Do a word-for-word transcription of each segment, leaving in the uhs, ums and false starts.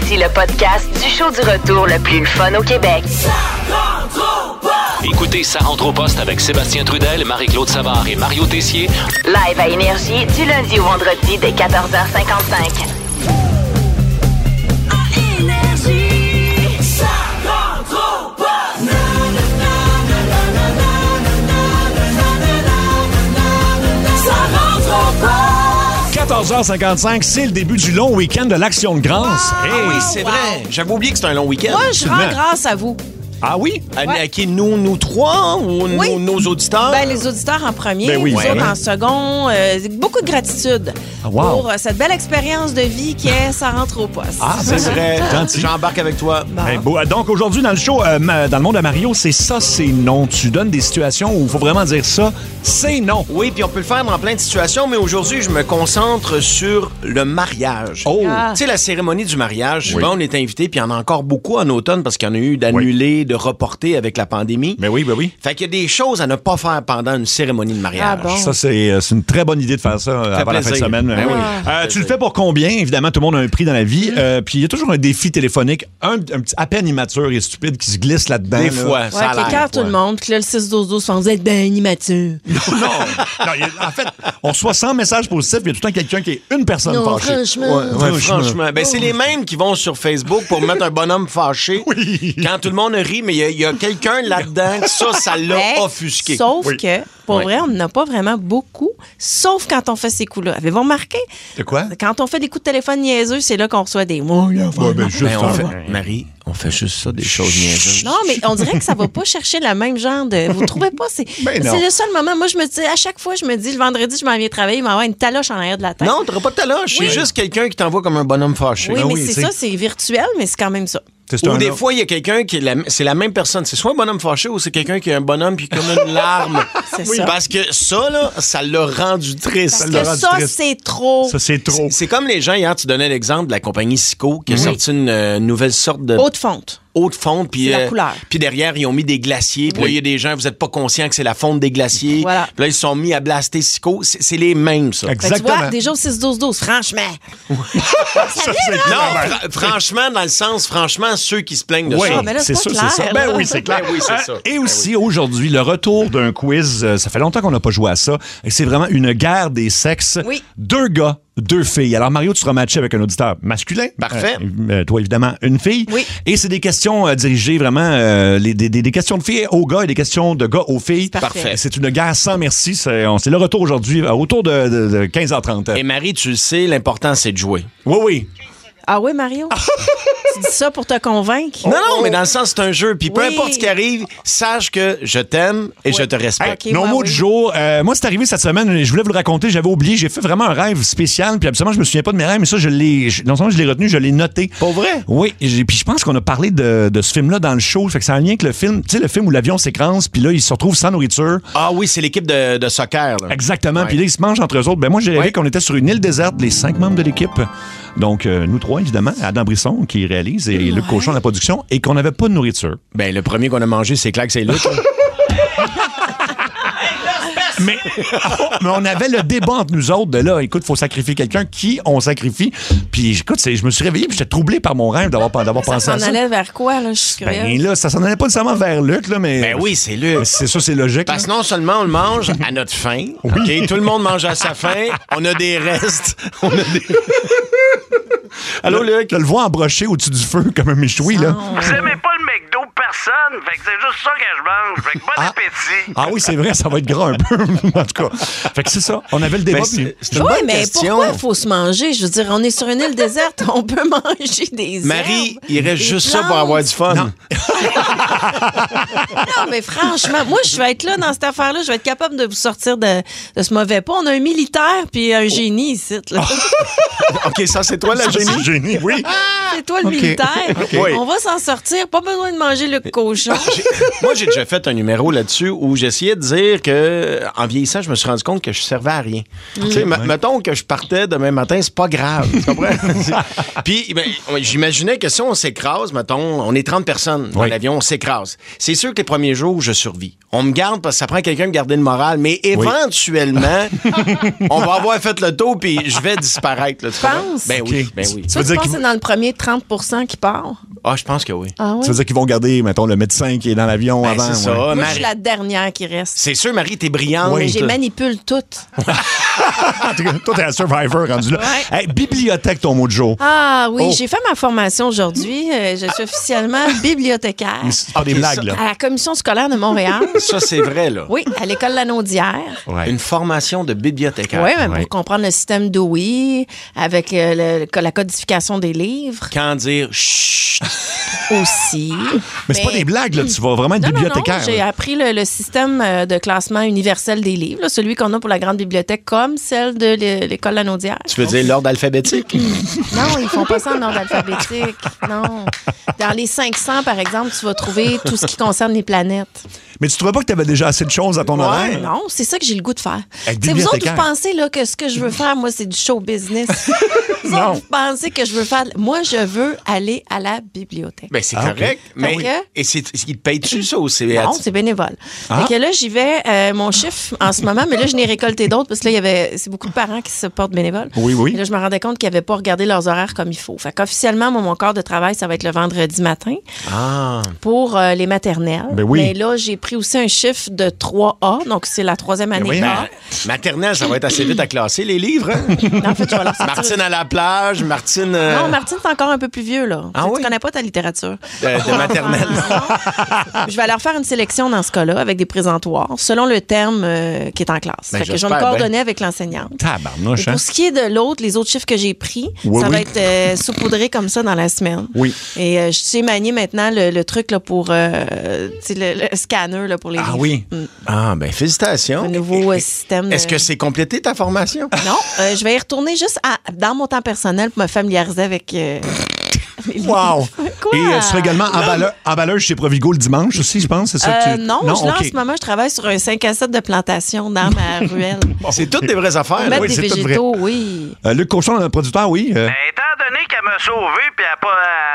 Voici le podcast du show du retour le plus le fun au Québec. Écoutez Ça rentre au poste avec Sébastien Trudel, Marie-Claude Savard et Mario Tessier. Live à Énergie du lundi au vendredi dès quatorze heures cinquante-cinq. quatorze heures cinquante-cinq, c'est le début du long week-end de l'Action de grâce. Wow, hey, oui, c'est wow. vrai. J'avais oublié que c'était un long week-end. Moi, je rends grâce à vous. Ah oui? À, ouais. à qui, nous, nous trois ou oui. nos, nos auditeurs? Ben, les auditeurs en premier, ben oui, nous ouais. autres en second. Euh, beaucoup de gratitude wow. pour euh, cette belle expérience de vie qui est Ça rentre au poste. Ah, c'est vrai. Gentil. J'embarque avec toi. Bon. Ben, beau. Donc, aujourd'hui, dans le show, euh, dans le monde de Mario, c'est ça, c'est non. Tu donnes des situations où il faut vraiment dire ça, c'est non. Oui, puis on peut le faire dans plein de situations, mais aujourd'hui, je me concentre sur le mariage. Oh! Ah. Tu sais, la cérémonie du mariage, oui. souvent, on est invité, puis il y en a encore beaucoup en automne parce qu'il y en a eu d'annulés, oui. de reportés avec la pandémie. Ben oui, ben oui. Fait qu'il y a des choses à ne pas faire pendant une cérémonie de mariage. Ah bon? Ça, c'est, c'est une très bonne idée de faire ça euh, avant plaisir. la fin de semaine. Ben oui. euh, tu le fais pour combien? Évidemment, tout le monde a un prix dans la vie. Mm. Euh, puis il y a toujours un défi téléphonique, un, un petit à peine immature et stupide qui se glisse là-dedans. Des là. fois, Ouais, ça a qui l'air. écarte tout le monde. Puis là, le six douze douze, vous êtes bien immature. Non, non. non y a, en fait, on reçoit cent messages positifs, il y a tout le temps quelqu'un qui est une personne Non, fâchée. franchement. Ouais, Ouais, ouais, franchement. Ben, c'est les mêmes qui vont sur Facebook pour mettre un bonhomme fâché. Oui. Quand tout le monde rit, mais il y, y a quelqu'un là-dedans que ça, ça l'a Mais, offusqué. Sauf Oui. que, pour Oui. vrai, on n'en a pas vraiment beaucoup, sauf quand on fait ces coups-là. Avez-vous remarqué? De quoi? Quand on fait des coups de téléphone niaiseux, c'est là qu'on reçoit des mots. Ouais, ben, juste Ben, on un- fait, Marie, on fait juste ça, des choses niaiseuses. Non, mais on dirait que ça va pas chercher le même genre de. Vous trouvez pas? C'est, Ben non. c'est le seul moment. Moi, je me dis, à chaque fois, je me dis, le vendredi, je m'en viens travailler, il m'envoie une taloche en arrière de la tête. Non, t'auras pas de taloche. Oui. C'est juste quelqu'un qui t'envoie comme un bonhomme fâché. Oui, Ben mais oui, c'est c'est- ça, c'est virtuel, mais c'est quand même ça. C'est Ou un- des fois, il y a quelqu'un qui est la, c'est la même personne. C'est soit un bonhomme fâché ou c'est quelqu'un qui a un bonhomme puis comme une larme. C'est Oui, ça. parce que ça, là, ça l'a rendu triste. Parce le que rend ça, triste. c'est trop. Ça, c'est trop. C'est, c'est comme les gens, hier, tu donnais l'exemple de la compagnie Sico qui a sorti une euh, nouvelle sorte de Haute fonte. haute fonte. Puis, C'est la euh, couleur. puis derrière, ils ont mis des glaciers. Puis là, il y a des gens, vous n'êtes pas conscients que c'est la fonte des glaciers. Voilà. Puis là, ils se sont mis à blaster Sico. C'est, c'est les mêmes, ça. Ben, tu Exactement. vois, déjà au six douze douze, franchement. Ça, c'est Non, clair. fra- franchement, dans le sens, franchement, ceux qui se plaignent de Oui, ça. Ah, mais là, c'est c'est pas sûr, c'est clair, ça. Ben là. oui, c'est clair. Ben oui, c'est Euh, ça. Et Ben aussi, aujourd'hui, le retour d'un quiz. Euh, ça fait longtemps qu'on n'a pas joué à ça. Et c'est vraiment une guerre des sexes. Oui. Deux gars, deux filles. Alors, Mario, tu seras matché avec un auditeur masculin. Parfait. Euh, euh, toi, évidemment, une fille. Oui. Et c'est des questions euh, dirigées vraiment, euh, les, des, des, des questions de filles aux gars et des questions de gars aux filles. Parfait. Parfait. C'est une guerre sans merci. C'est, on- c'est le retour aujourd'hui, euh, autour de, de, de quinze heures trente. Et Marie, tu le sais, l'important, c'est de jouer. Oui, oui. Ah oui, Mario? Tu dis ça pour te convaincre? Non, non, mais dans le sens, c'est un jeu. Puis peu Oui. importe ce qui arrive, sache que je t'aime et je te respecte. Ok, Nos ouais, mots oui. du jour. Euh, moi, c'est arrivé cette semaine. Je voulais vous le raconter. J'avais oublié. J'ai fait vraiment un rêve spécial. Puis absolument, je me souviens pas de mes rêves, mais ça, je l'ai. je- Non seulement je l'ai retenu, je l'ai noté. Pour vrai? Oui. Et j'ai- Puis je pense qu'on a parlé de, de ce film-là dans le show. Fait que c'est en lien avec le film. Tu sais, le film où l'avion s'écrase, puis là, il se retrouve sans nourriture. Ah oui, c'est l'équipe de, de soccer. Là. Exactement. Ouais. Puis là, ils se mangent entre eux autres. Ben moi, j'ai rêvé Ouais. qu'on était sur une île déserte, les cinq membres de l'équipe. Donc, euh, nous trois, évidemment, Adam Brisson qui réalise et Luc Cochon de la production, et qu'on n'avait pas de nourriture. Ben, le premier qu'on a mangé, c'est clair que c'est Luc. Mais, mais on avait le débat entre nous autres de là, écoute, il faut sacrifier quelqu'un. Qui on sacrifie? Puis écoute, c'est- je me suis réveillé puis j'étais troublé par mon rêve d'avoir, d'avoir Ça pensé à s'en ça. allait vers quoi, là? Je suis Ben curieuse. là, ça s'en allait pas nécessairement vers Luc, là, mais... Ben oui, c'est Luc. Mais c'est ça, c'est logique. Parce que là. non seulement on le mange à notre faim, OK? Tout le monde mange à sa faim, on a des restes, on a des... Allô, Luc? Je le vois embroché au-dessus du feu comme un méchoui, là. Vous aimez pas le McDo, personne. Fait que c'est juste ça que je mange. Fait que bon Ah. appétit. Ah oui, c'est vrai, ça va être gras un peu, en tout cas. Fait que c'est ça, on avait le débat. Ben, puis- c'est, c'est une Oui, bonne mais question. pourquoi il faut se manger? Je veux dire, on est sur une île déserte, on peut manger des Marie, herbes, il reste des juste ça pour plantes. avoir du fun. Non. Non, mais franchement, moi, je vais être là dans cette affaire-là. Je vais être capable de vous sortir de, de ce mauvais pas. On a un militaire puis un génie ici. Là. OK, ça, c'est toi, la Ça, génie? c'est génie, oui. C'est toi le Ok. militaire. Oui. On va s'en sortir. Pas besoin de manger le cochon. J'ai- Moi, j'ai déjà fait un numéro là-dessus où j'essayais de dire que, en vieillissant, je me suis rendu compte que je servais à rien. Tu sais, m- mettons que je partais demain matin, c'est pas grave. Tu comprends? Puis, ben, j'imaginais que si on s'écrase, mettons, on est trente personnes dans Oui. l'avion, on s'écrase. C'est sûr que les premiers jours, je survis. On me garde parce que ça prend quelqu'un de garder le moral, mais éventuellement, on va avoir fait le tour puis je vais disparaître. Là, tu comprends? penses? Ben oui, Ok. ben oui. Toi, veux tu dire penses qu'il que c'est dans le premier trente pour cent qui part? Ah, je pense que oui. Ah oui? Ça veut dire qu'ils vont garder, mettons, le médecin qui est dans l'avion Ben, avant. c'est ça. ouais. Moi, je Marie- suis la dernière qui reste. C'est sûr, Marie, t'es brillante. Mais j'ai manipule tout. En tout cas, toi, t'es un survivor rendu là. Ouais. Hey, bibliothèque, ton mot de jour. Ah oui, Oh. j'ai fait ma formation aujourd'hui. Euh, je suis officiellement bibliothécaire C'est pas Ok, des blagues, ça- là. à la commission scolaire de Montréal. Ça, c'est vrai, là. Oui, à l'école Lanaudière. Ouais. Une formation de bibliothécaire. Oui, mais pour Ouais. comprendre le système Dewey, avec euh, le- la codification des livres Quand dire chut. aussi. Mais c'est pas des blagues, là. Tu vas vraiment être Non, non, non, bibliothécaire. j'ai là. appris le, le système euh, de classement universel des livres, là, celui qu'on a pour la grande bibliothèque, comme celle de l'é- l'école Lanaudière. Tu veux dire l'ordre alphabétique? Non, ils font pas ça en ordre alphabétique. Non. Dans les cinq cents, par exemple, tu vas trouver tout ce qui concerne les planètes. Mais tu trouvais pas que tu avais déjà assez de choses à ton Ouais. horaire? Non, c'est ça que j'ai le goût de faire. Être Tu sais, vous autres, vous bibliothécaire. pensez là, que ce que je veux faire, moi, c'est du show business. Vous Non. autres, vous pensez que je veux faire... Moi, je veux aller à la bibliothèque. Ben, c'est Ah, ok. correct. Mais, Fait que- et c'est, ils te payent-tu ça ou c'est... Non, c'est bénévole. Ah. Fait que là, j'y vais. euh, mon chiffre en ce moment, mais là, je n'ai récolté d'autres parce que là, il y avait, c'est beaucoup de parents qui se portent bénévoles. Oui, oui. Et là, je me rendais compte qu'ils n'avaient pas regardé leurs horaires comme il faut. Fait qu'officiellement, moi, mon corps de travail, ça va être le vendredi matin Ah. pour euh, les maternelles. Ben oui. Mais là, j'ai pris aussi un chiffre de trois A, donc c'est la troisième année voyons. A. Ben, maternelle, ça va être assez vite à classer, les livres. Hein? Non, en fait, je vais leur sortir- Martine à la plage, Martine... euh, Non, Martine, c'est encore un peu plus vieux, là. Ah tu, oui? tu connais pas ta littérature. de, de maternelle. Je vais leur faire une sélection dans ce cas-là avec des présentoirs selon le terme euh, qui est en classe. Ben, fait que je vais me j'espère coordonner avec l'enseignante. Tabarnouche, Et hein? pour ce qui est de l'autre, les autres chiffres que j'ai pris, Oui, ça oui. va être euh, saupoudré comme ça dans la semaine. Oui. Et euh, je sais manier maintenant le, le truc là, pour euh, tu sais, le, le scanner là, pour les Ah livres. oui. Mm. Ah, ben félicitations. Le nouveau euh, Et- système. Est-ce de- que c'est complété ta formation? Non, euh, je vais y retourner juste à- dans mon temps personnel pour me familiariser avec euh, les livres. Wow! Quoi? Et euh, tu seras également emballeur, emballeur chez Provigo le dimanche aussi, je pense, c'est ça que Euh, tu... non, je, là, en ok. ce moment, je travaille sur un cinq à sept de plantation dans ma ruelle. C'est toutes des vraies affaires. là. Mettre oui, des c'est tout végétaux, oui. Euh, Luc Cochon, le producteur, oui. euh, Ben, étant donné qu'elle m'a sauvé puis elle, a pas,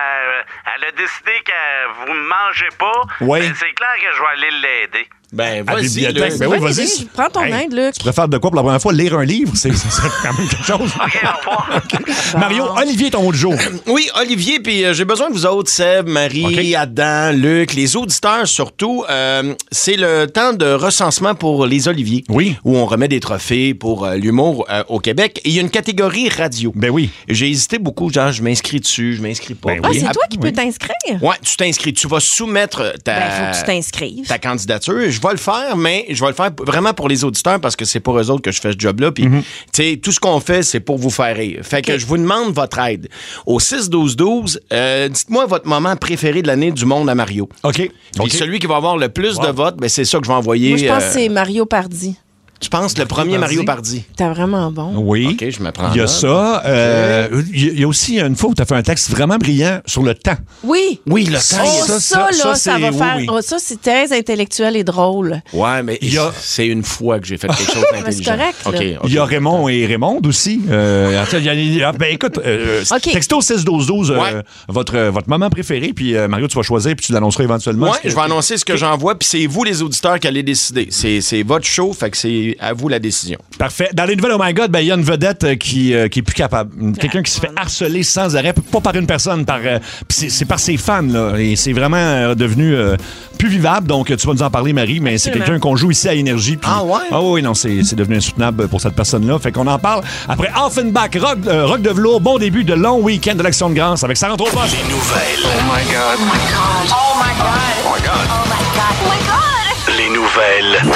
euh, elle a décidé que vous ne mangez pas, Oui. ben, c'est clair que je vais aller l'aider. Ben, À la vas-y. bibliothèque. Luc. Ben oui, Bonne vas-y. idée. Prends ton Hey, aide, Luc. Tu préfères de quoi pour la première fois? Lire un livre? C'est c'est- c'est quand même quelque chose. OK, au revoir. Mario, Olivier, ton mot de jour. Oui, Olivier, puis euh, j'ai besoin de vous autres, Seb, Marie, OK. Adam, Luc, les auditeurs surtout. Euh, c'est le temps de recensement pour les Oliviers. Oui. Où on remet des trophées pour euh, l'humour euh, au Québec. Et il y a une catégorie radio. Ben oui. J'ai hésité beaucoup, genre, je m'inscris dessus, je m'inscris pas. Ben Ah, oui. c'est toi qui oui. peux t'inscrire? Ouais, tu t'inscris. Tu vas soumettre ta, Ben, faut que tu t'inscrives. ta candidature. Je vais le faire, mais je vais le faire vraiment pour les auditeurs parce que c'est pour eux autres que je fais ce job-là. Puis, Mhm. tu sais, tout ce qu'on fait, c'est pour vous faire rire. Fait que je vous demande votre aide. Au six douze douze, euh, dites-moi votre moment préféré de l'année du monde à Mario. OK. Puis OK. celui qui va avoir le plus de votes, ben, c'est ça que je vais envoyer. Moi, je pense euh, que c'est Mario Pardy. Tu penses le premier Mario Pardy? T'es vraiment bon. Oui. OK, je me prends en Il y a note. ça. euh, Il y a- il y a aussi une fois où tu as fait un texte vraiment brillant sur le temps. Oui. Oui, le temps. Oh, ça, ça, ça, là, ça, ça, c'est- va oui, faire. oui. oh, ça, c'est très intellectuel et drôle. Ouais, mais Il y a- c'est une fois que j'ai fait quelque chose d'intelligent. correct, là. OK, OK. Il y a Raymond et Raymond aussi. Euh, attends, il y a- il y a- ben écoute, euh, OK. texto six douze douze, euh, Ouais. votre, euh, votre moment préféré, puis euh, Mario, tu vas choisir, puis tu l'annonceras éventuellement. Oui, Est-ce que- je vais annoncer ce que j'envoie, puis c'est vous, les auditeurs, qui allez décider. C'est c'est votre show, fait que c'est à vous la décision. Parfait. Dans les nouvelles, oh my God, ben, il y a une vedette euh, qui, euh, qui est plus capable. Quelqu'un qui se fait harceler sans arrêt, pas par une personne, par, euh, puis c'est, c'est par ses fans, là. Et c'est vraiment euh, devenu euh, plus vivable. Donc, tu vas nous en parler, Marie, mais c'est Absolument. quelqu'un qu'on joue ici à Énergie. puis- Ah ouais? Ah oui, non, c'est, c'est devenu insoutenable pour cette personne-là. Fait qu'on en parle après Offenbach, rock, euh, rock de velours, bon début de long week-end de l'Action de grâce avec Sarah Trop Poche. Les nouvelles. Oh my God. Oh my God. Oh my God. Oh my God. Les nouvelles.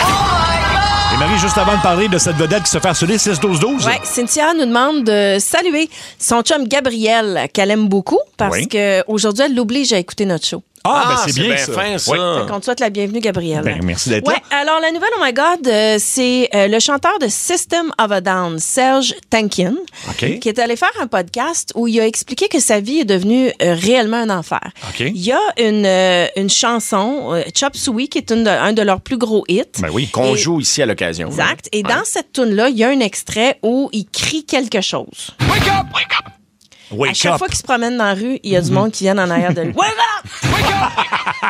Et Marie, juste avant de parler de cette vedette qui se fait harceler six douze douze. Ouais, Cynthia nous demande de saluer son chum Gabriel, qu'elle aime beaucoup, parce Oui. qu'aujourd'hui, elle l'oblige à écouter notre show. Ah, Ah, ben c'est c'est bien bien ça. fin, ça. Oui. Fait qu'on te souhaite la bienvenue, Gabriel. Ben, merci d'être Ouais, là. alors la nouvelle Oh My God, euh, c'est euh, le chanteur de System of a Down, Serge Tankian, OK. qui est allé faire un podcast où il a expliqué que sa vie est devenue euh, réellement un enfer. OK. Il y a une, euh, une chanson, euh, Chop Suey, qui est une de- un de leurs plus gros hits. Ben oui. Qu'on Et- joue ici à l'occasion. Exact. Et dans cette tune-là, il y a un extrait où il crie quelque chose. Wake à chaque up. fois qu'il se promène dans la rue, il y a du monde qui vient en arrière de lui. Wake up!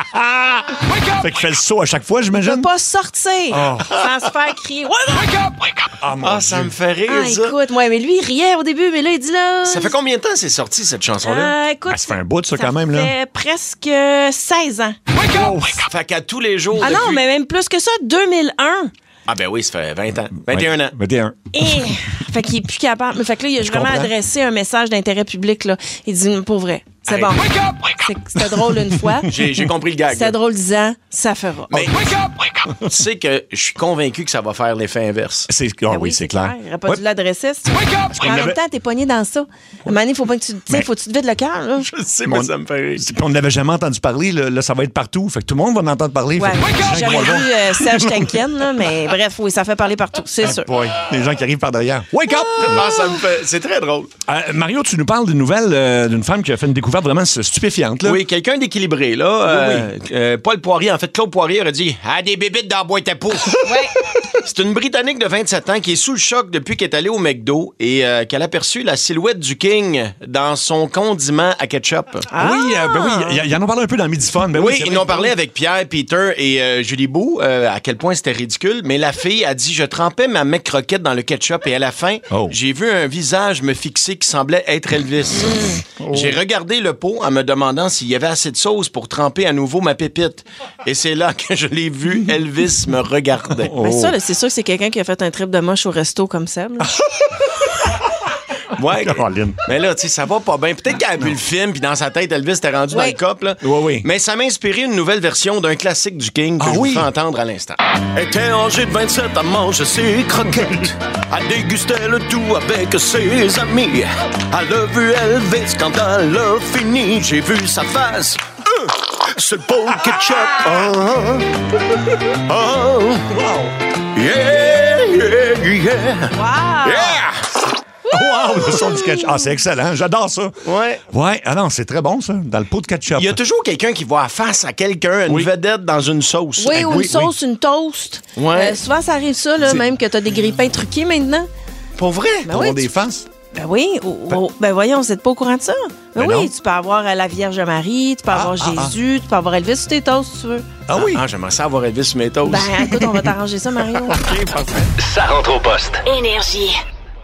Fait qu'il fait le saut à chaque fois, Il j'imagine. peut pas sortir sans se faire crier. Wake up! Ah, mon Ah, ça Dieu. me fait rire, Ah, ça. écoute, ouais, mais lui, il riait au début, mais là, il dit là. Ça fait combien de temps c'est sorti, cette chanson-là? Euh, écoute, Ah, ça fait un bout, ça, quand même, là. Ça fait presque seize ans. Oh, fait qu'à tous les jours. Ah non, depuis- mais même plus que ça, deux mille un. Ah, ben oui, ça fait vingt ans. vingt et un ans. vingt et un. Et, fait qu'il est plus capable. Mais fait que là, il a vraiment comprends. adressé un message d'intérêt public, là. Il dit, pour vrai, c'est Hey. bon. C'est- C'était drôle une fois. J'ai j'ai compris le gag. C'était là. drôle dix ans, ça fera. Mais tu sais que je suis convaincu que ça va faire l'effet inverse. C'est... Ah Ben oui, c'est clair. Il n'aurait pas Ouais. dû l'adresser. Si tu... qu'on En même avait- temps, t'es pogné dans ça. À un moment donné, il faut pas que tu, tu sais, Mais- faut que tu te vides le cœur, là. Je sais, Mon- mais ça me fait rire. C'est- On n'avait jamais entendu parler. Là, Là, ça va être partout. Fait que tout le monde va en entendre parler. Ouais, Fait que les gens j'ai qui jamais vont le voir. vu euh, Serge Tankian, là, mais bref, oui, ça fait parler partout, c'est sûr. Boy, les gens qui arrivent par derrière. Wake up! Ah, ça me fait... C'est très drôle. Euh, Mario, tu nous parles d'une nouvelle euh, d'une femme qui a fait une découverte vraiment stupéfiante. Là. Oui, quelqu'un d'équilibré, là. Euh, euh, Paul Poirier, en fait, Claude Poirier aurait dit « Ah, des bébites dans la boîte à peau. » C'est une Britannique de vingt-sept ans qui est sous le choc depuis qu'elle est allée au McDo et euh, qu'elle a aperçu la silhouette du King dans son condiment à ketchup. Ah! Oui, euh, ben oui, il y, y en a parlé un peu dans Midi Fun. Ben Oui, c'est ils vrai. en ont parlé avec Pierre, Peter et euh, Julie Bou, euh, à quel point c'était ridicule. Mais la fille a dit « Je trempais ma McCroquette dans le ketchup et à la fin, Oh. j'ai vu un visage me fixer qui semblait être Elvis. J'ai regardé le pot en me demandant s'il y avait assez de sauce pour tremper à nouveau ma pépite. Et c'est là que je l'ai vu, Elvis me regardait. Oh. Mais ça, là, c'est sûr que c'est quelqu'un qui a fait un trip de moche au resto comme Seb. là. Ouais, Caroline. mais là, tu sais, ça va pas bien. Peut-être qu'elle a vu le film, puis dans sa tête, Elvis était rendu dans Oui. le cop, là. Oui, oui. Mais ça m'a inspiré une nouvelle version d'un classique du King que Ah je oui? vous fais entendre à l'instant. Était âgé de vingt-sept à manger ses croquettes, à déguster le tout avec ses amis. Elle a vu Elvis quand elle a fini. J'ai vu sa face. euh, sur le pot de ketchup. Oh, oh, oh. Yeah, yeah, yeah. Wow! Yeah! Wow, le son du ketchup. Ah, c'est excellent. J'adore ça. Ouais. Ouais, ah non, c'est très bon, ça. Dans le pot de ketchup. Il y a toujours quelqu'un qui voit face à quelqu'un, une Oui. vedette dans une sauce. Oui, Eh, ou une sauce, une toast. Ouais. Euh, souvent, ça arrive ça, là, C'est- même que t'as des grille-pains truqués maintenant. Pour vrai? Ben Pour oui, avoir tu- des faces. Ben oui, ou- ou- ben voyons, vous êtes pas au courant de ça? Ben, Ben oui, non. tu peux avoir euh, la Vierge Marie, tu peux avoir ah, Jésus, tu peux avoir Elvis sur tes toasts, si tu veux. Ah oui. Ah, j'aimerais ça avoir Elvis sur mes toasts. Ben écoute, on va t'arranger ça, Mario. OK, parfait. Ça rentre au poste. Énergie.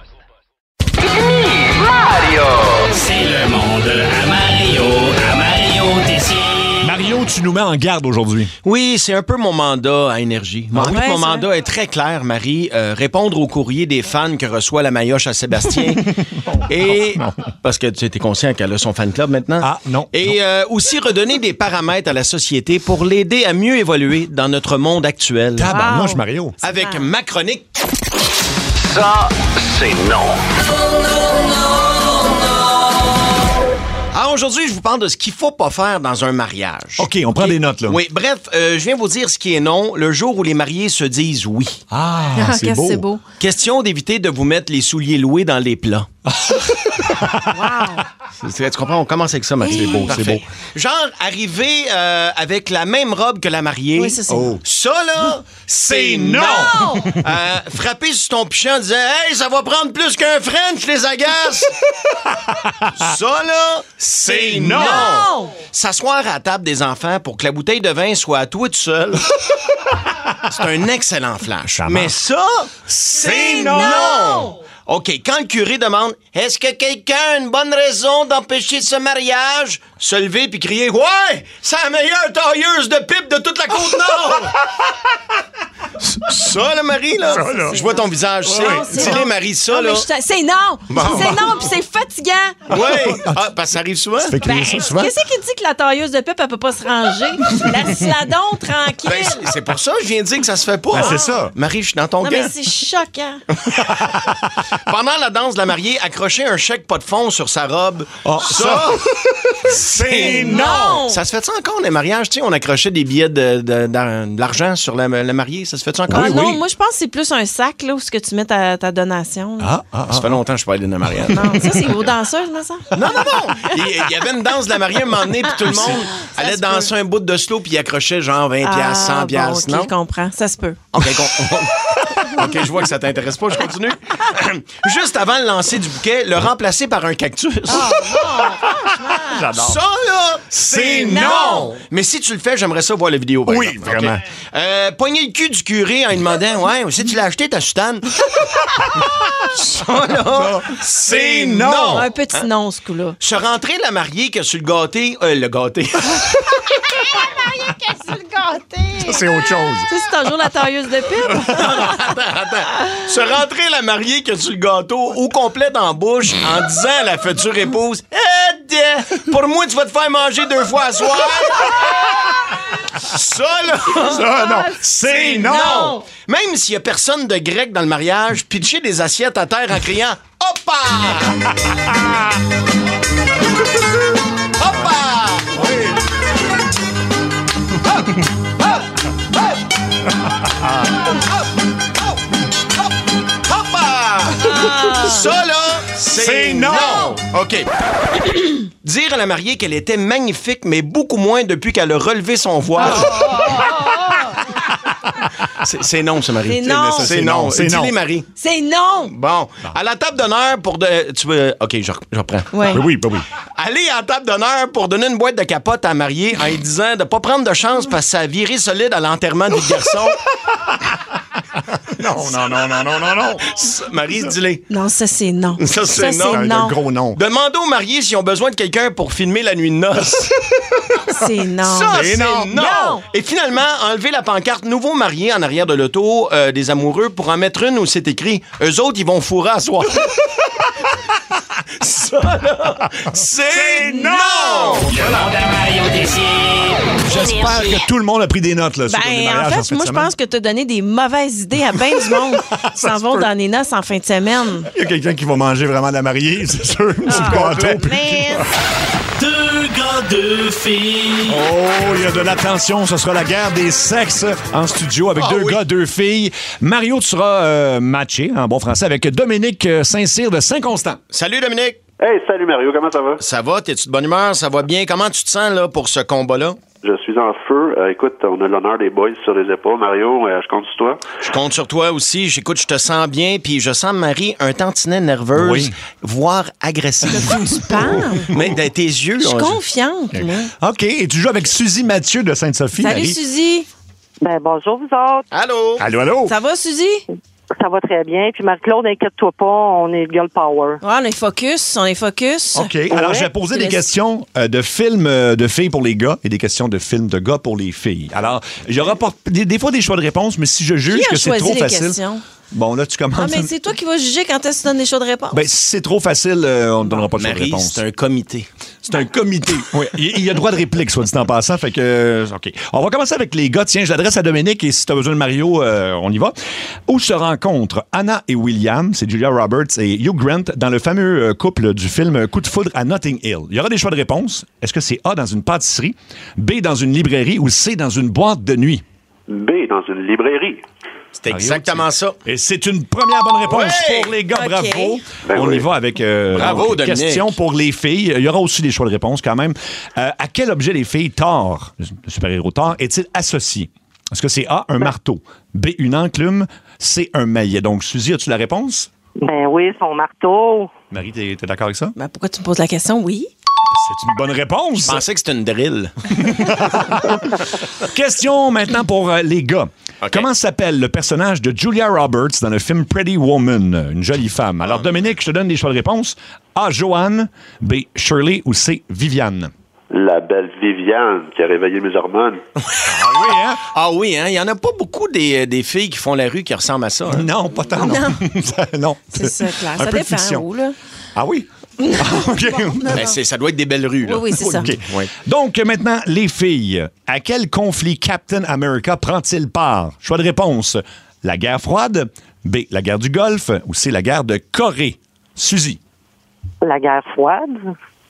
C'est le monde à Mario, à Mario Tessier. Mario, tu nous mets en garde aujourd'hui. Oui, c'est un peu mon mandat à Énergie. Mon, Ah ouais, mon c'est mandat vrai. est très clair, Marie. Euh, répondre au courrier des fans que reçoit la maillotche à Sébastien. Et parce que tu es conscient qu'elle a son fan club maintenant. Ah, non, Et euh, aussi redonner des paramètres à la société pour l'aider à mieux évoluer dans notre monde actuel. Tabarnouche, Wow. Mario. Avec ma chronique. Ça, c'est non. Alors aujourd'hui, je vous parle de ce qu'il faut pas faire dans un mariage. OK, on prend des notes, là. Oui, bref, euh, je viens vous dire ce qui est non le jour où les mariés se disent oui. Ah, Ah, c'est qu'est-ce beau. que c'est beau. Question d'éviter de vous mettre les souliers loués dans les plats. C'est- c'est- tu comprends? On commence avec ça, Max. C'est beau, c'est beau. Genre, arriver euh, avec la même robe que la mariée. Oui, ça, c'est Oh. non. Ça, là, c'est non! Euh, frapper sur ton pichon en disant « Hey, ça va prendre plus qu'un French, les agaces! » Ça, là, c'est non! Non! S'asseoir à la table des enfants pour que la bouteille de vin soit à toi tout seul, c'est un excellent flash. Ça Mais marche. ça, c'est non! non! OK, quand le curé demande « Est-ce que quelqu'un a une bonne raison d'empêcher ce mariage? » Se lever puis crier « Ouais! C'est la meilleure tailleuse de pipe de toute la Côte-Nord! » Ça, là, Marie, là, Ça, là. je vois ton visage. Non, C'est c'est Dis-les, non. Marie, ça, Ah, mais là. je t'a- C'est non! C'est non, puis c'est fatigant! Ouais! Ah, parce que ça arrive souvent. Tu fais crier ça souvent? Qu'est-ce qui dit que la tailleuse de pipe, elle peut pas se ranger? Laisse-la donc tranquille! Ben, c'est- c'est pour ça que je viens de dire que ça se fait pas. Ben, c'est ça. Marie, je suis dans ton non, gant. mais c'est choquant. Pendant la danse de la mariée, accrocher un chèque pas de fond sur sa robe. Ah, ça, c'est non! Ça se fait ça encore, les mariages? Tu sais, on accrochait des billets de, de, de, de l'argent sur la, la mariée. Ça se fait ça encore? Ah Oui, non, oui. moi, je pense que c'est plus un sac là, où ce que tu mets ta, ta donation. là. Ah, ah, Ça fait longtemps que je suis pas allé dans un mariage. Non, ça, c'est aux danseuses, me semble. Non, non, non! Il il y avait une danse de la mariée un moment donné, puis tout le monde allait se danser un bout de slow, puis il accrochait genre vingt piastres, cent piastres, bon, non? OK, je comprends. Ça se peut. OK, con- OK, je vois que ça t'intéresse pas, je continue. Juste avant le lancer du bouquet, le remplacer par un cactus. J'adore. Ça, là, c'est non. non! Mais si tu le fais, j'aimerais ça voir la vidéo. par Oui, exemple. vraiment. OK. Euh, pogner le cul du curé en lui demandant, ouais, où c'est que tu l'as acheté, ta soutane? Ça, là, c'est non! Un petit non, ce coup-là. Se rentrer la mariée que sur le gâté... Euh, le gâté. Sur le gâté. C'est autre chose. Ça, c'est toujours la tailleuse de pipe. Attends, attends. Se rentrer la mariée que sur le gâteau au complet dans la bouche en disant à la future épouse, eh, pour moi, tu vas te faire manger deux fois à soir. Ça, là, Ça, non. C'est non. non. Même s'il y a personne de grec dans le mariage, pitcher des assiettes à terre en criant, hoppa! Hoppa! Hoppa! Ça, là, c'est C'est non. OK. Dire à la mariée qu'elle était magnifique, mais beaucoup moins depuis qu'elle a relevé son voile. C'est c'est non, ça, Marie. C'est non. C'est non. C'est non. Dis-les, Marie. C'est non. Bon. À la table d'honneur pour... De... Tu veux... OK, je, re- je reprends. Ouais. Oui, oui, oui. Aller à la table d'honneur pour donner une boîte de capote à la mariée en lui disant de pas prendre de chance parce que ça a viré solide à l'enterrement du garçon. Non, non, non, non, non, non, non. Ça, Marie, dis-les. Non, ça, c'est non. Ça, c'est non. c'est Un non. gros non. Demandez aux mariés s'ils ont besoin de quelqu'un pour filmer la nuit de noces. C'est non. Ça, C'est c'est non. non. Non. Et finalement, enlever la pancarte nouveau marié en arrière de l'auto euh, des amoureux pour en mettre une où c'est écrit « Eux autres, ils vont fourrer à soir. » Ça, là, c'est non! Le monde à Mario décide. J'espère que tout le monde a pris des notes, là, sur les Ben, en mariages fait, fin de moi, je semaine. pense que tu as donné des mauvaises idées à bien du monde qui s'en se vont peut. dans les noces en fin de semaine. Il y a quelqu'un qui va manger vraiment la mariée, c'est sûr. C'est le gâteau. puis- Man. Deux gars, deux filles. Oh, il y a de l'attention. Ce sera la guerre des sexes en studio avec Ah deux oui. gars, deux filles. Mario, tu seras euh, matché, en bon français, avec Dominique euh, Saint-Cyr de Saint-Constant. Salut, Dominique. Hey, salut Mario, comment ça va? Ça va? T'es-tu de bonne humeur? Ça va bien? Comment tu te sens là pour ce combat-là? Je suis en feu. Euh, écoute, on a l'honneur des boys sur les épaules. Mario, euh, je compte sur toi. Je compte sur toi aussi. J'écoute, je te sens bien. Puis je sens Marie un tantinet nerveuse, Oui. voire agressive. Tu parles? Mais dans tes yeux... Je suis on- confiante, moi. OK, et tu joues avec Suzy Mathieu de Sainte-Sophie. Salut, Marie. Suzy. Ben, bonjour, vous autres. Allô? Allô, allô? Ça va, Suzy? Ça va très bien. Puis, Marie-Claude, inquiète-toi pas, on est girl power. Ouais, on est focus, on est focus. OK. Alors, je vais poser des Laisse- questions euh, de films euh, de filles pour les gars et des questions de films de gars pour les filles. Alors, il y aura pas- des, des fois des choix de réponse, mais si je juge Qui a que c'est choisi trop les facile. questions? Bon, là, tu commences. Ah, mais c'est toi qui vas juger quand est-ce que tu donnes des choix de réponse. Ben, si c'est trop facile, euh, on ne donnera pas de choix de Marie, réponse. c'est un comité. C'est un comité. Oui. Il il y a droit de réplique, soit dit en passant. Fait que, euh, OK. On va commencer avec les gars. Tiens, je l'adresse à Dominique et si tu as besoin de Mario, euh, on y va. Où se rencontrent Anna et William, c'est Julia Roberts et Hugh Grant, dans le fameux euh, couple du film Coup de foudre à Notting Hill. Il y aura des choix de réponse. Est-ce que c'est A, dans une pâtisserie, B, dans une librairie ou C, dans une boîte de nuit? B, dans une librairie. C'est exactement ça. Et c'est une première bonne réponse Ouais! pour les gars. OK. Bravo. Ben On oui. y va avec euh, Bravo, donc, Dominique. question pour les filles. Il y aura aussi des choix de réponse quand même. Euh, à quel objet les filles Thor, le super-héros Thor, est-il associé? Est-ce que c'est A, un marteau, B, une enclume, C, un maillet? Donc, Suzy, as-tu la réponse? Ben oui, son marteau. Marie, t'es, t'es d'accord avec ça? Ben, pourquoi tu me poses la question? Oui. C'est une bonne réponse. Je pensais que c'était une drill. Question maintenant pour euh, les gars. OK. Comment s'appelle le personnage de Julia Roberts dans le film Pretty Woman, une jolie femme? Alors, Dominique, je te donne des choix de réponse. A, Joanne, B, Shirley ou C, Viviane? La belle Viviane qui a réveillé mes hormones. Ah oui, hein? Ah oui, hein? Il n'y en a pas beaucoup des, des filles qui font la rue qui ressemblent à ça. hein? Non, pas tant, non. non. C'est ça, clair. Un Ça peu de dépend fiction. où, là. Ah oui? Ah, OK. Ben, c'est- ça doit être des belles rues, là. Oui, oui, c'est ça. OK. Oui. Donc, maintenant, les filles. À quel conflit Captain America prend-il part? Choix de réponse. La guerre froide, B, la guerre du Golfe ou C, la guerre de Corée? Suzy. La guerre froide.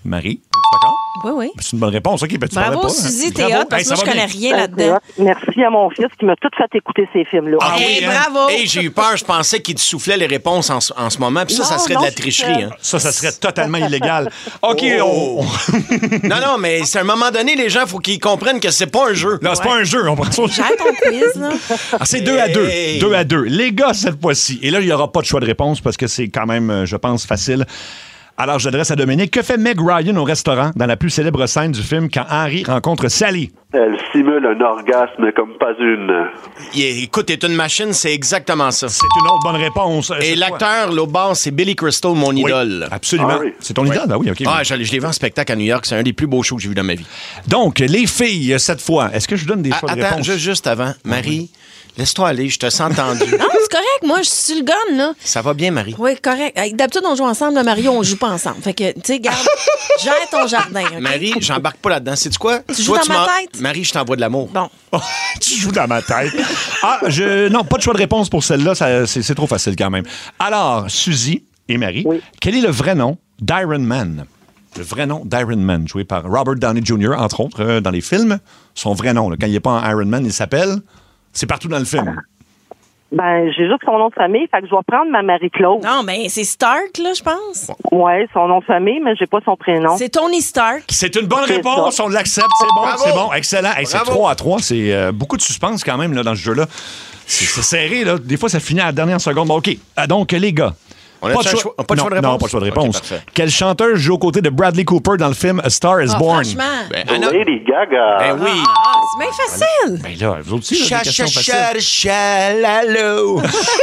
Marie, es-tu d'accord? Oui, oui. C'est une bonne réponse. OK, ben tu parlais Bravo, pas. Suzy, t'es Bravo. hot, parce Hey, que moi, ça je va connais bien. rien là-dedans. Merci à mon fils qui m'a tout fait écouter ces films-là. Ah Hey, oui, hein? bravo! Hey, j'ai eu peur, je pensais qu'il te soufflait les réponses en, ce- en ce moment, puis ça, ça Non, serait non, de la c'est tricherie. ça. Hein? Ça, ça serait totalement illégal. OK, Oh. on... on- Non, non, mais c'est à un moment donné, les gens, il faut qu'ils comprennent que c'est pas un jeu. Non, c'est pas un jeu. On prend ça. J'ai ton quiz, là. Ah, c'est deux à deux. Hey. Deux à deux. Les gars, cette fois-ci. Et là, il n'y aura pas de choix de réponse parce que c'est quand même, euh, je pense, facile. Alors, j'adresse à Dominique. Que fait Meg Ryan au restaurant dans la plus célèbre scène du film quand Henry rencontre Sally? Elle simule un orgasme comme pas une. Il- écoute, t'es une machine, c'est exactement ça. C'est une autre bonne réponse. Et l'acteur, l'autre bord, c'est Billy Crystal, mon Oui, idole. absolument. Ah oui. C'est ton idole? Ah oui, OK. Ah, je, je l'ai vu en spectacle à New York. C'est un des plus beaux shows que j'ai vu dans ma vie. Donc, les filles, cette fois, est-ce que je vous donne des Ah, choix de attends, réponse? ju- juste avant. Marie, laisse-toi aller, je te sens tendu. Non, c'est correct. Moi, je suis sur le gun, là. Ça va bien, Marie? Oui, correct. Hey, d'habitude, on joue ensemble. Là, Mario, on joue pas ensemble. Fait que, tu sais, garde, gère ton jardin. OK? Marie, j'embarque pas là-dedans. Sais-tu quoi? Tu joues dans ma m'en- tête? Marie, je t'envoie de l'amour. Bon. Tu joues dans ma tête. Ah, je... Non, pas de choix de réponse pour celle-là. ça- C'est c'est trop facile quand même. Alors, Suzy et Marie, Oui. quel est le vrai nom d'Iron Man? Le vrai nom d'Iron Man, joué par Robert Downey junior, entre autres, euh, dans les films. Son vrai nom, là, quand il n'est pas en Iron Man, il s'appelle... C'est partout dans le film. Ben, j'ai juste son nom de famille, fait que je dois prendre ma Marie-Claude. Non, mais c'est Stark, là, je pense. Ouais, son nom de famille, mais j'ai pas son prénom. C'est Tony Stark. C'est une bonne C'est réponse, ça. on l'accepte, c'est bon, Bravo. c'est bon, excellent. Hey, c'est Bravo. trois à trois, c'est euh, beaucoup de suspense quand même là, dans ce jeu-là. C'est c'est serré, là. Des fois, ça finit à la dernière seconde. Bon, OK. Ah, donc, les gars. On a pas un choix- pas de non, choix de réponse? Non, pas de choix de OK, réponse. parfait. Quel chanteur joue aux côtés de Bradley Cooper dans le film A Star is Ah, Born? franchement. Ben, Anna- Lady Gaga. Ben oui. Ah, c'est bien facile. Ben là, vous autres aussi, là, Cha, des questions cha, faciles. cha, chalalo.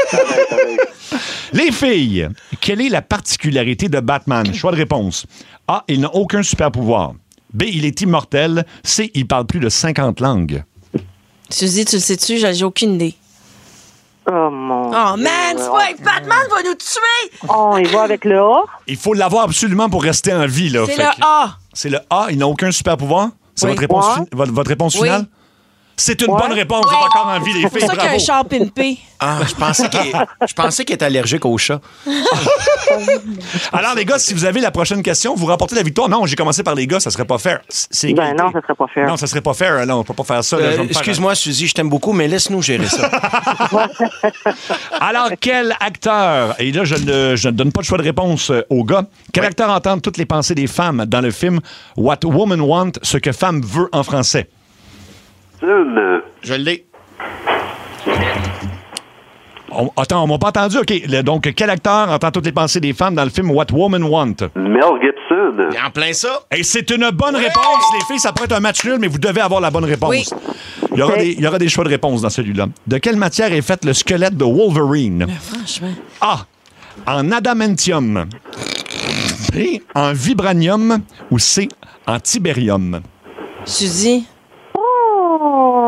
Les filles, quelle est la particularité de Batman? Choix de réponse. A, il n'a aucun super pouvoir. B, il est immortel. C, il parle plus de cinquante langues. Suzy, tu le sais-tu? J'ai j'ai aucune idée. Oh mon. Oh, man, c'est pas... Batman va nous tuer! Oh, il va avec le A. Il faut l'avoir absolument pour rester en vie. là. C'est Fait le que- A. C'est le A, il n'a aucun super pouvoir? C'est Oui. votre réponse, Ouais. fin- votre, votre réponse Oui. finale? C'est une Ouais. bonne réponse, vous Ouais. êtes encore en vie, les C'est pour filles, ça qu'il y a bravo. un char pimpé. Ah, je pensais qu'il je pensais qu'il était allergique aux chats. Alors, les gars, si vous avez la prochaine question, vous remportez la victoire. Non, j'ai commencé par les gars, ça serait pas fair. C'est Ben égalité. non, ça serait pas fair. Non, ça serait pas fair. Là, on peut pas faire ça. là, je vais Euh, me faire- Excuse-moi, Suzy, je t'aime beaucoup, mais laisse-nous gérer ça. Alors, quel acteur, et là, je ne, je ne donne pas de choix de réponse euh, aux gars, quel Oui. acteur entend toutes les pensées des femmes dans le film What Woman Want, ce que femme veut en français? Une. Je l'ai. On- attends, on m'a pas entendu. OK. Le- donc, quel acteur entend toutes les pensées des femmes dans le film What Woman Want? Mel Gibson. En plein ça. Et c'est une bonne réponse, les filles. Ça pourrait être un match nul, mais vous devez avoir la bonne réponse. Oui. Il, y aura des, il y aura des choix de réponse dans celui-là. De quelle matière est fait le squelette de Wolverine? Franchement. A. En adamantium. B. En vibranium. Ou C. En tibérium. Suzy. Oh,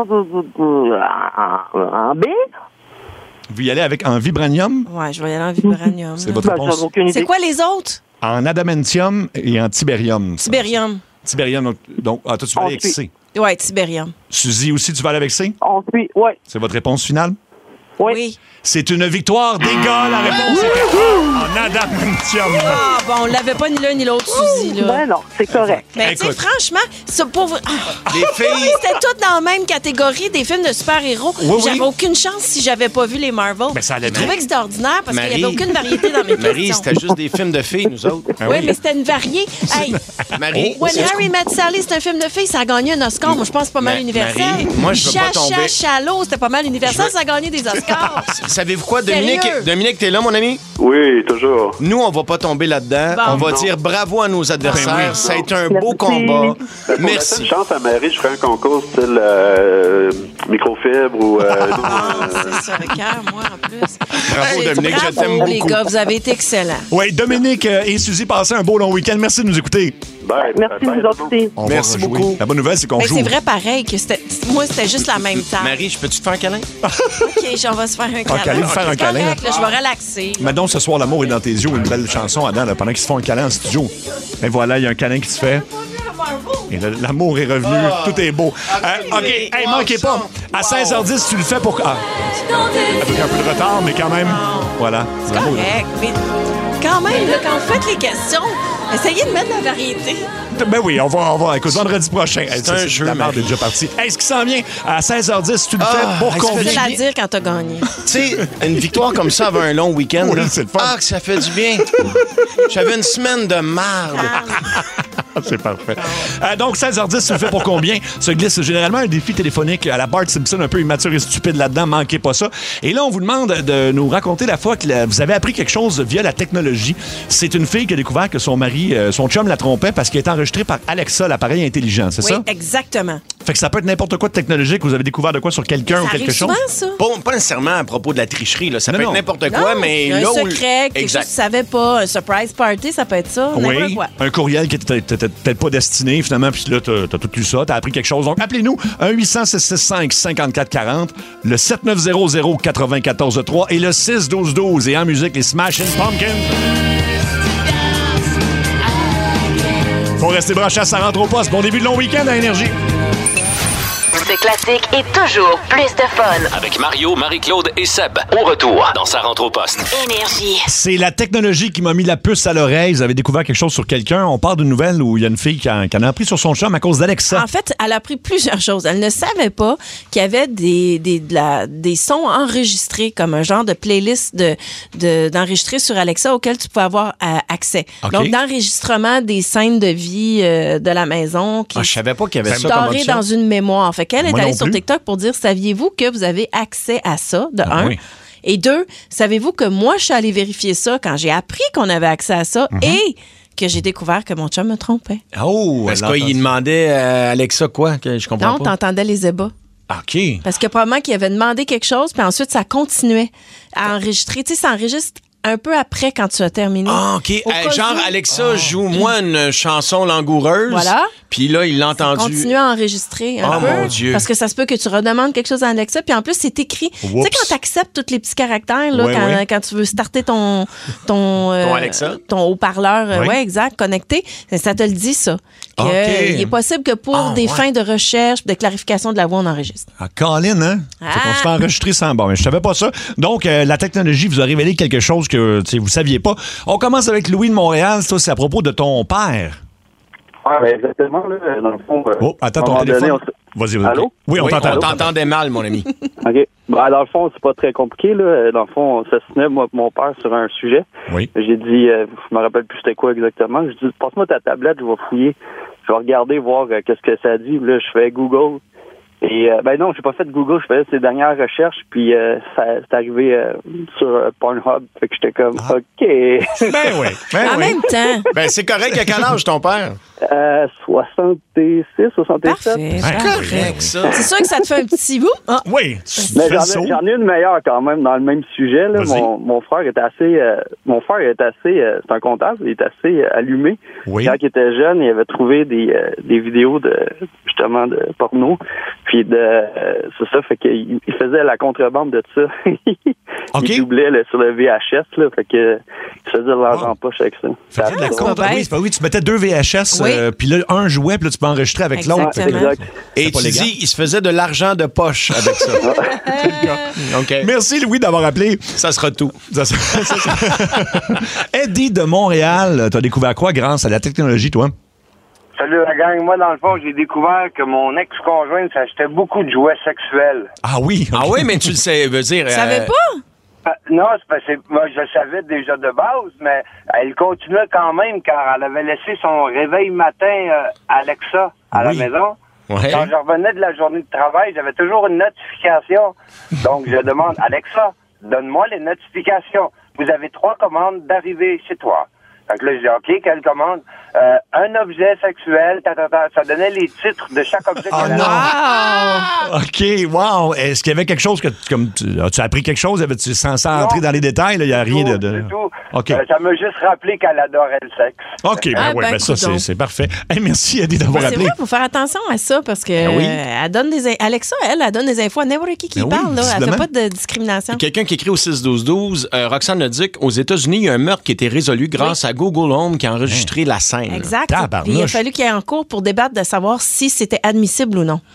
en en B? Vous y allez avec en vibranium? Ouais, je vais y aller en vibranium. C'est là. votre Ben, réponse. j'en ai aucune idée. C'est quoi les autres? En adamantium et en tibérium. Tibérium. Tibérium. Donc, donc ah, toi, tu vas aller avec Ensuite. C. Ouais, Tibérium. Suzy aussi, tu vas aller avec C? On suit, ouais. C'est votre réponse finale? Oui. Oui. C'est une victoire des gars. La réponse était A. En adamantium. Ah, bon, on l'avait pas ni l'un ni l'autre, Suzy, là. Ben non, c'est correct. Mais tu sais, Écoute. franchement, c'est pour vous. Ah, Les filles. c'était toutes dans la même catégorie des films de super-héros. Oui, oui. J'avais aucune chance si j'avais pas vu les Marvel. Ben, ça allait Je bien. trouvais que c'était ordinaire parce qu'il n'y Marie. avait aucune variété dans mes Marie, questions. c'était juste des films de filles, nous autres. Ah Oui, oui. mais c'était une variée. Hey, Marie, When c'est- Harry Met Sally, c'est un film de filles, ça a gagné un Oscar. Moi, je pense que c'est pas mal Ma- universel. Marie, moi, je veux pas Cha, tomber- Cha, Shallow, c'était pas mal universel, Je veux- ça a gagné des Oscars. savez-vous quoi, Dominique? Sérieux? Dominique, t'es là, mon ami? Oui, toujours. Nous, on va pas tomber là-dedans. Bon. on va Non. dire bravo à nos adversaires. Ben oui. Ça a été un Merci. beau combat. Ben, pour laisser Merci. une chance à Marie, je ferai un concours style euh, microfibre ou... Euh, non, Ah, euh, c'est ça, le cœur, moi, en plus. Bravo, Hey, Dominique, je bravo, t'aime les beaucoup. gars, vous avez été excellents. Oui, Dominique euh, et Suzy, passez un beau long week-end. Merci de nous écouter. bye, Merci, bye, vous autres aussi. On va Merci rejouer. beaucoup. La bonne nouvelle, c'est qu'on Mais joue. c'est vrai pareil que c'était. Moi, c'était juste la même table. Marie, je peux-tu te faire un câlin? OK, j'en vais se faire un câlin. câlin, faire un C'est câlin. correct, là, je vais relaxer. Mais donc, ce soir, l'amour est dans tes yeux, une belle chanson, Adam, là, pendant qu'ils se font un câlin en studio. Et voilà, il y a un câlin qui se fait. Et là, l'amour est revenu. Tout est beau. Euh, OK, hey, manquez pas. À seize heures dix, tu le fais pour. Ah, avec un peu de retard, mais quand même. Voilà. C'est L'amour est- correct. Mais Quand même, là, quand vous faites les questions, essayez de mettre la variété. Ben oui, on va, on va. Écoute, vendredi prochain. C'est ça, un c'est, jeu, la barre est Marie. déjà partie. Hey, ce qui s'en vient à seize heures dix, tu le Ah, fais pour hey, combien? Tu peux la dire quand t'as gagné. Tu sais, une victoire comme ça avant un long week-end, Oui, là, c'est le fun. ah, que ça fait du bien. J'avais une semaine de marde. C'est parfait. Euh, donc, seize heures dix, tu le fais pour combien? Se glisse généralement un défi téléphonique à la Bart Simpson, un peu immature et stupide là-dedans. Manquez pas ça. Et là, on vous demande de nous raconter la fois que la- vous avez appris quelque chose via la technologie. C'est une fille qui a découvert que son mari, euh, son chum la trompait parce qu'il est enregistré par Alexa, l'appareil intelligent, c'est Oui, ça? exactement. Fait que ça peut être n'importe quoi de technologique. Vous avez découvert de quoi sur quelqu'un Ça ou arrive quelque chose? souvent, ça. Pas, pas nécessairement à propos de la tricherie, là. Ça Non, peut non. être n'importe Non, quoi, mais il y a là un où... secret, quelque Exact. chose que tu savais pas, un surprise party, ça peut être ça, n'importe Oui, quoi. un courriel qui était peut-être pas destiné, finalement, puis là, t'as t'as tout lu ça, t'as appris quelque chose. Donc, appelez-nous, un huit cents six six cinq cinquante-quatre quarante, le sept neuf zéro zéro quatre-vingt-quatorze trois et le six douze douze. Et en musique, les Smashing Pumpkins. Faut rester branché à ça rentre au poste. Bon début de long week-end à Énergie. Ce classique est toujours plus de fun. Avec Mario, Marie-Claude et Seb. Au retour dans Sa rentre au poste. Énergie. C'est la technologie qui m'a mis la puce à l'oreille. Vous avez découvert quelque chose sur quelqu'un. On parle d'une nouvelle où il y a une fille qui en, qui en a appris sur son chum à cause d'Alexa. En fait, elle a appris plusieurs choses. Elle ne savait pas qu'il y avait des, des, de la- des sons enregistrés comme un genre de playlist de, de, d'enregistrés sur Alexa auquel tu pouvais avoir euh, accès. OK. Donc, d'enregistrement des scènes de vie euh, de la maison qui Ah, je savais pas qu'il y avait ça comme storées option. dans une mémoire. Fait qu'elle est Moi allée non sur plus. TikTok pour dire, saviez-vous que vous avez accès à ça, de Ah un. oui. Et deux, savez-vous que moi, je suis allée vérifier ça quand j'ai appris qu'on avait accès à ça Mhm. et que j'ai découvert que mon chum me trompait. Oh, Est-ce elle qu'il entend- demandait à Alexa quoi? Que je comprends Non, pas. t'entendais les ébats. OK. Parce que probablement qu'il avait demandé quelque chose, puis ensuite, ça continuait à enregistrer. Tu sais, ça enregistre un peu après quand tu as terminé. Ah, OK. Au Euh, cas genre, où- Alexa, joue-moi une chanson langoureuse. Voilà. Puis là, il l'a entendu. Continue à enregistrer un Oh, peu. mon Dieu. Parce que ça se peut que tu redemandes quelque chose à Alexa. Puis en plus, c'est écrit. Tu sais, Oups. quand tu acceptes tous les petits caractères, là, Ouais, quand, ouais. quand tu veux starter ton, ton, euh, Ton Alexa? ton haut-parleur, euh, Oui. ouais, exact, connecté, ça te le dit, ça. Que, OK. euh, il est possible que pour Ah, des ouais. fins de recherche, de clarification de la voix, on enregistre. Ah, Colin, hein? Fait qu'on Ah. se fait enregistrer sans... Bon, mais je savais pas ça. Donc, euh, la technologie vous a révélé quelque chose que tu sais, vous saviez pas. On commence avec Louis de Montréal. Ça, c'est à propos de ton père. Ouais, ben exactement, là, dans le fond. euh, Oh, attends, à un ton moment téléphone. donné, on se- Vas-y, vas-y. Allô? Oui, on Oui, t'entend. on t'entendait mal, mon ami. OK. Ben, dans le fond, c'est pas très compliqué, là. Dans le fond, on s'assinait, moi et mon père, sur un sujet. Oui. J'ai dit, euh, je me rappelle plus c'était quoi exactement. J'ai dit, passe-moi ta tablette, je vais fouiller. Je vais regarder, voir euh, qu'est-ce que ça dit. Là, je fais Google. Et, euh, ben non, j'ai pas fait Google, je faisais ces dernières recherches, puis euh, ça c'est arrivé euh, sur euh, Pornhub. Fait que j'étais comme, Ah. OK. Ben oui. Ben En oui. même temps. Ben, c'est correct. À quel âge, ton père? euh, soixante-six, soixante-sept. Parfait. Ben, Correct, ça. C'est sûr que ça te fait un petit bout. Ah. Oui, tu Mais fais le j'en saut. ai, j'en ai une meilleure quand même dans le même sujet. Là. Vas-y. Mon, mon frère est assez, euh, mon frère est assez, euh, c'est un comptable, il est assez euh, allumé. Oui. Quand il était jeune, il avait trouvé des, euh, des vidéos de justement de porno, puis de, euh, c'est ça, fait qu'il il faisait la contrebande de ça. OK. Il doublait là, sur le V H S, là, fait que il faisait de l'argent Wow. en poche avec ça. Faisait de la C'est pas compte. bête. Oui, c'est pas oui, tu mettais deux V H S, Oui. euh, puis là, un jouait, puis là, tu peux enregistrer avec Exact. l'autre. Ouais, Fait que- exact. Et C'est pas tu légal. dis, il se faisait de l'argent de poche avec ça. OK. Merci, Louis, d'avoir appelé. Ça sera tout. Ça, ça, ça, ça. Eddie de Montréal, t'as découvert quoi grâce à la technologie, toi? Salut la gang. Moi, dans le fond, j'ai découvert que mon ex-conjointe s'achetait beaucoup de jouets sexuels. Ah oui. Ah oui, mais tu le sais, veut dire... Tu savais euh, pas? Euh, non, c'est parce que moi, je le savais déjà de base, mais elle continuait quand même car elle avait laissé son réveil matin euh, Alexa à Oui. la maison. Ouais. Quand je revenais de la journée de travail, j'avais toujours une notification. Donc, je demande, Alexa, donne-moi les notifications. Vous avez trois commandes d'arrivée chez toi. Donc là, je dis, OK, quelle commande? Euh, un objet sexuel, ta, ta, ta. Ça donnait les titres de chaque objet. Oh qu'elle avait. non! Ah! OK, wow. Est-ce qu'il y avait quelque chose que, tu- comme, tu, as-tu appris quelque chose? Avais-tu, sans, sans Non. entrer dans les détails, il n'y a rien de... Tout, de... c'est tout. OK. Euh, ça m'a juste rappelé qu'elle adorait le sexe. OK, ben, Ah, ouais, ben, ben, ça, coudonc. c'est, c'est parfait. Hey, merci, Eddie, d'avoir C'est appelé. vrai, il faut faire attention à ça parce que Ben oui. euh, elle donne des in- Alexa, elle, elle donne des infos à n'importe qui qui Ben oui, parle. Là. Elle fait visiblement. pas de discrimination. Quelqu'un qui écrit au six douze douze, euh, Roxane Leduc, aux États-Unis, il y a un meurtre qui a été résolu grâce à Google Home qui a enregistré la scène. Exact. Tabarnouche. Puis il a fallu qu'il y ait un cours pour débattre de savoir si c'était admissible ou non.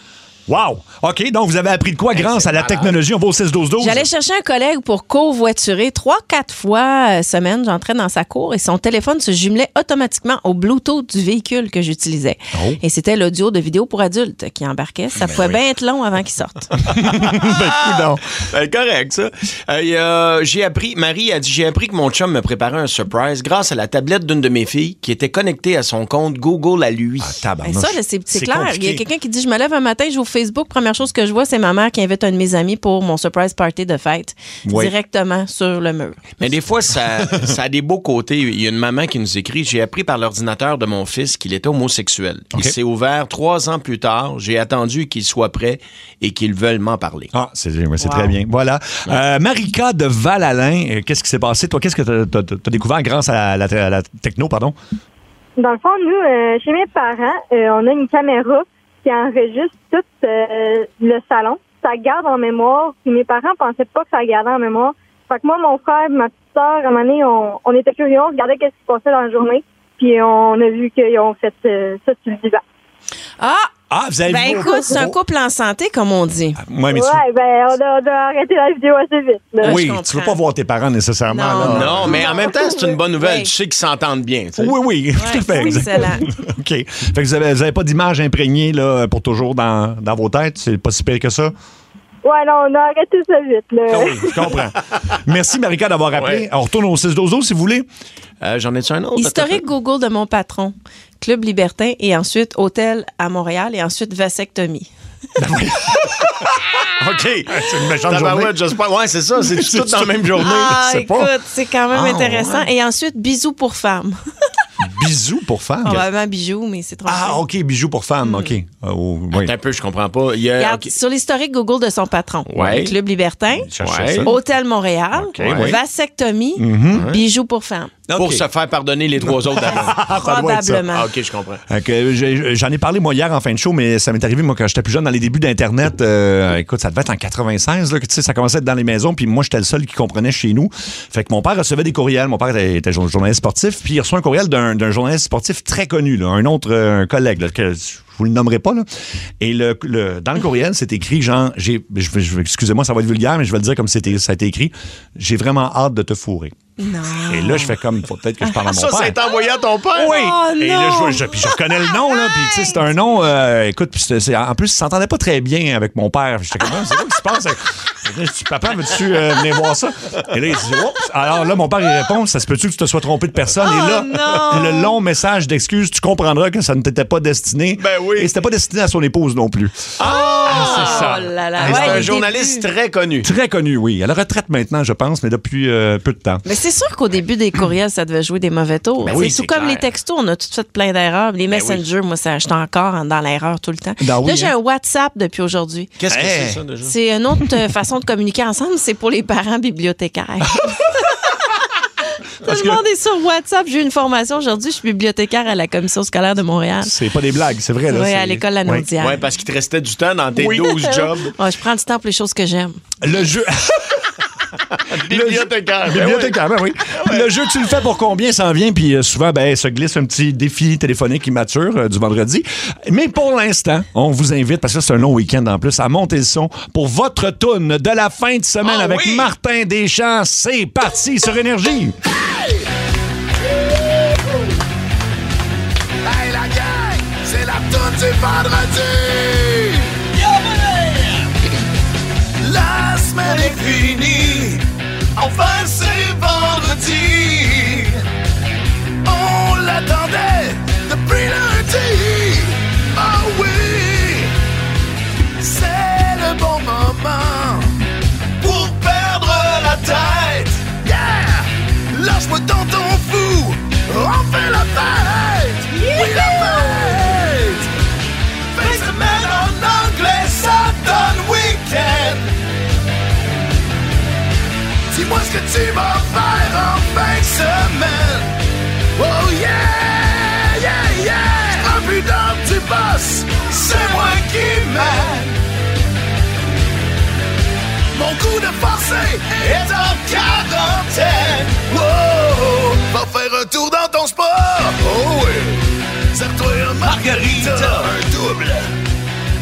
Wow! OK, donc vous avez appris de quoi grâce à la technologie? On va au six douze douze. J'allais chercher un collègue pour covoiturer. Trois, quatre fois euh, semaine, j'entrais dans sa cour et son téléphone se jumelait automatiquement au Bluetooth du véhicule que j'utilisais. Oh. Et c'était l'audio de vidéo pour adultes qui embarquait. Ça ben pouvait oui. bien être long avant qu'il sorte. ben, ben, correct, ça. Euh, euh, j'ai appris, Marie a dit, j'ai appris que mon chum me préparait un surprise grâce à la tablette d'une de mes filles qui était connectée à son compte Google à lui. Ah, ben ça, là, c'est, c'est, c'est clair. Compliqué. Il y a quelqu'un qui dit, je me lève un matin, je vais au Facebook, première chose que je vois, c'est ma mère qui invite un de mes amis pour mon surprise party de fête, oui. directement sur le mur. Mais des fois, ça, ça a des beaux côtés. Il y a une maman qui nous écrit, j'ai appris par l'ordinateur de mon fils qu'il était homosexuel. Okay. Il s'est ouvert trois ans plus tard. J'ai attendu qu'il soit prêt et qu'il veuille m'en parler. Ah, c'est, c'est wow. très bien. Voilà. Euh, Marika de Val-Alain, qu'est-ce qui s'est passé? Toi, qu'est-ce que tu as découvert grâce à la, à la techno, pardon? Dans le fond, nous, euh, chez mes parents, euh, on a une caméra qui enregistre tout euh, le salon. Ça garde en mémoire. Puis mes parents pensaient pas que ça gardait en mémoire. Fait que moi, mon frère, ma petite sœur, à un moment donné, on, on était curieux, on regardait qu'est-ce qui se passait dans la journée. Puis on a vu qu'ils ont fait euh, ça sur le divan. Ah! Ah, vous avez ben vu écoute, c'est un couple en santé, comme on dit. Ouais, mais ouais, tu... ben on a, on a arrêté la vidéo assez vite. Là. Oui, tu veux pas voir tes parents nécessairement. Non, là. non mais en même temps, c'est une bonne nouvelle. Oui. Tu sais qu'ils s'entendent bien. Tu sais. Oui, oui, ouais, tout à fait. Excellent. OK. Fait que vous avez, vous avez pas d'image imprégnée là, pour toujours dans, dans vos têtes? C'est pas si pire que ça? Ouais, non, on a arrêté ça vite. Là. Ah oui, je comprends. Merci, Marika, d'avoir appelé. Ouais. On retourne au six douze douze, si vous voulez. Euh, j'en ai-tu un autre? Historique Google de mon patron. Club libertin et ensuite hôtel à Montréal et ensuite vasectomie. OK. C'est une méchante journée. Ouais, j'espère. Ouais, c'est ça. C'est, c'est tout dans la même journée. Ah, c'est écoute, pas... c'est quand même ah, intéressant. Ouais. Et ensuite, bisous pour femmes. Bisous pour femmes? Probablement bijoux, mais c'est trop Ah, OK, bijoux pour femmes, mm. OK. Uh, oh, oui. Attends un peu, je comprends pas. Il y a... Regarde, okay. sur l'historique Google de son patron. Ouais. Club libertin, ouais. Hôtel Montréal, okay, ouais. vasectomie, mm-hmm. bijoux pour femmes. Okay. Pour se faire pardonner les trois autres d'avant. Probablement. Ah, OK, je comprends. Okay, j'en ai parlé, moi, hier en fin de show, mais ça m'est arrivé, moi, quand j'étais plus jeune, dans les débuts d'Internet. Euh, écoute, ça devait être en quatre-vingt-seize, là, tu sais, ça commençait à être dans les maisons, puis moi, j'étais le seul qui comprenait chez nous. Fait que mon père recevait des courriels. Mon père était, était journaliste sportif, puis il reçoit un courriel d'un, d'un journaliste sportif très connu, là, un autre euh, un collègue, là, que je vous le nommerai pas, là. Et le, le, dans le courriel, c'est écrit, genre, j'ai, je, je, excusez-moi, ça va être vulgaire, mais je vais le dire comme c'était, ça a été écrit. J'ai vraiment hâte de te fourrer. Non. Et là, je fais comme, faut peut-être que je parle à mon ça, père. Ça, c'est envoyé à ton père? Oui. Oh, et là, je, je, puis je reconnais le nom, là. Puis, tu sais, c'est un nom, euh, écoute, puis c'est, c'est, en plus, il s'entendait pas très bien avec mon père. J'étais comme, c'est quoi qui se passe? Je dis, papa, veux-tu euh, venir voir ça? Et là, il dit, oups. Alors là, mon père, il répond, ça se peut-tu que tu te sois trompé de personne? Oh, et là, non. le long message d'excuses, tu comprendras que ça ne t'était pas destiné. Ben oui. Et c'était pas destiné à son épouse non plus. Ah, ah c'est ça. Oh là là. Et ouais, c'est un journaliste début. Très connu. Très connu, oui. À la retraite maintenant, je pense, mais depuis euh, peu de temps. Mais c'est sûr qu'au début des courriels, ça devait jouer des mauvais tours. Ben oui, c'est c'est tout comme clair. les textos, on a tout fait plein d'erreurs. Les ben messengers, oui. moi, ça, j'étais encore dans l'erreur tout le temps. Ben oui, là, j'ai hein? un WhatsApp depuis aujourd'hui. Qu'est-ce hey. que c'est ça déjà? C'est une autre euh, façon de communiquer ensemble, c'est pour les parents bibliothécaires. Tout le monde est sur WhatsApp. J'ai eu une formation aujourd'hui. Je suis bibliothécaire à la Commission scolaire de Montréal. C'est pas des blagues, c'est vrai. Là, oui, c'est... à l'école La Naudière. Oui, ouais, parce qu'il te restait du temps dans tes oui. douze jobs. Ouais, je prends du temps pour les choses que j'aime. Le jeu... Bibliothécaire. Le jeu... Bibliothécaire, ben oui. Ben oui. Le jeu, tu le fais pour combien ça en vient? Puis euh, souvent, ben, se glisse un petit défi téléphonique immature euh, du vendredi. Mais pour l'instant, on vous invite, parce que c'est un long week-end en plus, à monter le son pour votre toune de la fin de semaine oh, avec oui. Martin Deschamps. C'est parti sur Énergie. Hey! Hey, la gang! C'est la toune du vendredi! Yo, la semaine est finie, enfin c'est vendredi. On l'attendait depuis lundi. Oh oui, c'est le bon moment pour perdre la tête. Yeah, lâche-moi dans ton fou, on fait la fête. Yeah. Oui, la fête. Fin de semaine en anglais, ça donne week-end. Dis-moi ce que tu vas faire en fin de semaine. Oh yeah, yeah, yeah. J'prends plus d'ordre du boss, c'est moi qui mène. Mon coup de forcé est en quarantaine. Wow, va faire un tour dans ton sport. Oh oui, serre-toi un margarita, un double. Margarita.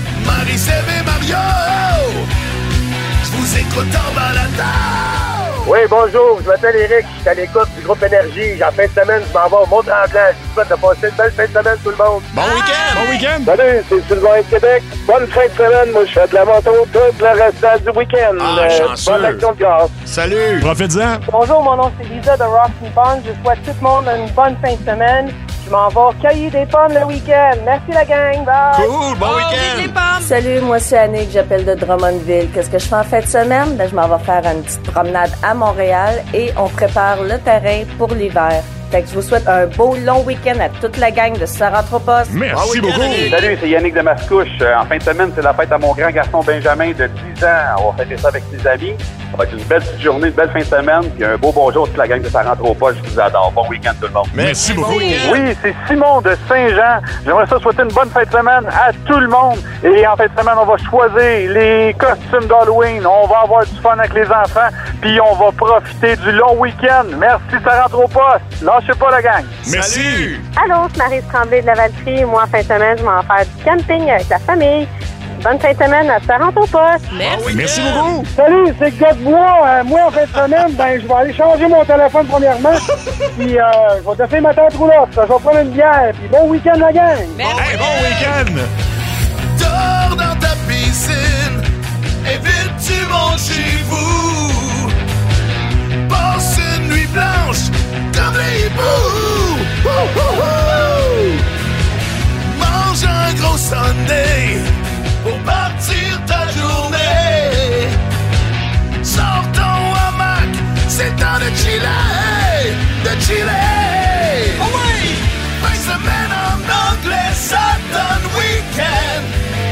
Marie-Sève et Mario, je vous écoute en baladant. Oui, bonjour, je m'appelle Eric, je suis à l'écoute du groupe Énergie. En fin de semaine, je m'en vais au Mont-Tremblant. Je vous souhaite de passer une belle fin de semaine, tout le monde. Bon week-end! Bon week-end! Salut, c'est Sylvain de Québec. Bonne fin de semaine. Moi, je fais de la moto tout le restant du week-end. Ah, chanceux. bonne action de grâce. Salut! Profite-en. Bonjour, mon nom c'est Lisa de Rocky Pond. Je souhaite tout le monde une bonne fin de semaine. Je m'en vais cueillir des pommes le week-end. Merci la gang. Bye! Cool, bon week-end! Salut, moi c'est Annick, j'appelle de Drummondville. Qu'est-ce que je fais en fin de semaine? Ben, je m'en vais faire une petite promenade à Montréal et on prépare le terrain pour l'hiver. Fait que je vous souhaite un beau long week-end à toute la gang de Sarantropos. Merci beaucoup. Salut, c'est Yannick de Mascouche. Euh, En fin de semaine, c'est la fête à mon grand garçon Benjamin de dix ans. On va fêter ça avec ses amis. Ça va être une belle petite journée, une belle fin de semaine, puis un beau bonjour à toute la gang de Sarantropos. Je vous adore. Bon week-end tout le monde. Merci beaucoup. Oui, c'est Simon de Saint-Jean. J'aimerais ça souhaiter une bonne fin de semaine à tout le monde. Et en fin de semaine, on va choisir les costumes d'Halloween. On va avoir du fun avec les enfants. Puis on va profiter du long week-end. Merci, Sarantropos. Lâchez pas la gang. Merci. Allô, c'est Marie Tremblay de la Valtrie. Moi, en fin de semaine, je m'en vais faire du camping avec la famille. Bonne fin de semaine à Sarantropos. Merci. Merci beaucoup. Salut, c'est Godebois. Euh, moi, en fin de semaine, ben, je vais aller changer mon téléphone premièrement. Puis, euh, je vais te faire ma tête roulotte. Je vais prendre une bière. Puis, bon week-end, la gang. Hey, bon week-end. Dors dans ta piscine, évite du monde chez vous. Passe une nuit blanche comme les hiboux. Ouh, ouh, ouh. Mange un gros sundae pour partir ta journée. Sors ton hamac, c'est temps de chiller, de chiller. Oh oui! Fin de semaine en anglais, ça donne week-end.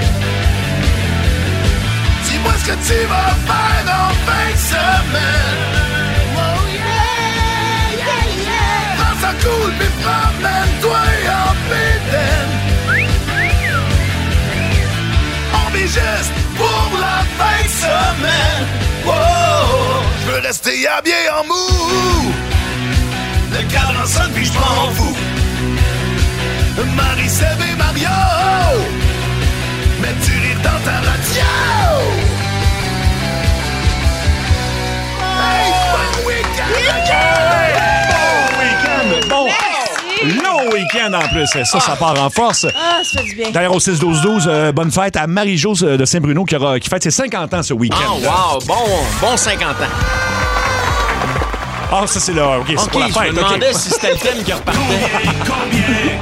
Dis-moi ce que tu vas faire en fin de semaine. Oh yeah, yeah, yeah. Prends ça cool, puis promène-toi en pédenne. On vit juste pour la fin de semaine. Wow, je veux rester habillé en mou. Le cadre en sonne, puis je m'en fous. Marie-Sève et Mario, mets du rire dans ta radio. Hey, bon week-end! Bon week-end. Bon. Long week-end en plus. Ça, ça part en force. Ah, ça fait du bien. D'ailleurs, au six douze douze, euh, bonne fête à Marie-Jo de Saint-Bruno qui, aura, qui fête ses cinquante ans ce week-end. Oh, wow! Bon, bon cinquante ans. Ah, ça, c'est là. OK, c'est OK, pour la je fête. me demandais OK. si c'était le thème qui repartait. Combien,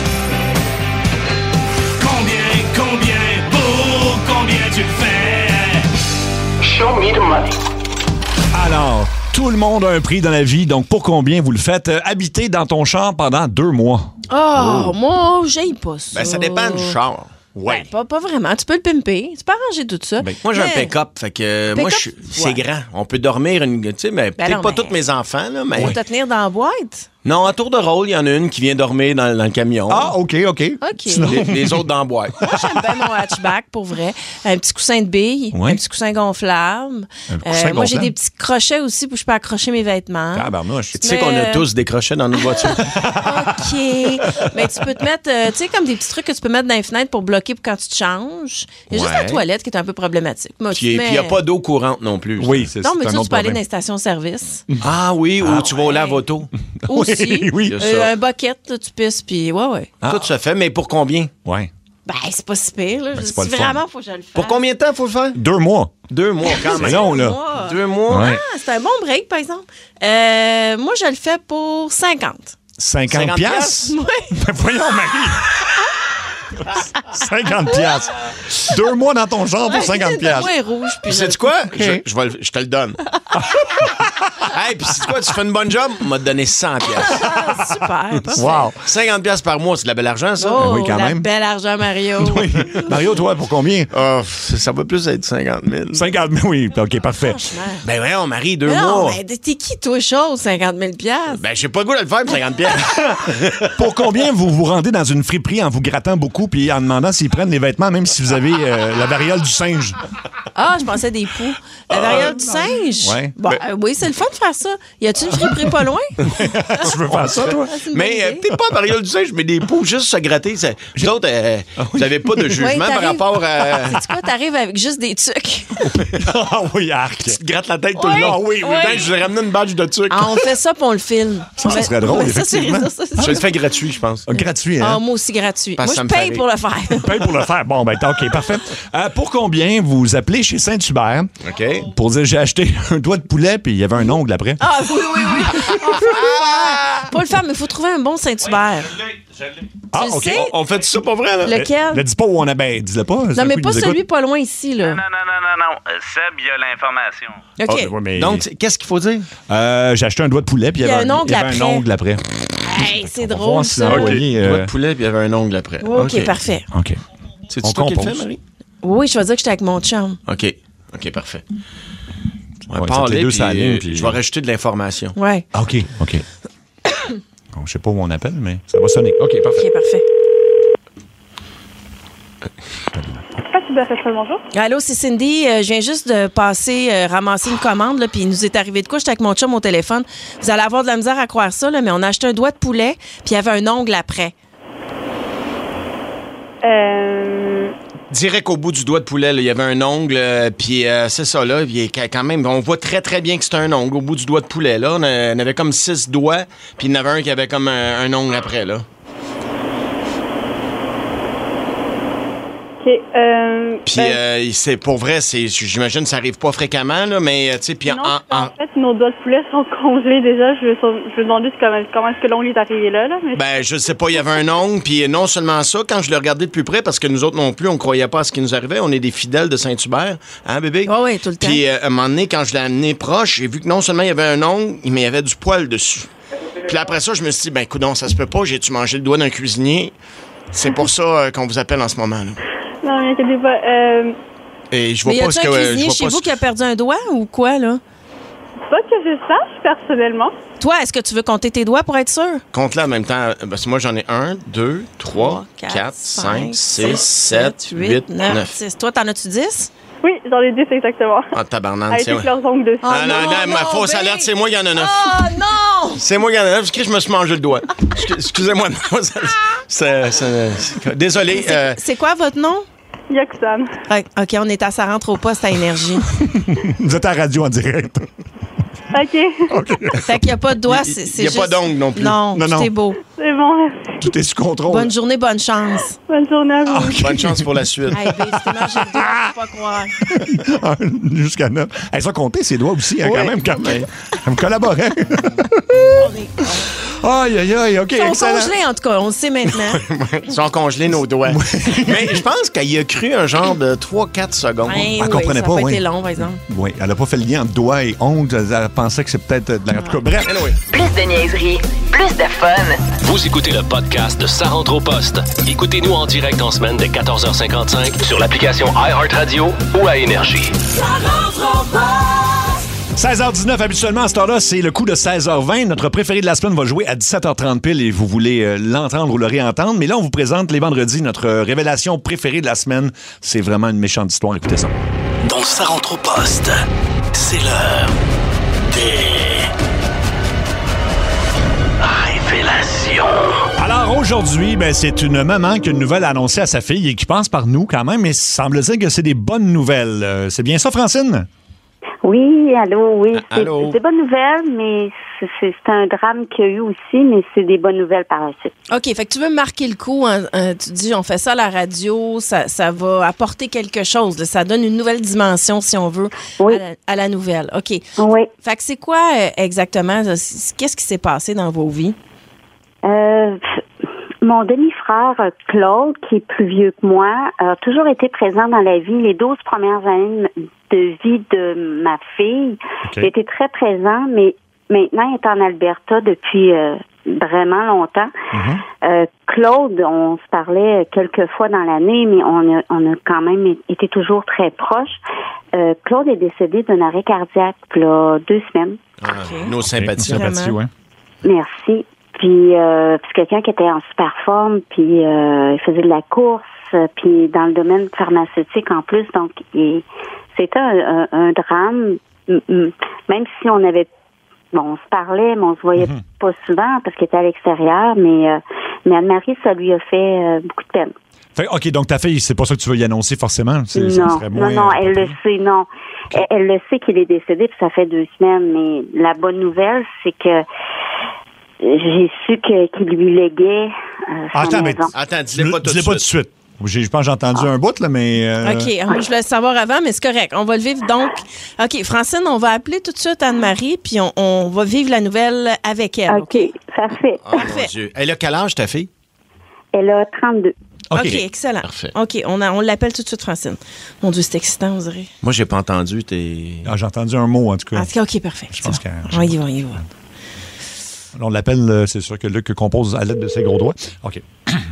combien, combien, pour combien tu le fais? Show me the money. Alors, tout le monde a un prix dans la vie, donc pour combien vous le faites? Euh, habiter dans ton char pendant deux mois. Oh, moi, j'aille pas ça. Ben, ça dépend du char. Ouais. Ben, pas, pas vraiment. Tu peux le pimper. Tu peux arranger tout ça. Ben, moi, j'ai Mais- un pick-up. Fait que euh, moi, Pick-up? je suis- c'est Ouais. grand. On peut dormir une. Tu sais, mais Ben peut-être non, pas mais- tous mes enfants, là, mais. Faut te tenir dans la boîte. Non, à tour de rôle, il y en a une qui vient dormir dans, dans le camion. Ah, OK, OK. OK. Les, les autres dans la boîte. Moi, j'aime bien mon hatchback, pour vrai. Un petit coussin de billes, Ouais. un petit coussin gonflable. Un coussin moi, j'ai gonflable. des petits crochets aussi pour que je peux accrocher mes vêtements. Tabarnouche. Tu sais Mais- qu'on a tous des crochets dans nos voitures. OK. Mais tu peux te mettre, euh, tu sais, comme des petits trucs que tu peux mettre dans les fenêtres pour bloquer pour quand tu te changes. Il y a juste Ouais. la toilette qui est un peu problématique. Moi, Puis tu il n'y a mets- pas d'eau courante non plus. Oui, c'est Non, mais c'est tu un sais, tu autre peux aller dans problème. les stations-service. Ah oui, ou tu vas au ouais. lave-auto. Aussi. Oui, oui. Il y a ça. Euh, un bucket, là, tu pisses, puis ouais, ouais. Tout se fait, mais pour combien? Ouais. Ben, c'est pas si pire, là. Ben, Je- c'est pas si le fun. vraiment, faut que je le fasse. Pour combien de temps faut le faire? Deux mois. Deux mois quand C'est même. long, là. Moi, Deux mois? Ouais. Ah, c'est un bon break, par exemple. Euh, moi, je le fais pour cinquante. cinquante cinquante piastres? Oui. Ben voyons, Marie. cinquante piastres. Deux mois dans ton genre pour cinquante piastres. Moi, rouge, puis Puis je- sais-tu quoi? Je, je vais le- je te le donne. Hey, puis sais-tu quoi? Tu fais une bonne job, on m'a donné cent piastres. Ah, super. parfait. Wow. cinquante piastres par mois, c'est de la belle argent, ça? Oh, oui, quand la même. belle argent, Mario. Oui. Mario, toi, pour combien? Oh, ça va plus être cinquante mille. cinquante mille, oui. OK, parfait. Franchement. Ben ouais, on marie deux Mais non, mois. mais t'es qui, toi, chose, cinquante mille piastres? Ben, j'ai pas le goût de le faire pour cinquante piastres. Pour combien vous vous rendez dans une friperie en vous grattant beaucoup puis en demandant s'ils prennent les vêtements, même si vous avez euh, la variole du singe? Ah, je pensais des poux. La variole du singe? Ouais. Bon, euh, oui, c'est le fun de faire ça. Y a-tu une friperie pas loin? Tu veux faire ça, toi? Mais euh, t'es pas à Mariole du Singe, je mets des poux juste se gratter. Ça- Vous autres, euh, vous n'avez pas de jugement Ouais, par t'arrives- rapport à. Sais-tu quoi? T'arrives avec juste des tucs. Ah oui, arc. Tu te grattes la tête tout Ouais, le long. Ah oui, oui. ouais. Ben, je vous ai ramené une badge de trucs. Ah, on fait ça puis on le filme. Ça, ça serait drôle, Ça, c'est- effectivement. ça, c'est- Je le fais gratuit, je pense. Gratuit, Ah, hein? moi aussi gratuit. Parce Moi, que je ça me paye fait pour le faire. Paye pour le faire. Bon, ben, OK, parfait. Euh, pour combien vous appelez chez Saint-Hubert OK. pour dire j'ai acheté un doigt de poulet puis il y avait un ongle après? Ah, oui, oui, oui. On peut le faire. Pas le faire, mais il faut trouver un bon Saint-Hubert. Ah, le OK. sais? On fait ça pour vrai, là? Lequel? Ne dis pas où on a. Ben, dis-le pas. Non, mais pas celui pas loin ici, là. Non, non, non, non, non. Euh, Seb, il y a l'information. OK. Ah, ouais, mais- Donc, qu'est-ce qu'il faut dire? Euh, j'ai acheté un doigt de poulet puis il y avait un, ongle il y avait un après. ongle après. Hey, c'est On va drôle, voir si ça. c'est envoyé, euh, Doigt de poulet, puis il y avait un ongle après. OK, parfait. OK. C'est-tu On toi qui le compose. fais, Marie? Oui, je vais dire que j'étais avec mon chum. OK. OK, parfait. On Ouais, va ça, parler, les deux, puis, ça aligne, euh, puis- je vais rajouter de l'information. Ouais. Ah, OK, OK. Bon, je sais pas où on appelle, mais ça va sonner. OK, parfait. OK, parfait. Bonjour. Allô, c'est Cindy. Euh, je viens juste de passer, euh, ramasser une commande, là, puis il nous est arrivé de quoi? J'étais avec mon chum au téléphone. Vous allez avoir de la misère à croire ça, là, mais on a acheté un doigt de poulet, puis il y avait un ongle après. Euh, Direct au bout du doigt de poulet, là, il y avait un ongle, euh, puis euh, c'est ça, là. Puis quand même, on voit très, très bien que c'était un ongle au bout du doigt de poulet, là. On, a- on avait comme six doigts, puis il y en avait un qui avait comme un, un ongle après, là. OK. Euh, Puis ben, euh, c'est pour vrai, c'est j'imagine que ça arrive pas fréquemment, là, mais euh, tu sais, puis non, en, en- en fait, nos doigts de poulet sont congelés déjà. Je veux, je veux demander comment, comment est-ce que l'ongle est arrivé là. là mais Ben, je sais pas, il y avait un ongle, puis non seulement ça, quand je le regardais de plus près, parce que nous autres non plus, on croyait pas à ce qui nous arrivait, on est des fidèles de Saint-Hubert, hein, bébé? Oui, oui, tout le temps. Puis euh, à un moment donné, quand je l'ai amené proche, j'ai vu que non seulement il y avait un ongle, mais il y avait du poil dessus. Puis après ça, je me suis dit, ben, coudonc, ça se peut pas, j'ai-tu mangé le doigt d'un cuisinier? C'est pour ça euh, qu'on vous appelle en ce moment, là. non, mais inquiétez pas. Euh, Et je vois Mais y pas a-tu ce un que... euh, je cuisinier vois chez pas vous ce- qui a perdu un doigt ou quoi, là? pas que je sache, personnellement. Toi, est-ce que tu veux compter tes doigts pour être sûr? Compte-là en même temps. euh, Parce que moi, j'en ai un, deux, trois, quatre, cinq, six, sept, huit, neuf. dix. Toi, t'en as-tu dix? Oui, j'en ai dix exactement. Ah, tabarnane, Avec c'est... tous leurs ongles dessus. Ah, Ah, non, non, non, ma non, fausse ben- alerte, c'est moi qui en a neuf. Oh non! C'est moi qui en a neuf, parce que je me suis mangé le doigt. Excu- Excusez-moi. non, ça- c'est- c'est- c'est- Désolé. C'est euh, c'est quoi votre nom? Yoxan. Ouais, OK, on est à ça rentre au poste à Énergie. Vous êtes à la radio en direct. OK. Fait qu'il n'y a pas de doigts, Il- c'est il c'est y a pas juste- d'ongles non plus. Non, Non, tout non. est beau. C'est bon, merci. Tout est sous contrôle. Bonne journée, bonne chance. Bonne journée à vous. Bonne chance pour la suite. Hey, ben, c'était mangé le doigt, je peux pas croire. Jusqu'à neuf. Elle s'est compté ses doigts aussi, hein, Ouais. quand même, quand même. Elle me collaborait. Aïe, aïe, aïe, OK, Ils sont excellent. congelés, en tout cas, on le sait maintenant. Ils ont congelé nos doigts. Mais je pense qu'elle y a cru un genre de trois quatre secondes. Hey, Elle oui, comprenait ça pas, a pas oui. été long, par exemple. Oui, elle n'a pas fait le lien entre doigts et ongles. Elle pensait que c'est peut-être de la... En tout cas, bref. Anyway. Plus de niaiserie, plus de fun. Vous écoutez le podcast de Ça rentre au poste. Écoutez-nous en direct en semaine dès quatorze heures cinquante-cinq sur l'application iHeartRadio ou à Énergie. seize heures dix-neuf, habituellement, à cette heure-là, c'est le coup de seize heures vingt. Notre préféré de la semaine va jouer à dix-sept heures trente pile et vous voulez euh, l'entendre ou le réentendre. Mais là, on vous présente les vendredis notre euh, révélation préférée de la semaine. C'est vraiment une méchante histoire. Écoutez ça. Dans Ça rentre au poste, c'est l'heure des révélations. Alors aujourd'hui, ben, c'est une maman qui a une nouvelle à annoncer à sa fille et qui passe par nous quand même, mais semble dire que c'est des bonnes nouvelles. Euh, c'est bien ça, Francine? Oui, allô, oui. Ah, C'est allô? c'est des bonnes nouvelles, mais c'est c'est un drame qu'il y a eu aussi, mais c'est des bonnes nouvelles par la suite. OK, fait que tu veux marquer le coup. Hein, hein, tu dis, on fait ça à la radio, ça, ça va apporter quelque chose. Là, ça donne une nouvelle dimension, si on veut, à, la, à la nouvelle. OK. Oui. Fait que c'est quoi euh, exactement? là, c- Qu'est-ce qui s'est passé dans vos vies? Euh, mon demi-frère, Claude, qui est plus vieux que moi, a toujours été présent dans la vie. Les douze premières années de vie de ma fille, OK. il était très présent, mais maintenant, il est en Alberta depuis euh, vraiment longtemps. Euh, Claude, on se parlait quelques fois dans l'année, mais on a, on a quand même été toujours très proches. Euh, Claude est décédé d'un arrêt cardiaque il y a deux semaines. Ah, Nos sympathies. Nos sympathies, ouais. Merci. Puis, euh, puis quelqu'un qui était en super forme, puis euh, il faisait de la course, euh, puis dans le domaine pharmaceutique en plus. Donc, il- c'était un, un, un drame, m- m- même si on avait bon, on se parlait, mais on se voyait Mhm. pas souvent parce qu'elle était à l'extérieur, mais, euh, mais Anne-Marie, ça lui a fait euh, beaucoup de peine. Fait, OK, donc ta fille, c'est pas ça que tu veux y annoncer forcément? C'est, ça Non, serait non, moins, non, euh, elle le sait, non. Elle, elle le sait qu'il est décédé, puis ça fait deux semaines, mais la bonne nouvelle, c'est que j'ai su que, qu'il lui léguait euh, sa Attends, mais maison. Attends, dis-le pas tout de dis-le pas tout de suite. J'ai- Je pense que j'ai entendu un bout, là, mais... euh, OK, moi, je voulais le savoir avant, mais c'est correct. On va le vivre donc. OK, Francine, on va appeler tout de suite Anne-Marie, puis on, on va vivre la nouvelle avec elle. OK, parfait. Oh, mon Dieu. Elle a quel âge, ta fille? Elle a trente-deux. OK, OK. excellent. Parfait. OK, on, a- on l'appelle tout de suite, Francine. Mon Dieu, c'est excitant, on dirait. Moi, j'ai pas entendu tes... Ah, j'ai entendu un mot, en tout cas. En tout cas, OK, parfait. Je pense C'est bon. qu'elle- On y va, on y va. On l'appelle, euh, c'est sûr que Luc compose à l'aide de ses gros doigts. OK.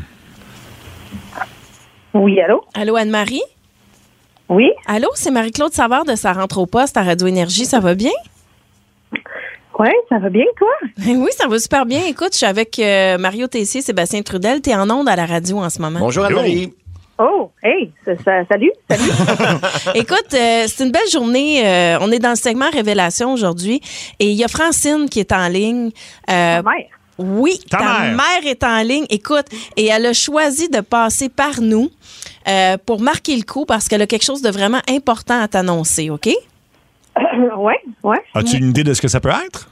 Oui, allô? Allô, Anne-Marie? Oui? Allô, c'est Marie-Claude Savard de Ça rentre au poste à Radio Énergie. Ça va bien? Oui, ça va bien, toi? Oui, ça va super bien. Écoute, je suis avec euh, Mario Tessier, Sébastien Trudel. T'es en onde à la radio en ce moment. Bonjour, Anne-Marie. Oh, hey, ça, ça- salut, salut. Écoute, euh, c'est une belle journée. Euh, on est dans le segment Révélation aujourd'hui. Et il y a Francine qui est en ligne. Euh, Ma mère. Oui, Ta ta, mère. mère. est en ligne. Écoute, et elle a choisi de passer par nous euh, pour marquer le coup parce qu'elle a quelque chose de vraiment important à t'annoncer, OK? Oui, oui. As-tu une idée de ce que ça peut être?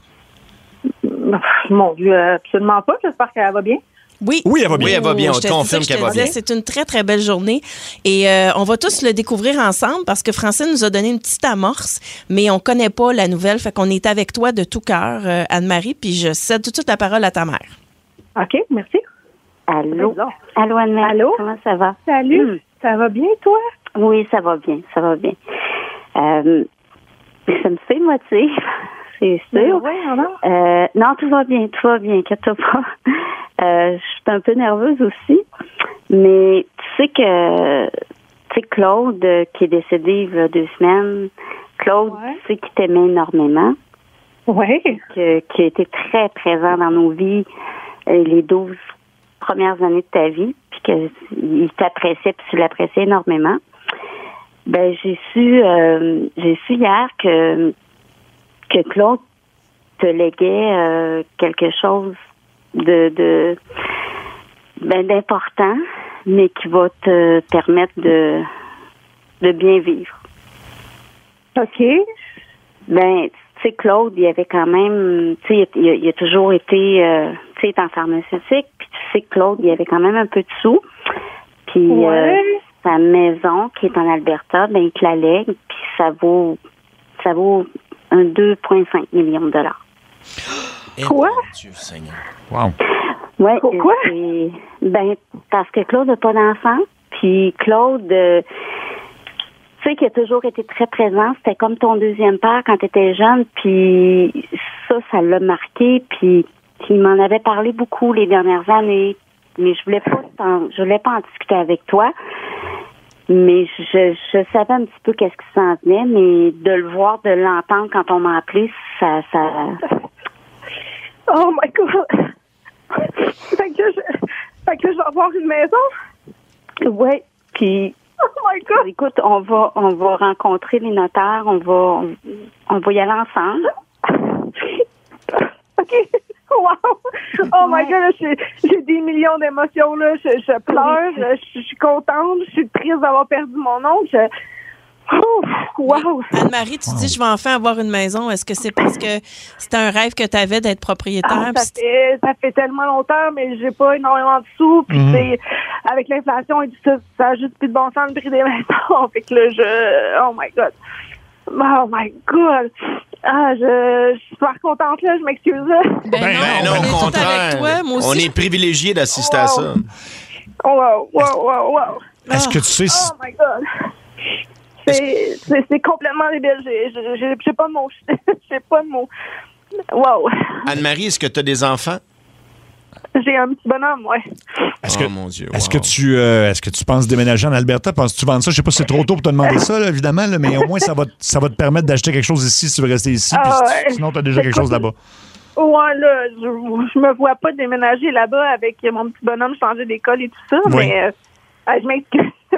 Mon Dieu, absolument pas. J'espère qu'elle va bien. Oui. Oui, elle va bien. Oui, elle va bien. On Je te te- confirme c'est ça que qu'elle je te va disais, bien. C'est une très, très belle journée. Et euh, on va tous le découvrir ensemble parce que Francine nous a donné une petite amorce, mais on connaît pas la nouvelle. Fait qu'on est avec toi de tout cœur, euh, Anne-Marie, puis je cède tout de suite la parole à ta mère. OK, merci. Allô? Bizarre. Allô, Anne-Marie? Allô? Comment ça va? Salut, Hmm. ça va bien, toi? Oui, ça va bien, ça va bien. Euh, ça me fait moitié, c'est sûr. Oui, non? Euh, non, tout va bien, tout va bien, inquiète-toi pas. Euh, je suis un peu nerveuse aussi, mais tu sais que, tu sais, Claude, euh, qui est décédé il y a deux semaines, Claude, Ouais. tu sais, qui t'aimait énormément, Oui. que, qui a été très présent dans nos vies euh, les douze premières années de ta vie, puis qu'il t'appréciait, puis tu l'appréciais énormément. Ben, j'ai su, euh, j'ai su hier que, que Claude te léguait euh, quelque chose de, de ben, d'important, mais qui va te permettre de, de bien vivre. OK. Ben, tu sais, Claude, il avait quand même, tu sais, il, a- il a toujours été, euh, tu sais, il est en pharmaceutique, puis tu sais, Claude, il avait quand même un peu de sous. Puis Ouais. euh, sa maison, qui est en Alberta, ben, il te la lègue, puis ça vaut, ça vaut un deux virgule cinq millions de dollars. Quoi? Eh, mon Dieu Seigneur. Wow. Ouais. Pourquoi? et- Ben, parce que Claude n'a pas d'enfant, puis Claude, euh, tu sais, qui a toujours été très présent, c'était comme ton deuxième père quand tu étais jeune, puis ça, ça l'a marqué, puis il m'en avait parlé beaucoup les dernières années, mais je voulais pas t'en- je voulais pas en discuter avec toi, mais je, je savais un petit peu qu'est-ce qui s'en venait, mais de le voir, de l'entendre quand on m'a appelé, ça, ça, Oh my God. fait, que je, fait que je vais avoir une maison? ouais, puis Oh my God. écoute, on va, on va rencontrer les notaires, on va, on, on va y aller ensemble. OK. Wow. Oh my God, là, j'ai, j'ai des millions d'émotions, là. Je, je pleure, je, je suis contente, je suis triste d'avoir perdu mon oncle. Je... Oh, wow. Anne-Marie, tu dis, je vais enfin avoir une maison. Est-ce que c'est parce que c'était un rêve que tu avais d'être propriétaire? Ah, ça, Puis fait, ça fait tellement longtemps, mais j'ai pas énormément de sous. Puis, Mhm. c'est avec l'inflation et tout ça, ça a juste plus de bon sens le prix des maisons. Fait que là, je. Oh my God. Oh my God. Ah, je, je suis super contente, là. Je m'excuse, là. Ben, Ben non, non, on au est tout contraire. avec toi. Moi On aussi. est privilégiés d'assister à Wow. ça. Oh, wow, wow, wow, wow. Est-ce que tu sais si... Oh my God. C'est, c'est, c'est complètement débile. J'ai, j'ai, j'ai, j'ai pas de mots. J'ai pas de mots. Wow. Anne-Marie, est-ce que tu as des enfants? J'ai un petit bonhomme, ouais. Est-ce oh que, mon Dieu. est-ce wow. que tu euh, est-ce que tu penses déménager en Alberta? Penses-tu vendre ça? Je sais pas si c'est trop tôt pour te demander ça, là, évidemment, là, mais au moins ça va, t- ça va te permettre d'acheter quelque chose ici si tu veux rester ici. Ah puis si- ouais. Sinon, tu as déjà quelque chose là-bas. Ouais, là, je, je me vois pas déménager là-bas avec mon petit bonhomme changer d'école et tout ça, Oui. mais euh, ah, je m'excuse.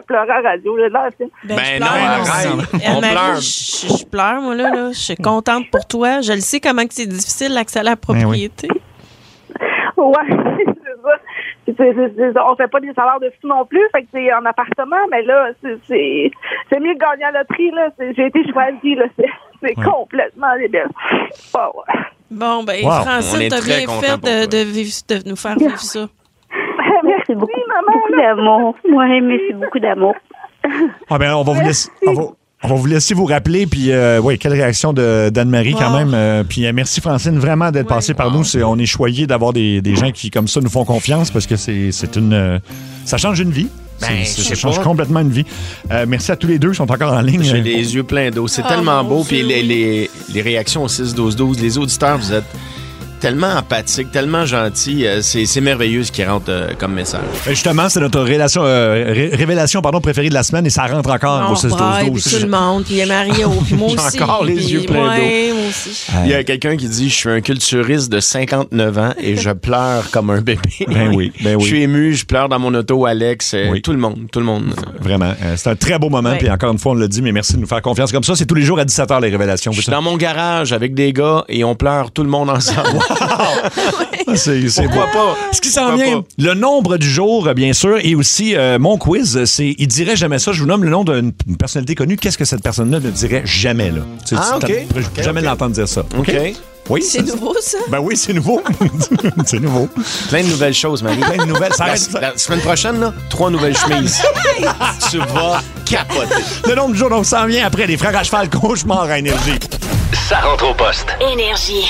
pleurer à la radio. Là, là, Ben, Ben je non, pleure. arrête. On Anne-Marie, pleure. Je, je pleure, moi, là, là. Je suis contente pour toi. Je le sais comment que c'est difficile d'accéder à la propriété. Ouais, c'est ça. Puis c'est- c'est- c'est- on fait pas des salaires de fou non plus, fait que c'est en appartement, mais là, c'est c'est c'est mieux de gagner à la loterie, là. C'est- J'ai été choisie, là. C'est c'est Ouais. complètement débile. Ah ouais. Bon, ben, Wow. On Francine, est t'as très bien content fait pour de, de, vivre, de nous faire vivre ça. Merci beaucoup, beaucoup d'amour. Oui, mais c'est beaucoup d'amour. Ah ben, on va vous laisser. On va, on va vous laisser vous rappeler. Puis, euh, oui, quelle réaction de, d'Anne-Marie quand Wow. même. Euh, puis, euh, merci Francine vraiment d'être passée par nous. C'est, on est choyés d'avoir des, des gens qui, comme ça, nous font confiance parce que c'est, c'est une. euh, ça change une vie. Ben, C'est- je c'est- ça sais change pas. complètement une vie. Euh, merci à tous les deux qui sont encore en ligne. J'ai les yeux pleins d'eau. C'est Ah, tellement mon beau. Puis Dieu, les, oui. les, les réactions au six douze douze, les auditeurs, vous êtes tellement empathiques, tellement gentils. Euh, C'est c'est merveilleux ce qui rentre euh, comme message. Ben, justement, c'est notre relation, euh, ré- révélation pardon, préférée de la semaine et ça rentre encore On au six douze braille, douze. puis tout le monde, puis il y a Mario, puis moi J'ai aussi. encore les puis- yeux pleins ouais, d'eau. moi aussi. Il y a quelqu'un qui dit « Je suis un culturiste de cinquante-neuf ans et je pleure comme un bébé. » Ben oui, ben oui. Je suis ému, je pleure dans mon auto, Alex. euh, Tout le monde, tout le monde. Vraiment. Euh, c'est un très beau moment. Ouais. Puis encore une fois, on l'a dit, mais merci de nous faire confiance. Comme ça, c'est tous les jours à dix-sept heures les révélations. Je suis dans mon garage avec des gars et on pleure tout le monde ensemble. C'est, c'est Pourquoi beau. pas? Ce qui s'en Pourquoi vient, pas? le nombre du jour, euh, bien sûr, et aussi euh, mon quiz, c'est il dirait jamais ça. Je vous nomme le nom d'une une personnalité connue. Qu'est-ce que cette personne-là ne dirait jamais, là? Tu- Ah, tu- OK. t'as- pourrais jamais l'entendre dire ça. OK. Oui, C'est nouveau, ça? Ben oui, c'est nouveau. c'est nouveau. Plein de nouvelles choses, Marie. Plein de nouvelles. Ça La, arrête- la semaine prochaine, là, trois nouvelles chemises. Tu vas capoter. Le nombre du jour, donc, s'en vient après les frères à cheval cauchemar à Énergie. Ça rentre au poste. Énergie.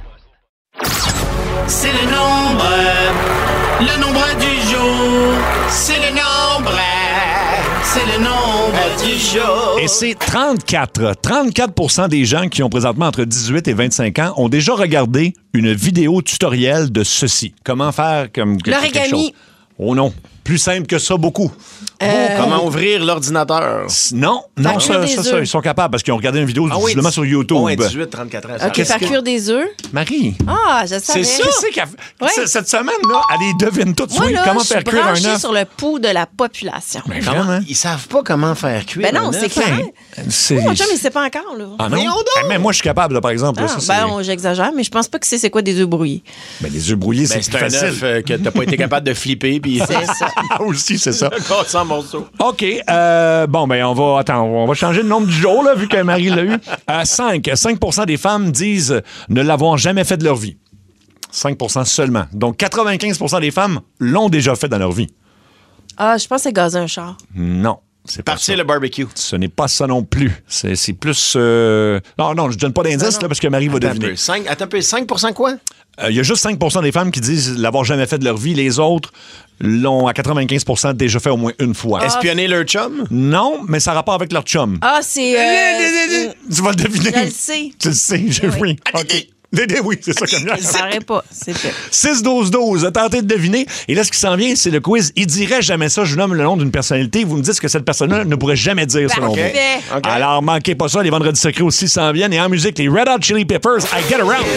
C'est le nombre, le nombre du jour. C'est le nombre, c'est le nombre du jour. Et c'est trente-quatre. trente-quatre pour cent des gens qui ont présentement entre dix-huit et vingt-cinq ans ont déjà regardé une vidéo tutoriel de ceci. Comment faire comme quelque L'origami. chose. Oh non. Plus simple que ça, beaucoup. Euh, Comment ouvrir l'ordinateur? Non, non, Faire ça, cuire des ça, ça, œufs. ils sont capables parce qu'ils ont regardé une vidéo Ah oui, visiblement sur YouTube. Ouais, dix-huit, trente-quatre ans. ça OK, reste. faire cuire des œufs. Marie, Ah, je savais. c'est ça. Qu'est-ce qu'elle fait? Ouais. C- Cette semaine-là, elle les devine toutes. Moi, Oui, là, comment je suis faire cuire un branchée œuf? sur le pouls de la population. Ben, Comment? vraiment. Ils savent pas comment faire cuire. Ben non, un c'est œuf. clair. C'est... Mon chum, il sait pas encore, là. Ah non? Voyons donc! Eh, mais moi, je suis capable, là, par exemple. là, Ah, ça, c'est... ben, on- j'exagère, mais je pense pas que c'est c'est quoi des œufs brouillés. Ben, les œufs brouillés, Ben, c'est c'est plus un facile. œuf euh, que t'as pas été capable de flipper. Puis C'est ça. Ah, aussi, c'est ça. Encore cent morceaux. OK. Euh, bon, ben, on va. Attends, on va changer le nombre du jour, là, vu que Marie l'a eu. À cinq. cinq pour cent des femmes disent ne l'avoir jamais fait de leur vie. cinq pour cent seulement. Donc, quatre-vingt-quinze pour cent des femmes l'ont déjà fait dans leur vie. Ah, je pense que c'est gazer un char. Non. C'est pas Partir ça. le barbecue. Ce n'est pas ça non plus. C'est, c'est plus. euh, Non, non, je donne pas d'indice, là, parce que Marie va Attends un deviner. peu. cinq, attends un peu. cinq pour cent quoi? Euh, Il y a juste cinq pour cent des femmes qui disent l'avoir jamais fait de leur vie. Les autres l'ont à quatre-vingt-quinze pour cent déjà fait au moins une fois. Espionner leur chum? Non, mais ça a rapport avec leur chum. Ah, c'est. euh, Tu vas le deviner. Je le sais. Tu le sais, j'ai oui. OK. Dédé, oui, c'est ça comme Ça paraît pas. C'est fait. six douze douze, tentez de deviner. Et là, ce qui s'en vient, c'est le quiz. Il dirait jamais ça. Je vous nomme le nom d'une personnalité. Vous me dites ce que cette personne-là ne pourrait jamais dire, selon vous. Parfait. OK. Alors, manquez pas ça. Les vendredis secrets aussi s'en viennent. Et en musique, les Red Hot Chili Peppers, I Get Around.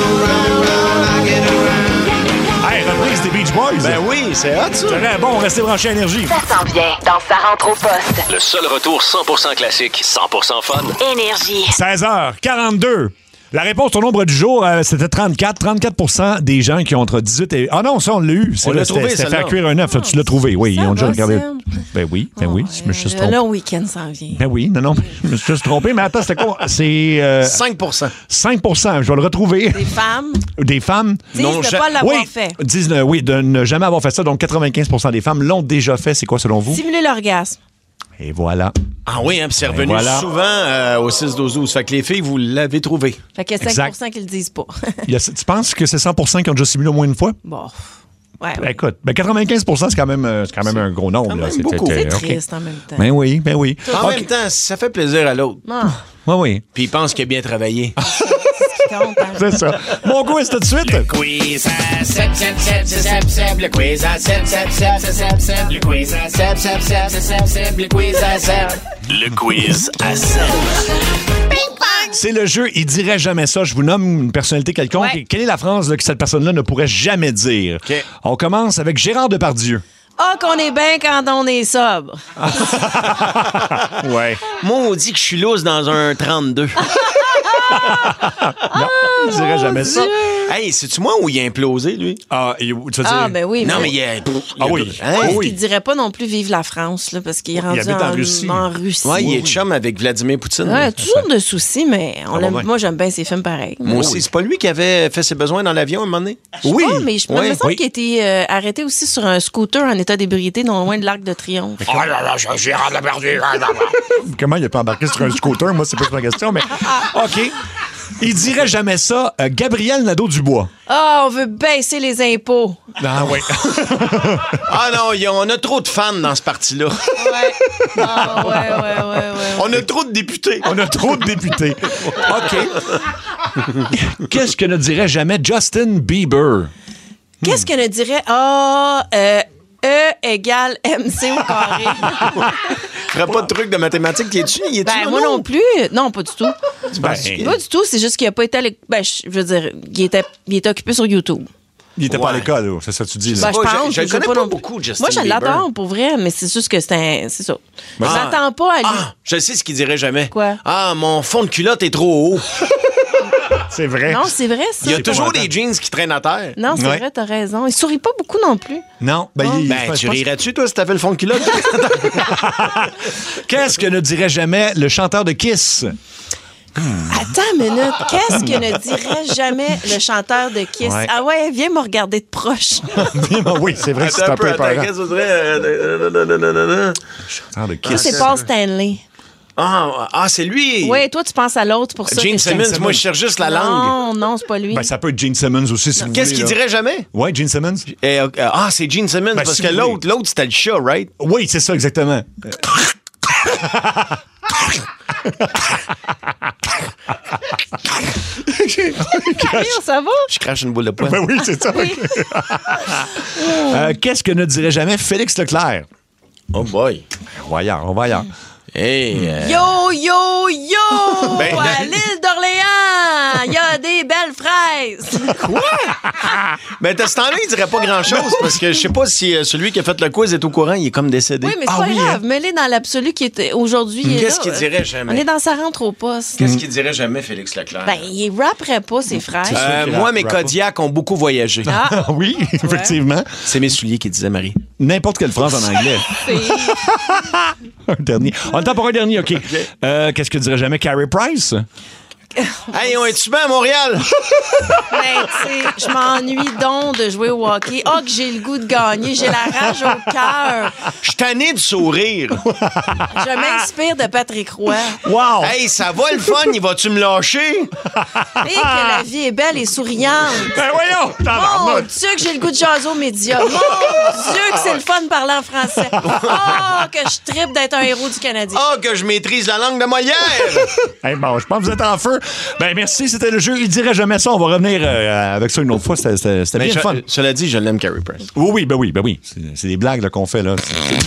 Hey, reprise des Beach Boys. Ben oui, c'est hot, ça. Très bon, restez branchés à Énergie. Ça s'en vient dans Sa rentre au poste. Le seul retour cent pour cent classique, cent pour cent fun. Énergie. seize heures quarante-deux. La réponse au nombre du jour, euh, c'était trente-quatre. trente-quatre pour cent des gens qui ont entre dix-huit et... Ah non, ça, on l'a eu. C'est On là, l'a c'était- trouvé, C'était celle-là. faire cuire un œuf. Ça, tu l'as trouvé, oui. Ça Ils ont déjà va, regardé. Sam? Ben oui, ben oui. Je me suis juste Le trompé. long week-end s'en vient. Ben oui, non, non, je me suis juste trompé. Mais attends, c'était quoi? C'est euh, cinq pour cent. cinq pour cent. Je vais le retrouver. Des femmes Des femmes. disent de ja- pas l'avoir oui, fait. disent euh, oui, de ne jamais avoir fait ça. Donc, quatre-vingt-quinze pour cent des femmes l'ont déjà fait. C'est quoi, selon vous? Simuler l'orgasme. Et voilà. Ah oui, hein, puis c'est Ben revenu voilà. souvent euh, au six douze douze. Fait que les filles, vous l'avez trouvé. Fait qu'il y a cinq pour cent qui le disent pas. Il y a- tu penses que c'est cent pour cent qui ont déjà simulé au moins une fois? Bon. Ouais, Ben, ouais. écoute, ben quatre-vingt-quinze pour cent, c'est quand même, euh, c'est quand même un gros nombre. quand là. même C'est- beaucoup. c'est- C'est OK. triste en même temps. Ben oui, ben oui. En OK. même temps, ça fait plaisir à l'autre. Ah, Oui, oui. Puis il pense qu'il a bien travaillé. c'est compte, hein. C'est ça. Mon quiz tout de suite. Quiz à sept, sept, sept, sept, sept, sept, le quiz à sept, sept, sept, sept, sept, sept, le quiz à sept, sept, sept, sept, sept, sept, le quiz à sept. Le quiz à sept. C'est le jeu Il dirait jamais ça. Je vous nomme une personnalité quelconque. Ouais. Quelle est la phrase là, que cette personne-là ne pourrait jamais dire? OK. On commence avec Gérard Depardieu. Ah, qu'on est bien quand on est sobre. Ouais. Moi, on dit que je suis lousse dans un trente-deux. Non, je dirais jamais ça. Hey, c'est-tu moi où il a implosé, lui? Ah, tu veux dire... Ah, ben oui. Non, mais mais il a... Ah oui. Hein? Est-ce oui. qu'il dirait pas non plus vive la France, là, parce qu'il est rendu habite en en, Russie. en Russie. Ouais, il est chum avec Vladimir Poutine. Ouais, toujours de soucis, mais on Ah, l'aime- ouais. moi, j'aime bien ses films pareils. Moi aussi. C'est pas lui qui avait fait ses besoins dans l'avion à un moment donné? Oui. Ah, mais je me Ouais. semble Oui. qu'il a été euh, arrêté aussi sur un scooter en état d'ébriété non loin de l'Arc de Triomphe. Oh là là, j'ai j'ai rendu perdu. Comment il a pas embarqué sur un scooter? Moi, c'est pas ma question, mais... OK. Il dirait jamais ça. Euh, Gabriel Nadeau-Dubois. Ah, on veut baisser les impôts. Ah oui. Ah non, y a- on a trop de fans dans ce parti-là. Ouais. Ah, ouais, ouais, ouais, ouais. On a trop de députés. On a trop de députés. OK. Qu'est-ce que ne dirait jamais Justin Bieber? Qu'est-ce que ne dirait Ah, euh, E égale M C au carré? Ferait pas de truc de mathématiques. Il est-tu? Il est-tu? Ben, moi non plus. Non, pas du tout. Ben, Pas du tout. C'est juste qu'il a pas été à l'école. Ben, je veux dire, il était, il était occupé sur YouTube. il était pas à Ouais. l'école, là. C'est ça que tu dis. Là. Ben, je pas, je- pense. je le sais connais pas non- beaucoup, Justin Moi, je Bieber. l'adore pour vrai, mais c'est juste que c'est un. C'est ça. Je Ah. l'attends pas à lui. Ah, je sais ce qu'il dirait jamais. Quoi? Ah, mon fond de culotte est trop haut. C'est vrai. Non, c'est vrai, ça. Il y a C'est toujours pas des jeans qui traînent à terre. Non, c'est Ouais. vrai, t'as raison. Il sourit pas beaucoup non plus. Non. Ben, il- Ben, je tu pense- rirais-tu, toi, si t'avais le fond de culotte? Qu'est-ce que ne dirait jamais le chanteur de Kiss? Attends une minute. Qu'est-ce que ne dirait jamais le chanteur de Kiss? Ouais. Ah ouais, viens me regarder de proche. Oui, c'est vrai que c'est Attends un peu attends, épeurant. qu'est-ce que ça serait? Euh, euh, euh, euh, euh, euh, Chanteur de Ça, Kiss. c'est Paul Stanley. Ah, ah, c'est lui! Oui, toi, tu penses à l'autre pour ça. Gene que je- Simmons, moi, je cherche juste la langue. Non, non, c'est pas lui. Ben, ça peut être Gene Simmons aussi, si vous Qu'est-ce voulez, qu'il là. dirait jamais? Ouais, Gene Simmons? Eh, euh, ah, c'est Gene Simmons, Ben, parce si que vous l'autre, l'autre, c'était le chat, right? Oui, c'est ça, exactement. Voyons, ça va? Je crache une boule de poing. Ben oui, c'est ça. Euh, Qu'est-ce que ne dirait jamais Félix Leclerc? Oh boy. On va ailleurs, on va ailleurs. Hey, euh, Yo, yo, yo! Ben, à ben- l'île d'Orléans, il y a des belles fraises. ben, de ce temps-là, il dirait pas grand-chose, parce que je sais pas si euh, celui qui a fait le quiz est au courant, il est comme décédé. Oui, mais c'est Ah pas oui, grave. Mets-les dans l'absolu qui est aujourd'hui. il est Qu'est-ce là. qu'il dirait jamais? On est dans sa rentre au poste. Qu'est-ce qu'il dirait jamais, Félix Leclerc? Ben, il rapperait pas ses frères. Euh, qu'il moi, rappe- mes rappe pas. Kodiak ont beaucoup voyagé. Ah, Oui, effectivement. C'est mes souliers qui disaient Marie. N'importe quelle phrase en anglais. c'est- Un dernier. On a le temps pour un dernier, OK. Euh, Qu'est-ce que dirait jamais Carey Price? Hey, on est-tu bien à Montréal? Ben, tu sais, je m'ennuie donc de jouer au hockey. Oh, que j'ai le goût de gagner. J'ai la rage au cœur. Je suis tanné de sourire. Je m'inspire de Patrick Roy. Wow! Hey, ça va le fun, il va-tu me lâcher? Et que la vie est belle et souriante. Ben voyons! Mon tabarnak. Dieu, que j'ai le goût de jaser aux médias. Mon Dieu, que c'est le fun de parler en français. Oh, que je tripe d'être un héros du Canadien. Ah, que je maîtrise la langue de Molière! Hey, bon, je pense que vous êtes en feu. Ben merci, c'était le jeu. Il dirait jamais ça. On va revenir euh, avec ça une autre fois. C'était c'était- c'était Mais bien je- fun. Cela dit, je l'aime, Carey Price. Oui, oui, ben oui, ben oui. C'est c'est des blagues là, qu'on fait là.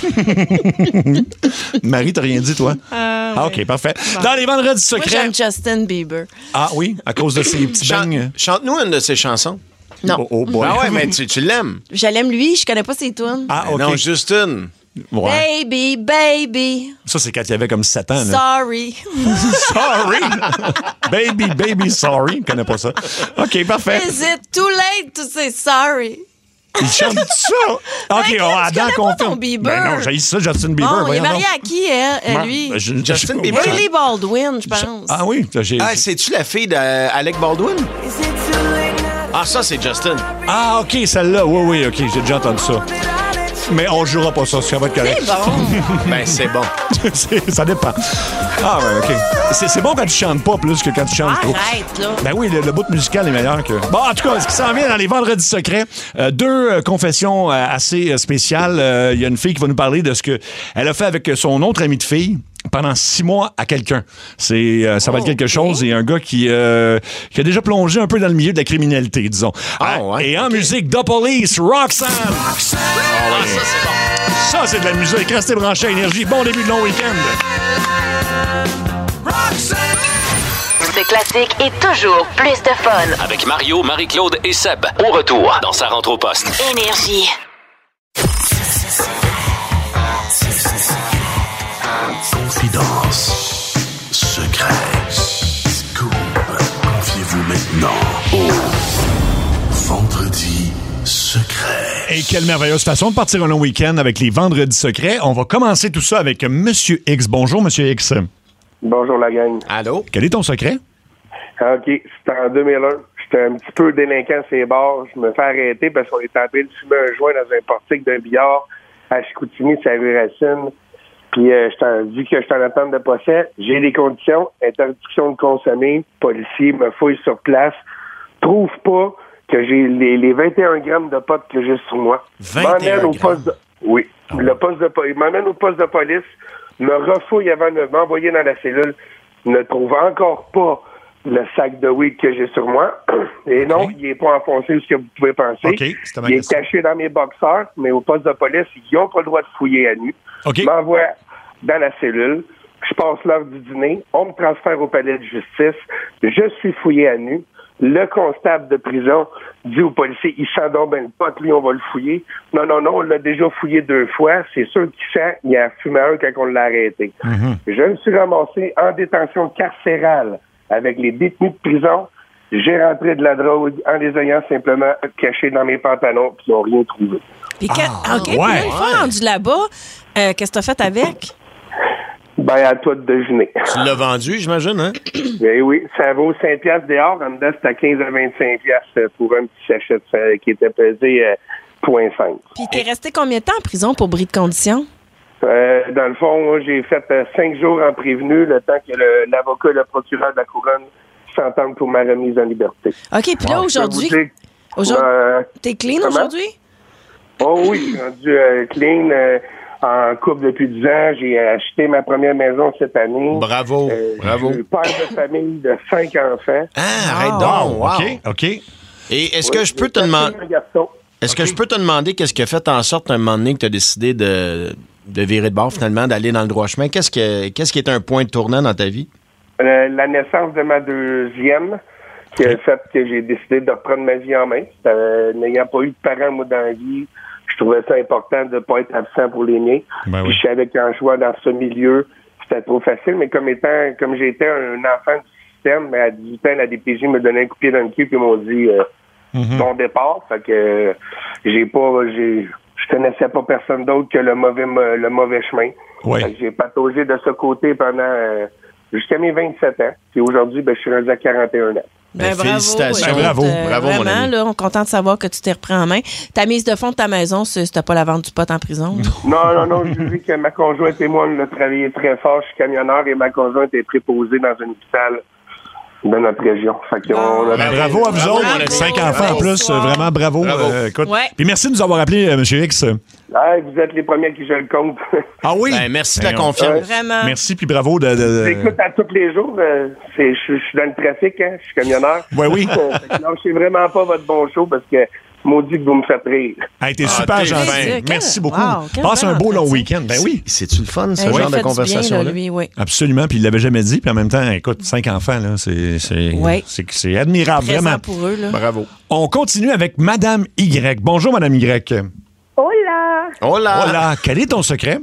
Marie, t'as rien dit, toi? Ah, Ah, OK, parfait. Dans les vendredis Moi, secrets. j'aime Justin Bieber. Ah oui, à cause de ces petits Chan- bangs. Chante-nous une de ses chansons. Non. Oh, oh boy. Ah ouais, mais tu, tu l'aimes. Je l'aime lui, je connais pas ses tunes. Ah, OK. Non, juste une. Ouais. Baby, baby, Ça, c'est quand il y avait comme sept ans. Là. sorry. Sorry! Baby, baby, sorry. Je connais pas ça. OK, parfait. Is it too late to say sorry? Il chante ça. OK, Ben, on tu Adam connais pas confirme. ton Bieber. Ben non, j'ai ça, Justin Bieber. Bon, il est voyons marié donc. à qui, elle, elle, Moi, lui? ben, je- Justin je- Bieber. Hailey Baldwin, je pense. Ah oui? j'ai- Ah, c'est-tu la fille d'Alec Baldwin? Ah, ça, c'est Justin. Ah, OK, celle-là. Oui, oui, OK, j'ai déjà entendu ça. Mais on jouera pas ça, ça va être correct. C'est bon. Ben, c'est bon. C'est- ça dépend. Ah, ouais, OK. C'est c'est bon quand tu chantes pas plus que quand tu chantes trop. Arrête, là. Ben oui, le, le bout musical est meilleur que... Bon, en tout cas, ce qui s'en vient dans les Vendredis secrets, euh, deux euh, confessions euh, assez euh, spéciales. Euh, Il y a une fille qui va nous parler de ce qu'elle a fait avec son autre ami de fille pendant six mois à quelqu'un. C'est, euh, ça va être quelque chose. Et un gars qui, euh, qui a déjà plongé un peu dans le milieu de la criminalité, disons. Ah, Euh, ouais, Et en ok. musique, The Police, Roxanne. Ah, ça, c'est bon. Ça, c'est de la musique. Restez branchés à Énergie. Bon début de long week-end. Ce classique est toujours plus de fun. Avec Mario, Marie-Claude et Seb. Au retour dans Sa rentre au poste. Énergie. Confidence. Secret. Scoop. Confiez-vous maintenant au Vendredi Secret. Et quelle merveilleuse façon de partir un long week-end avec les Vendredis Secrets. On va commencer tout ça avec Monsieur X. Bonjour, Monsieur X. Bonjour, la gang. Allô? Quel est ton secret? OK, c'était en deux mille un. J'étais un petit peu délinquant sur les bars. Je me fais arrêter parce qu'on était en train de fumer un joint dans un portique d'un billard à Chicoutimi, sur la rue Racine. Puis, euh, vu que je suis en attente de procès, j'ai des conditions, interdiction de consommer, policier me fouille sur place, trouve pas que j'ai les, les vingt et un grammes de pot que j'ai sur moi. vingt et un au poste de, Oui. Oh. Le poste de police. Il m'emmène au poste de police, me refouille avant de m'envoyer dans la cellule, ne trouve encore pas le sac de weed que j'ai sur moi. Et okay. non, il n'est pas enfoncé ce que vous pouvez penser. Okay. Il est caché dans mes boxeurs, mais au poste de police, ils n'ont pas le droit de fouiller à nu. Okay. Je m'envoie dans la cellule. Je passe l'heure du dîner. On me transfère au palais de justice. Je suis fouillé à nu. Le constable de prison dit au policier, il sent donc ben le pot, lui, on va le fouiller. Non, non, non, on l'a déjà fouillé deux fois. C'est sûr qu'il sent, il a fumé un quand on l'a arrêté. Mm-hmm. Je me suis ramassé en détention carcérale avec les détenus de prison. J'ai rentré de la drogue en les ayant simplement cachés dans mes pantalons, puis ils n'ont rien trouvé. Puis que, ah, OK, ouais, puis une fois rendu là-bas, euh, qu'est-ce que tu as fait avec? Ben, à toi de deviner. Tu l'as vendu, j'imagine, hein? Ben oui, ça vaut cinq piastres dehors. En dedans, c'était à quinze à vingt-cinq piastres pour un petit sachet de, qui était pesé euh, zéro virgule cinq. Puis t'es resté combien de temps en prison pour bris de condition? Euh, dans le fond, moi, j'ai fait euh, cinq jours en prévenu, le temps que le, l'avocat et le procureur de la couronne s'entendent pour ma remise en liberté. OK, puis là, aujourd'hui, aujourd'hui euh, t'es clean comment? Aujourd'hui? Oh oui, je suis rendu euh, clean, euh, en couple depuis dix ans. J'ai acheté ma première maison cette année. Bravo, euh, bravo. Je suis père de famille de cinq enfants. Ah, arrête donc, wow. OK, OK. Et est-ce oui, que je peux te demander... Est-ce okay. que je peux te demander qu'est-ce qui a fait en sorte, à un moment donné, que tu as décidé de, de virer de bord, finalement, d'aller dans le droit chemin? Qu'est-ce, que, qu'est-ce qui est un point tournant dans ta vie? Euh, la naissance de ma deuxième, qui a fait que j'ai décidé de reprendre ma vie en main. Euh, n'ayant pas eu de parents, moi, dans la vie, je trouvais ça important de ne pas être absent pour les miens. Ben oui. Puis je savais qu'un choix dans ce milieu, c'était trop facile. Mais comme étant, comme j'étais un enfant du système, mais à dix-huit ans, la D P J me donnait un coup de pied dans le cul et m'ont dit euh, mm-hmm. ton départ. Fait que euh, j'ai pas, j'ai, je connaissais pas personne d'autre que le mauvais, le mauvais chemin. Oui. Fait que j'ai pataugé de ce côté pendant euh, jusqu'à mes vingt-sept ans. Puis aujourd'hui, ben, je suis rendu à quarante et un ans. Ben, bravo, félicitations. Ben, bravo. Euh, bravo, vraiment, mon ami. là, on est content de savoir que tu t'es repris en main. Ta mise de fond de ta maison, c'était pas la vente du pot en prison? Non, non, non. Je dis que ma conjointe et moi, on a travaillé très fort. Je suis camionneur et ma conjointe est préposée dans un hôpital de notre région. Fait qu'on ah, a... ben, bravo à vous autres. Bravo. Cinq enfants bravo. En plus. Bravo. Vraiment, bravo. bravo. Euh, écoute. Ouais. Puis merci de nous avoir appelé, euh, M. X. Ah, vous êtes les premiers qui je le compte. Ah oui? Ben, merci ben, de la on... confiance. Ouais. Vraiment. Merci, puis bravo de... de, de... J'écoute à tous les jours. Euh, c'est, je, je suis dans le trafic, hein. Je suis camionneur. Ouais, oui. Non, je sais vraiment pas votre bon show parce que maudit que vous me faites rire. Hey, t'es ah, super t'es gentil. Quel... Merci beaucoup. Wow, passe un beau long week-end. Ben oui. C'est-tu le fun, ce hey, genre de conversation-là? Lui, oui. Absolument. Puis il l'avait jamais dit. Puis en même temps, écoute, cinq enfants, là, c'est, c'est, oui. c'est, c'est admirable, Présent vraiment. Pour eux, là. Bravo. On continue avec Madame Y. Bonjour, Madame Y. Hola! Hola! Hola! Quel est ton secret?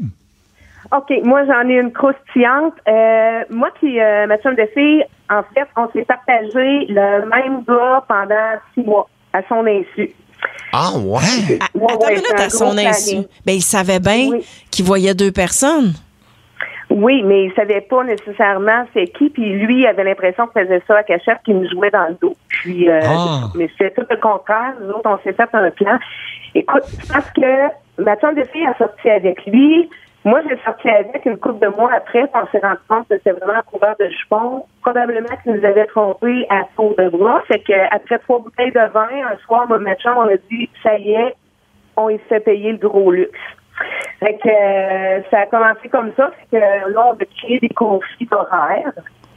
OK, moi, j'en ai une croustillante. Euh, moi qui, euh, ma chum de fille, en fait, on s'est partagé le même gars pendant six mois, à son insu. Ah, ouais? ouais Attends ouais, une minute, à son insu. Ben, il savait bien oui. qu'il voyait deux personnes. Oui, mais il savait pas nécessairement c'est qui, puis lui, il avait l'impression qu'il faisait ça à cachette, qu'il nous jouait dans le dos. Puis, euh, ah. mais c'est tout le contraire. Nous autres, on s'est fait un plan. Écoute, parce que ma chum de fille a sorti avec lui. Moi, j'ai sorti avec une couple de mois après, puis on s'est rendu compte que c'était vraiment un couvert de jupons. Probablement qu'il nous avait trompés à tour de bras. Fait qu'après trois bouteilles de vin, un soir, ma chum, on a dit, ça y est, on y fait payer le gros luxe. Fait que euh, ça a commencé comme ça. Fait que là, on a créé des conflits d'horaires.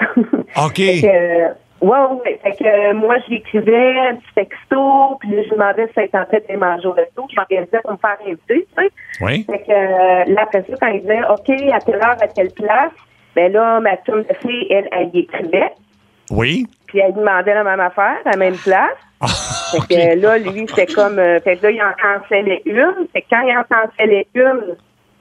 OK. Fait que, ouais, ouais. Fait que euh, moi, j'écrivais un petit texto, puis là, je demandais si ça tentait de manger au resto. Je m'organisais pour me faire inviter, tu sais. Oui. Fait que euh, là, après ça, quand il disait, OK, à quelle heure, à quelle place, ben là, ma chum de fille, elle, elle y écrivait. Oui. Puis elle demandait la même affaire, à la même place. Fait que okay. là, lui, c'était comme... Euh, fait que là, il en cancellait une. Fait que quand il en cancellait une,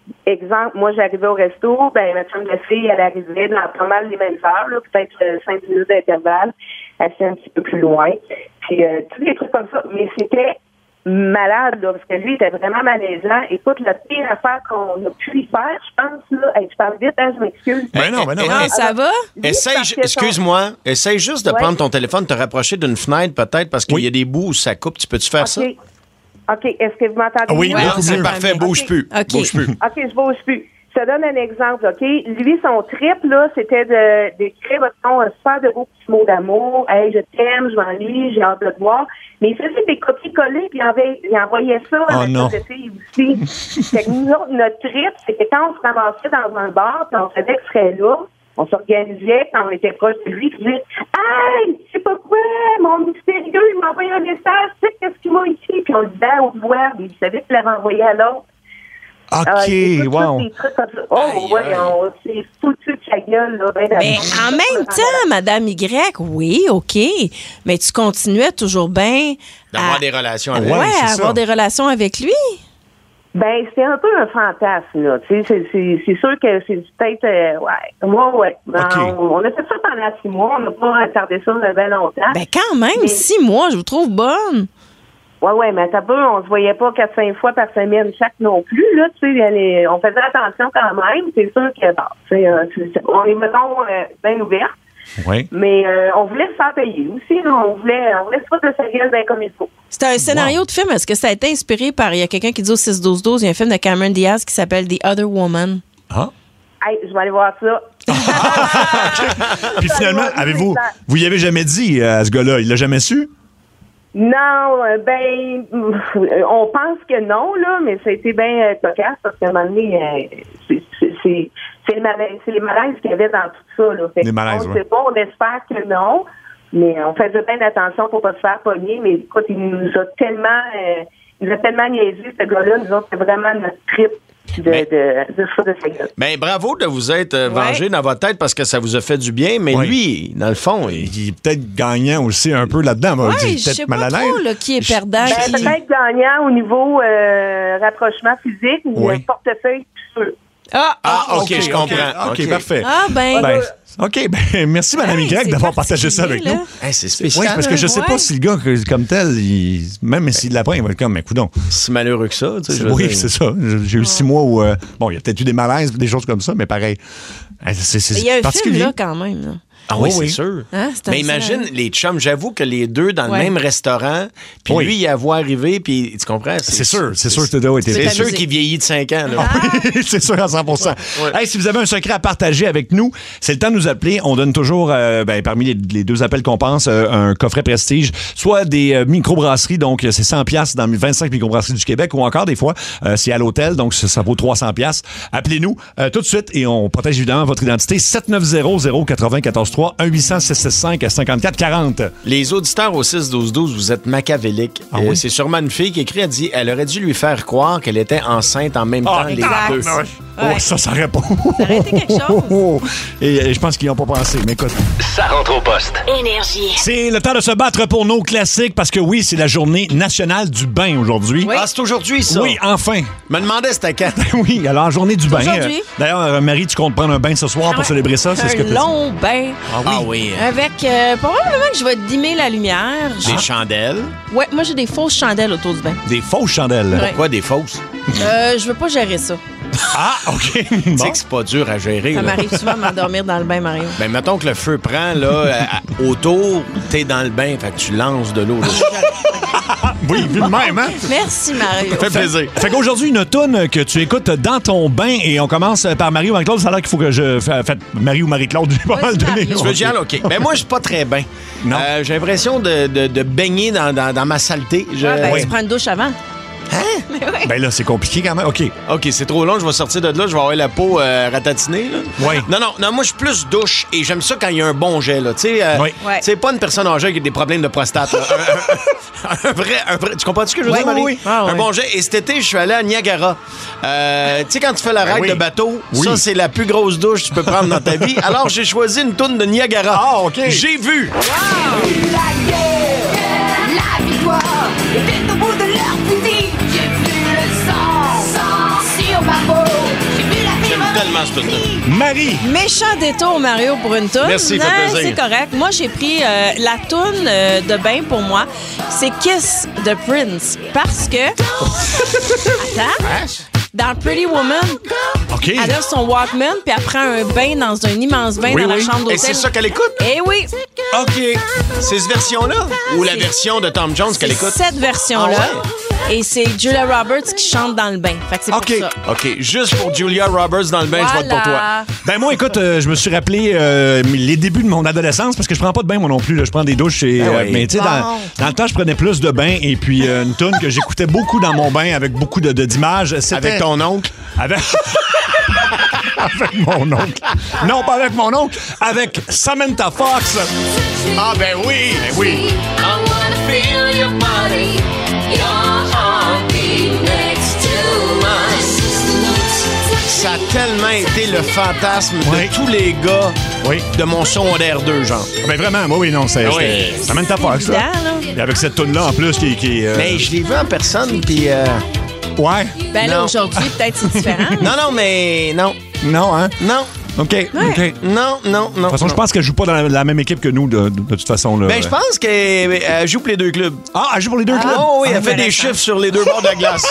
exemple, moi, j'arrivais au resto, ben, ma chum de fille, elle arrivait dans pas mal les mêmes heures, là, peut-être euh, cinq minutes d'intervalle. Elle s'est un petit peu plus loin. Puis, euh, tous des trucs comme ça. Mais c'était malade, là, parce que lui, il était vraiment malaisant. Écoute, la pire affaire qu'on a pu lui faire, je pense, là, hey, je parle vite, hein, je m'excuse. Ben non, ben non. Ah, ça va? Essaye, excuse-moi, essaye juste de Ouais. prendre ton téléphone, te rapprocher d'une fenêtre peut-être, parce qu'il y a des bouts où ça coupe. Tu peux-tu faire ça? OK. OK, est-ce que vous m'entendez? Oui, mieux? non, c'est parfait, bouge plus. OK. Bouge plus. OK, je bouge plus. Je te donne un exemple, OK? Lui, son trip, là, c'était de d'écrire, mettons, un super de beaux petits mots d'amour. Hey, je t'aime, je m'ennuie, j'ai hâte de te voir. Mais il faisait des copier-coller, puis il, avait, il envoyait ça à Oh non. la fille aussi. Fait que nous autres, notre trip, c'est que quand on se ramassait dans un bar, puis on savait que ce serait là, on s'organisait quand on était proche de lui, puis disait hey, je sais pas quoi, mon mystérieux, il m'a envoyé un message, tu sais qu'est-ce qu'il m'a écrit, puis on le disait à haute voix, puis il savait qu'il l'avait envoyé à l'autre. OK, Ah, écoute, wow. des trucs comme ça. Oh, ouais, on s'est foutu de sa gueule, là. Ben, Mais en même temps, Madame Y, oui, OK, mais tu continuais toujours bien D'avoir à, des relations ouais, avec lui. à avoir des relations avec lui. Ben, c'est un peu un fantasme, là. Tu sais, c'est, c'est, c'est sûr que c'est peut-être, euh, ouais. Moi, ouais. Ben, on, on a fait ça pendant six mois. On n'a pas retardé ça bien longtemps. Ben, quand même, Mais- six mois, je vous trouve bonne. Ouais, ouais, mais t'as peu, on se voyait pas quatre, cinq fois par semaine chaque non plus, là, tu sais, elle est- on faisait attention quand même, c'est sûr que, bon, tu sais, euh, c'est- c'est- on est, mettons, euh, bien ouverts, Oui. mais euh, on voulait se faire payer aussi, là, on voulait, on voulait se faire de sa gueule bien comme il faut. C'était un scénario de film. Est-ce que ça a été inspiré par, il y a quelqu'un qui dit au six douze douze, il y a un film de Cameron Diaz qui s'appelle The Other Woman. Ah. Hey, je vais aller voir ça. Puis finalement, avez-vous, vous y avez jamais dit euh, à ce gars-là, il l'a jamais su? Non, euh, ben, euh, on pense que non, là, mais ça a été bien euh, cocasse parce qu'à un moment donné, euh, c'est, c'est, c'est, c'est, le malaise, c'est les malaises qu'il y avait dans tout ça, là. Fait Les que malaises, on ouais. sait pas, on espère que non, mais on faisait bien attention pour pas se faire pogner, mais écoute, il nous a tellement, euh, il nous a tellement niaisé, ce gars-là, nous autres, c'est vraiment notre trip de, de, de, ça, de sa gueule. Ben, bravo de vous être euh, vengé Ouais. dans votre tête parce que ça vous a fait du bien, mais Oui. lui, dans le fond, il... Il est peut-être gagnant aussi un peu là-dedans. mais Ouais, il est je peut-être sais mal à pas l'aise. trop là, qui est perdant. Ben, qui- peut-être gagnant au niveau euh, rapprochement physique ou Oui. euh, portefeuille sûr. Ah, Ah, OK, je comprends. OK, parfait. Ah, ben. Ben, OK, ben, merci, Mme Hey, Y, c'est d'avoir partagé ça avec particulier, nous. là. Hey, c'est Oui, spécial. parce que je sais Ouais. pas si le gars, que- comme tel, il- même s'il l'apprend, il va être comme, mais coudonc. Si malheureux que ça, tu sais. je veux Oui, dire. c'est ça. J'ai eu six mois où, euh, bon, il y a peut-être eu des malaises, des choses comme ça, mais pareil. Hey, C'est c'est Il y a un film particulier. là quand même. Là. Ah oui, Oh, c'est oui. sûr. Hein, c'est un Mais imagine scénario. les chums, j'avoue que les deux dans Ouais. le même restaurant, puis Oui. lui, il a voit arriver, puis tu comprends? C'est sûr, c'est sûr que tu dois être C'est peux sûr t'amuser. qu'il vieillit de cinq ans. Là. c'est sûr à cent pour cent. Ouais. Hey, si vous avez un secret à partager avec nous, c'est le temps de nous appeler. On donne toujours, euh, ben, parmi les, les deux appels qu'on pense, euh, un coffret prestige, soit des euh, microbrasseries, donc euh, c'est cent piastres dans vingt-cinq microbrasseries du Québec, ou encore des fois, euh, c'est à l'hôtel, donc ça, ça vaut trois cents piastres. Appelez-nous euh, tout de suite et on protège évidemment votre identité. sept neuf zéro zéro neuf zéro un quatre trois un huit cent six six cinq cinquante-quatre quarante. Les auditeurs au six douze douze, vous êtes machiavéliques. Ah Euh, oui? C'est sûrement une fille qui écrit, elle dit, elle aurait dû lui faire croire qu'elle était enceinte en même Ah, temps, les exact. deux. Oh, ça, ça répond. Ça aurait été quelque chose. Et, et je pense qu'ils n'y ont pas pensé, mais écoute. Ça rentre au poste. Énergie. C'est le temps de se battre pour nos classiques parce que oui, c'est la journée nationale du bain aujourd'hui. Oui. Ah, c'est aujourd'hui, ça? Oui, enfin. Me demandais c'était quand. Oui, alors journée du bain. Aujourd'hui. Euh, D'ailleurs, euh, Marie, tu comptes prendre un bain ce soir pour célébrer ça? C'est ce que Un tu long bain Ah oui. avec euh, probablement que je vais dimmer la lumière. Des chandelles. Ouais, moi j'ai des fausses chandelles autour du bain. Des fausses chandelles. Ouais. Pourquoi des fausses? Euh, je veux pas gérer ça. Ah, OK. Tu Bon. sais que c'est pas dur à gérer. Ça là. m'arrive souvent de m'endormir dans le bain, Mario. Ben, mettons que le feu prend, là, à- à- autour, t'es dans le bain, fait que tu lances de l'eau. là. Oui, vu de même, hein? Merci, Mario. Fait plaisir. Fait qu'aujourd'hui, une toune que tu écoutes dans ton bain et on commence par Marie ou Marie-Claude. Ça a l'air qu'il faut que je fa- fasse Marie ou Marie-Claude. J'ai pas Vas-y, mal donné. Marie. Tu veux que j'y aille? OK. Ben, moi, je suis pas très bien. Non. Euh, j'ai l'impression de, de, de baigner dans, dans, dans ma saleté. Je- Ah, ben, Ouais. tu prends une douche avant. Ben là, c'est compliqué quand même. OK. OK, c'est trop long, je vais sortir de là, je vais avoir la peau euh, ratatinée. Là. Oui. Non, non, non, moi, je suis plus douche et j'aime ça quand il y a un bon jet. Là. Tu sais, euh, Oui. Ouais. tu sais, pas une personne âgée qui a des problèmes de prostate. là. un, un- un vrai, un vrai. Tu comprends ce que je veux Oui, dire, Marie? oui, oui. Ah, un oui. bon jet. Et cet été, je suis allé à Niagara. Euh, tu sais, quand tu fais la ride oui. de bateau, Oui. ça, c'est la plus grosse douche que tu peux prendre dans ta vie. Alors, j'ai choisi une toune de Niagara. Ah, OK. J'ai vu. La guerre, la victoire, était au bout de leur fusil. J'ai vu le sang, sang sur ma peau. tellement ce truc-là. Marie. Méchant détour, Mario, pour une toune. Merci, Non, fait plaisir. c'est correct. Moi, j'ai pris euh, la toune euh, de bain pour moi. C'est Kiss de Prince. Parce que... Attends. Dans Pretty Woman, OK. elle a son Walkman, puis elle prend un bain dans un immense bain Oui, dans oui. la chambre d'hôtel. Et c'est ça qu'elle écoute? Eh oui. OK. C'est cette version-là? Ou la version de Tom Jones qu'elle écoute? Cette version-là. Ah ouais? Et c'est Julia Roberts qui chante dans le bain. Fait que c'est OK. pour ça. OK. Juste pour Julia Roberts dans le bain, je vote pour toi. Voilà. Ben moi, écoute, euh, je me suis rappelé euh, les débuts de mon adolescence parce que je prends pas de bain moi non plus. Là. Je prends des douches. Et, Ah euh, oui. mais tu sais, Bon. dans, dans le temps, je prenais plus de bains et puis euh, une toune que j'écoutais beaucoup dans mon bain avec beaucoup de, de- d'images. C'était... Avec ton oncle? Avec... avec mon oncle. Non, pas avec mon oncle. Avec Samantha Fox. Ah ben oui! Ben oui. Ça a tellement été le fantasme Oui. de tous les gars Oui. de mon secondaire deux, genre. Ben vraiment, moi, oui, non, c'est Ah oui. c'était Samantha Fox. Évident, Là. là. Et avec cette toune-là, en plus, qui... qui euh, Mais je l'ai vu en personne, puis... euh, Ouais. Ben là, Non. aujourd'hui, peut-être c'est différent. Non, non, mais non. Non, hein? Non. OK. OK. Non, non, non. De toute façon, je pense qu'elle joue pas dans la, la même équipe que nous, de, de, de toute façon. Là. Ben, je pense qu'elle joue pour les deux clubs. Ah, elle joue pour les deux clubs? Oh oui, elle Ah, fait des intéressant. chiffres sur les deux bords de la glace.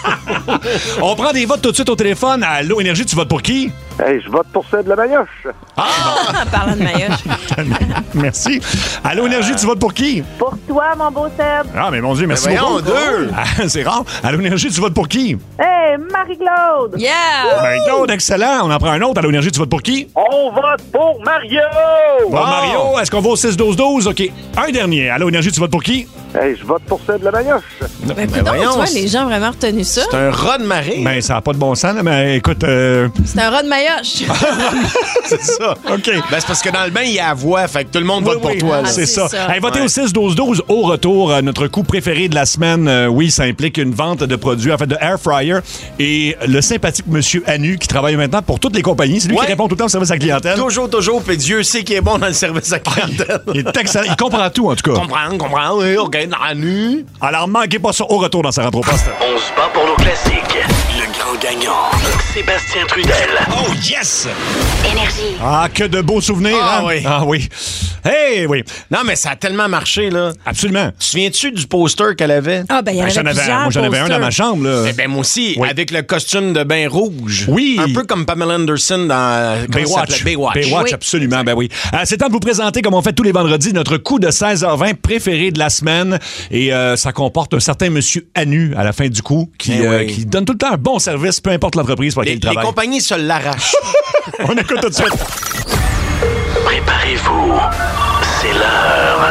On prend des votes tout de suite au téléphone. Allô, Énergie, tu votes pour qui? Hey, je vote pour Seb Lamanioche. Ah, parlant de Mayotte. Merci. Allô, Énergie, tu votes pour qui? Pour toi, mon beau Seb. Ah, mais mon Dieu, merci Ben voyons, beaucoup. deux. Ah, c'est rare. Allô, Énergie, tu votes pour qui? Hey, Marie-Claude. Yeah! Ben, Claude, excellent. On en prend un autre. Allô, Énergie, tu votes pour qui? On vote pour Mario! Bon, Mario, est-ce qu'on va au six douze douze? OK. Un dernier. Allô, Énergie, tu votes pour qui? Hey, je vote pour Seb Lamanioche. Ben, Ben, coudonc, voyons, tu vois, c'est- les gens ont vraiment retenu ça. C'est un rat de marée. Ben, ça n'a pas de bon sens, là, mais écoute, euh, C'est un rat de Mayoche. c'est ça. OK. Ben, c'est parce que dans le bain, il y a la voix, fait que tout le monde vote Oui, oui. pour toi. là. Ah, C'est c'est ça. ça. Hey, votez Ouais. au six douze douze. Au retour, euh, notre coup préféré de la semaine, euh, oui, ça implique une vente de produits, en fait, de air fryer. Et le sympathique monsieur Anu, qui travaille maintenant pour toutes les compagnies. C'est lui Ouais. qui répond tout le temps au service à la clientèle. Toujours, toujours, puis Dieu sait qu'il est bon dans le service à clientèle. Il est excellent. Il comprend tout, en tout cas. Comprends, comprends, oui, OK, dans la nuit. Alors, manquez pas ça au retour dans sa rentre au poste. On se bat pour nos classiques. Le grand gagnant, Sébastien Trudel. Oh, yes! Énergie. Ah, que de beaux souvenirs, Ah, hein? oui. Ah oui. Hey, oui. Non, mais ça a tellement marché, là. Absolument. Tu te souviens-tu du poster qu'elle avait? Ah, ben, il y en Ben, avait j'en avais, plusieurs moi, j'en avais un posters. dans ma chambre, là. Eh ben, moi aussi, Oui. avec le costume de bain rouge. Oui. Un peu comme Pamela Anderson dans comment ça Baywatch. s'appelait? Baywatch. Baywatch, Oui. absolument, ben oui. Euh, c'est temps de vous présenter, comme on fait tous les vendredis, notre coup de seize heures vingt préféré de la semaine. Et euh, ça comporte un certain monsieur Anu à la fin du coup qui, Eh euh, oui. qui donne tout le temps un bon service, peu importe l'entreprise pour Les, laquelle il les travaille. compagnies se l'arrachent. On écoute tout de suite. Préparez-vous. C'est l'heure.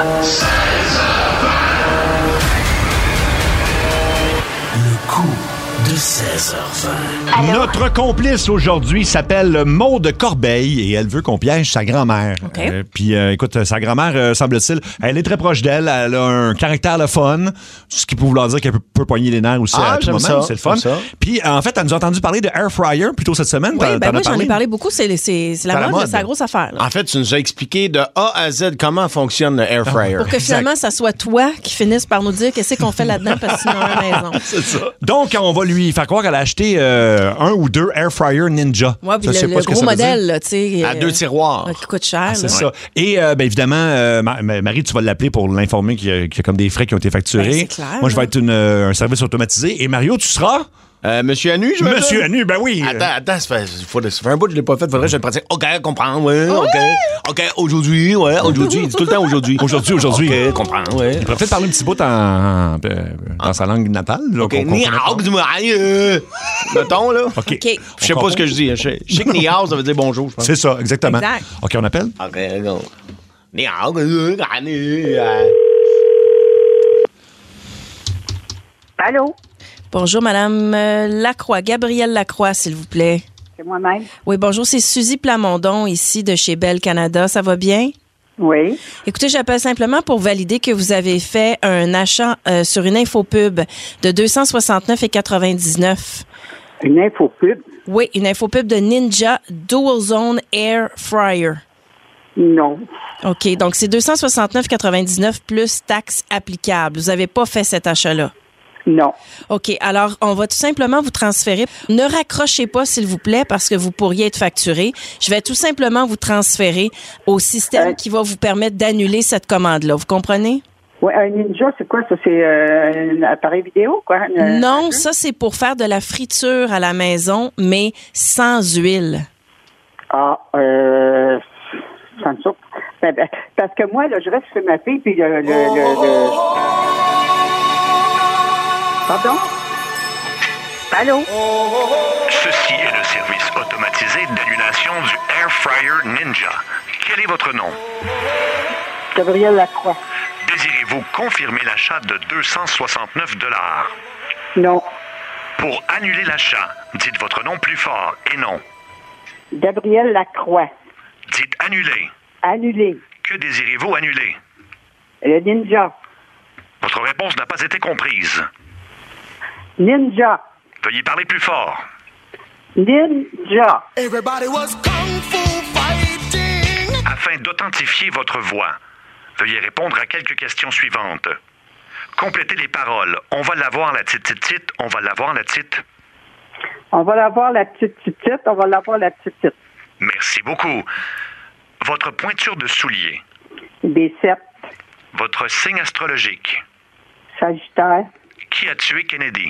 Le coup de seize heures vingt. Notre complice aujourd'hui s'appelle Maude Corbeil et elle veut qu'on piège sa grand-mère. OK. Euh, Puis, euh, écoute, sa grand-mère, euh, semble-t-il, elle est très proche d'elle. Elle a un caractère le fun, ce qui peut vouloir dire qu'elle peut, peut poigner les nerfs aussi Ah, à tout j'aime moment. ça, C'est le fun. j'aime ça. Puis, en fait, elle nous a entendu parler de air fryer plutôt cette semaine. Oui, T'en- ben t'en moi, as j'en ai parlé? parlé beaucoup. C'est, c'est, c'est la C'est la mode, mode. c'est la grosse affaire. là. En fait, tu nous as expliqué de A à Z comment fonctionne le air fryer. Pour que finalement, ça soit toi qui finisse par nous dire qu'est-ce qu'on fait là-dedans parce que sinon, à la maison. C'est ça. Donc, on va lui faire croire qu'elle a acheté euh, un ou deux air fryer Ninja. Ouais, puis Ça, je sais le, pas le ce que gros ça veut dire. modèle, là, tu sais. À euh, deux tiroirs. euh, qui coûte cher. C'est là. ça. Et euh, ben, évidemment, euh, Ma- Ma- Marie, tu vas l'appeler pour l'informer qu'il y, a, qu'il y a comme des frais qui ont été facturés. Ben, c'est clair, Moi, je vais là. être une, euh, un service automatisé. Et Mario, tu seras? Euh, Monsieur Anu, je veux Monsieur Anu, ben oui. Attends, attends, ça fait, faut- ça fait un bout que je l'ai pas fait. Faudrait que je le pratique. OK, comprends, ouais, OK. OK, aujourd'hui, ouais, aujourd'hui. Il dit tout le temps aujourd'hui. Aujourd'hui, aujourd'hui. OK, comprends, ouais. Il pourrait peut-être parler un petit bout en, en- euh, dans sa langue natale. Là, OK, qu'on- qu'on ni connaît hao, dis-moi, aïe, euh, mettons, là. pas. OK. OK. Je sais pas ce que je dis. hein. Je sais je sais que ni hao, ça veut dire bonjour, je pense. C'est ça, exactement. Exact. OK, on appelle? OK, go. Ni hao, euh, gagné, euh. Allô? Bonjour, Madame euh, Lacroix. Gabrielle Lacroix, s'il vous plaît. C'est moi-même. Oui, bonjour, c'est Suzy Plamondon, ici de chez Bell Canada. Ça va bien? Oui. Écoutez, j'appelle simplement pour valider que vous avez fait un achat euh, sur une infopub de deux cent soixante-neuf virgule quatre-vingt-dix-neuf. Une infopub? Oui, une infopub de Ninja Dual Zone Air Fryer. Non. OK, donc c'est deux cent soixante-neuf virgule quatre-vingt-dix-neuf plus taxes applicables. Vous n'avez pas fait cet achat-là? Non. OK. Alors, on va tout simplement vous transférer. Ne raccrochez pas, s'il vous plaît, parce que vous pourriez être facturé. Je vais tout simplement vous transférer au système euh... qui va vous permettre d'annuler cette commande-là. Vous comprenez? Oui, un Ninja, c'est quoi ça? C'est euh, un appareil vidéo, quoi? Un, non, un ça, c'est pour faire de la friture à la maison, mais sans huile. Ah, euh... Ça me saute. Ben, ben, parce que moi, là, je reste chez ma fille, puis le... le, le, le... Pardon? Allô? Ceci est le service automatisé d'annulation du Air Fryer Ninja. Quel est votre nom? Gabriel Lacroix. Désirez-vous confirmer l'achat de deux cent soixante-neuf dollars? Non. Pour annuler l'achat, dites votre nom plus fort et non. Gabriel Lacroix. Dites annuler. Annuler. Que désirez-vous annuler? Le Ninja. Votre réponse n'a pas été comprise. Ninja. Veuillez parler plus fort. Ninja. Everybody was kung fu fighting. Afin d'authentifier votre voix, veuillez répondre à quelques questions suivantes. Complétez les paroles. On va l'avoir la petite petite petite. On va l'avoir la petite. On va l'avoir la petite petite petite. On va l'avoir la petite petite. Merci beaucoup. Votre pointure de soulier. B sept. Votre signe astrologique. Sagittaire. Qui a tué Kennedy?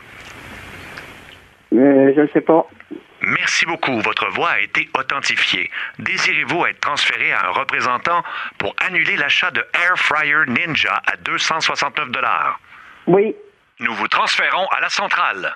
Euh, je ne sais pas. Merci beaucoup. Votre voix a été authentifiée. Désirez-vous être transféré à un représentant pour annuler l'achat de Air Fryer Ninja à deux cent soixante-neuf dollars? Oui. Nous vous transférons à la centrale.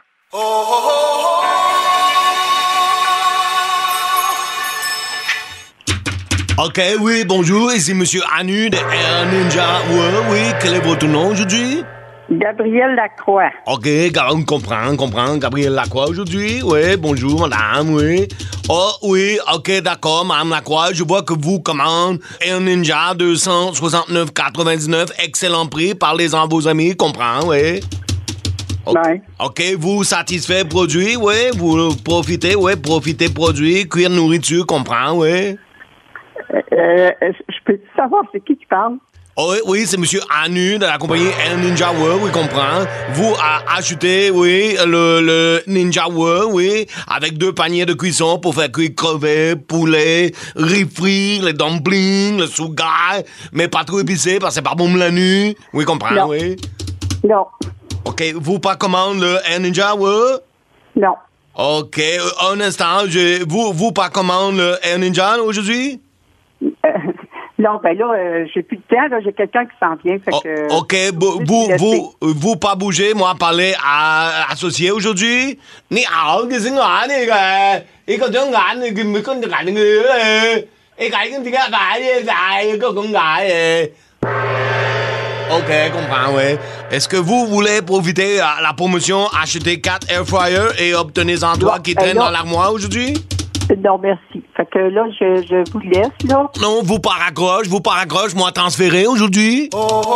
OK, oui, bonjour. Ici Monsieur Anu de Air Ninja. Oui, oui. Quel est votre nom aujourd'hui? Gabriel Lacroix. OK, on comprend, on comprend. Gabriel Lacroix aujourd'hui. Oui, bonjour, madame, oui. Oh, oui, OK, d'accord, madame Lacroix. Je vois que vous commandez un Ninja deux cent soixante-neuf quatre-vingt-dix-neuf. Excellent prix. Parlez-en à vos amis, comprends, oui. OK, ouais. OK, vous satisfait produit, oui. Vous profitez, oui, profitez produit. Cuire nourriture, comprends, oui. Euh, euh, je peux savoir c'est qui qui parle? Oh, oui, oui, c'est Monsieur Anu de la compagnie Air Ninja World, oui, comprend. Vous a acheté, oui, le, le Ninja World, oui, avec deux paniers de cuisson pour faire cuire crevettes, poulet, riz frit, les dumplings, le sougaï, mais pas trop épicé parce que c'est pas bon la nuit. Oui, comprend, non. Oui. Non. OK, vous pas commande le Air Ninja World? Non. OK, un instant, je, vous, vous pas commande le Air Ninja aujourd'hui? Euh, non, ben là, euh, j'ai plus de temps, là, j'ai quelqu'un qui s'en vient. Fait que, oh, OK, vous, vous, vous, vous pas bouger, moi, parler à associé aujourd'hui? Ni ảo cái sinh hoạt này kìa. Ý con tiếng ngạn này kìa, mấy con tiếng ngạn này kìa. Ý cái tiếng ngạn này kìa, có con ngạn này. OK, comprends, oui. Est-ce que vous voulez profiter à la promotion, acheter quatre air fryers et obtenir-en trois qui traînent dans l'armoire aujourd'hui? Non, merci. Fait que là, je, je vous laisse, là. Non, vous pas raccroche, vous pas raccroche, moi transféré aujourd'hui.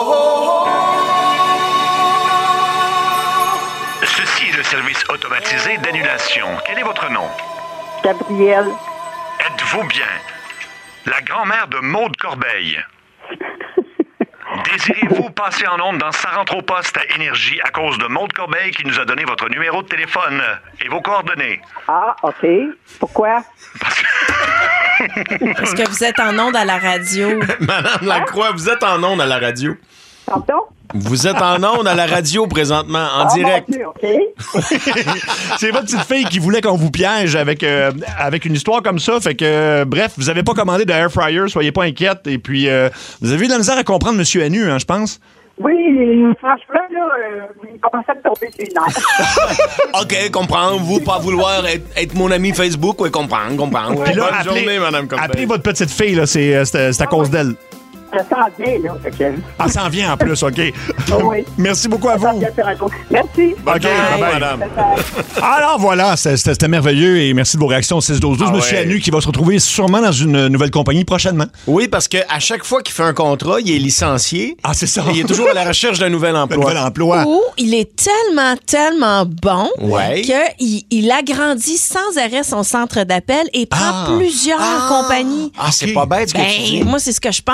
Ceci est le service automatisé d'annulation. Quel est votre nom? Gabriel. Êtes-vous bien la grand-mère de Maude Corbeil? Désirez-vous passer en ondes dans Sa rentre au poste à Énergie à cause de Maude Corbeil qui nous a donné votre numéro de téléphone et vos coordonnées? Ah, OK. Pourquoi? Parce que... Parce que vous êtes en ondes à la radio. Madame Lacroix, vous êtes en ondes à la radio. Pardon? Vous êtes en ondes à la radio présentement, en ah, direct. Mon Dieu, OK. C'est votre petite fille qui voulait qu'on vous piège avec, euh, avec une histoire comme ça. Fait que, euh, bref, vous avez pas commandé de air fryer, soyez pas inquiète. Et puis, euh, vous avez eu de la misère à comprendre M. Anu, hein, je pense. Oui, franchement, là, euh, il commençait à me tomber sur une heure. OK, comprends. Vous pas vouloir être, être mon ami Facebook, oui, comprends, comprends. Puis là, bonne appelez, journée, Madame Corbeil. Appelez votre petite fille, là, c'est, c'est, c'est à cause d'elle. Ça s'en vient, là. Fait que... Ah, ça en vient en plus, OK. Oh, oui. Merci beaucoup à vous. Merci. OK, bye bye, madame. Alors voilà, c'était, c'était merveilleux et merci de vos réactions au six douze douze. Ah, Monsieur ouais. Anu qui va se retrouver sûrement dans une nouvelle compagnie prochainement. Oui, parce qu'à chaque fois qu'il fait un contrat, il est licencié. Ah, c'est ça. Et il est toujours à la recherche d'un nouvel emploi. Un nouvel emploi. Ou il est tellement, tellement bon ouais. qu'il il agrandit sans arrêt son centre d'appel et prend ah. plusieurs ah. compagnies. Ah, c'est okay. pas bête ce ben, que tu dis. Moi, c'est ce que je pense, là.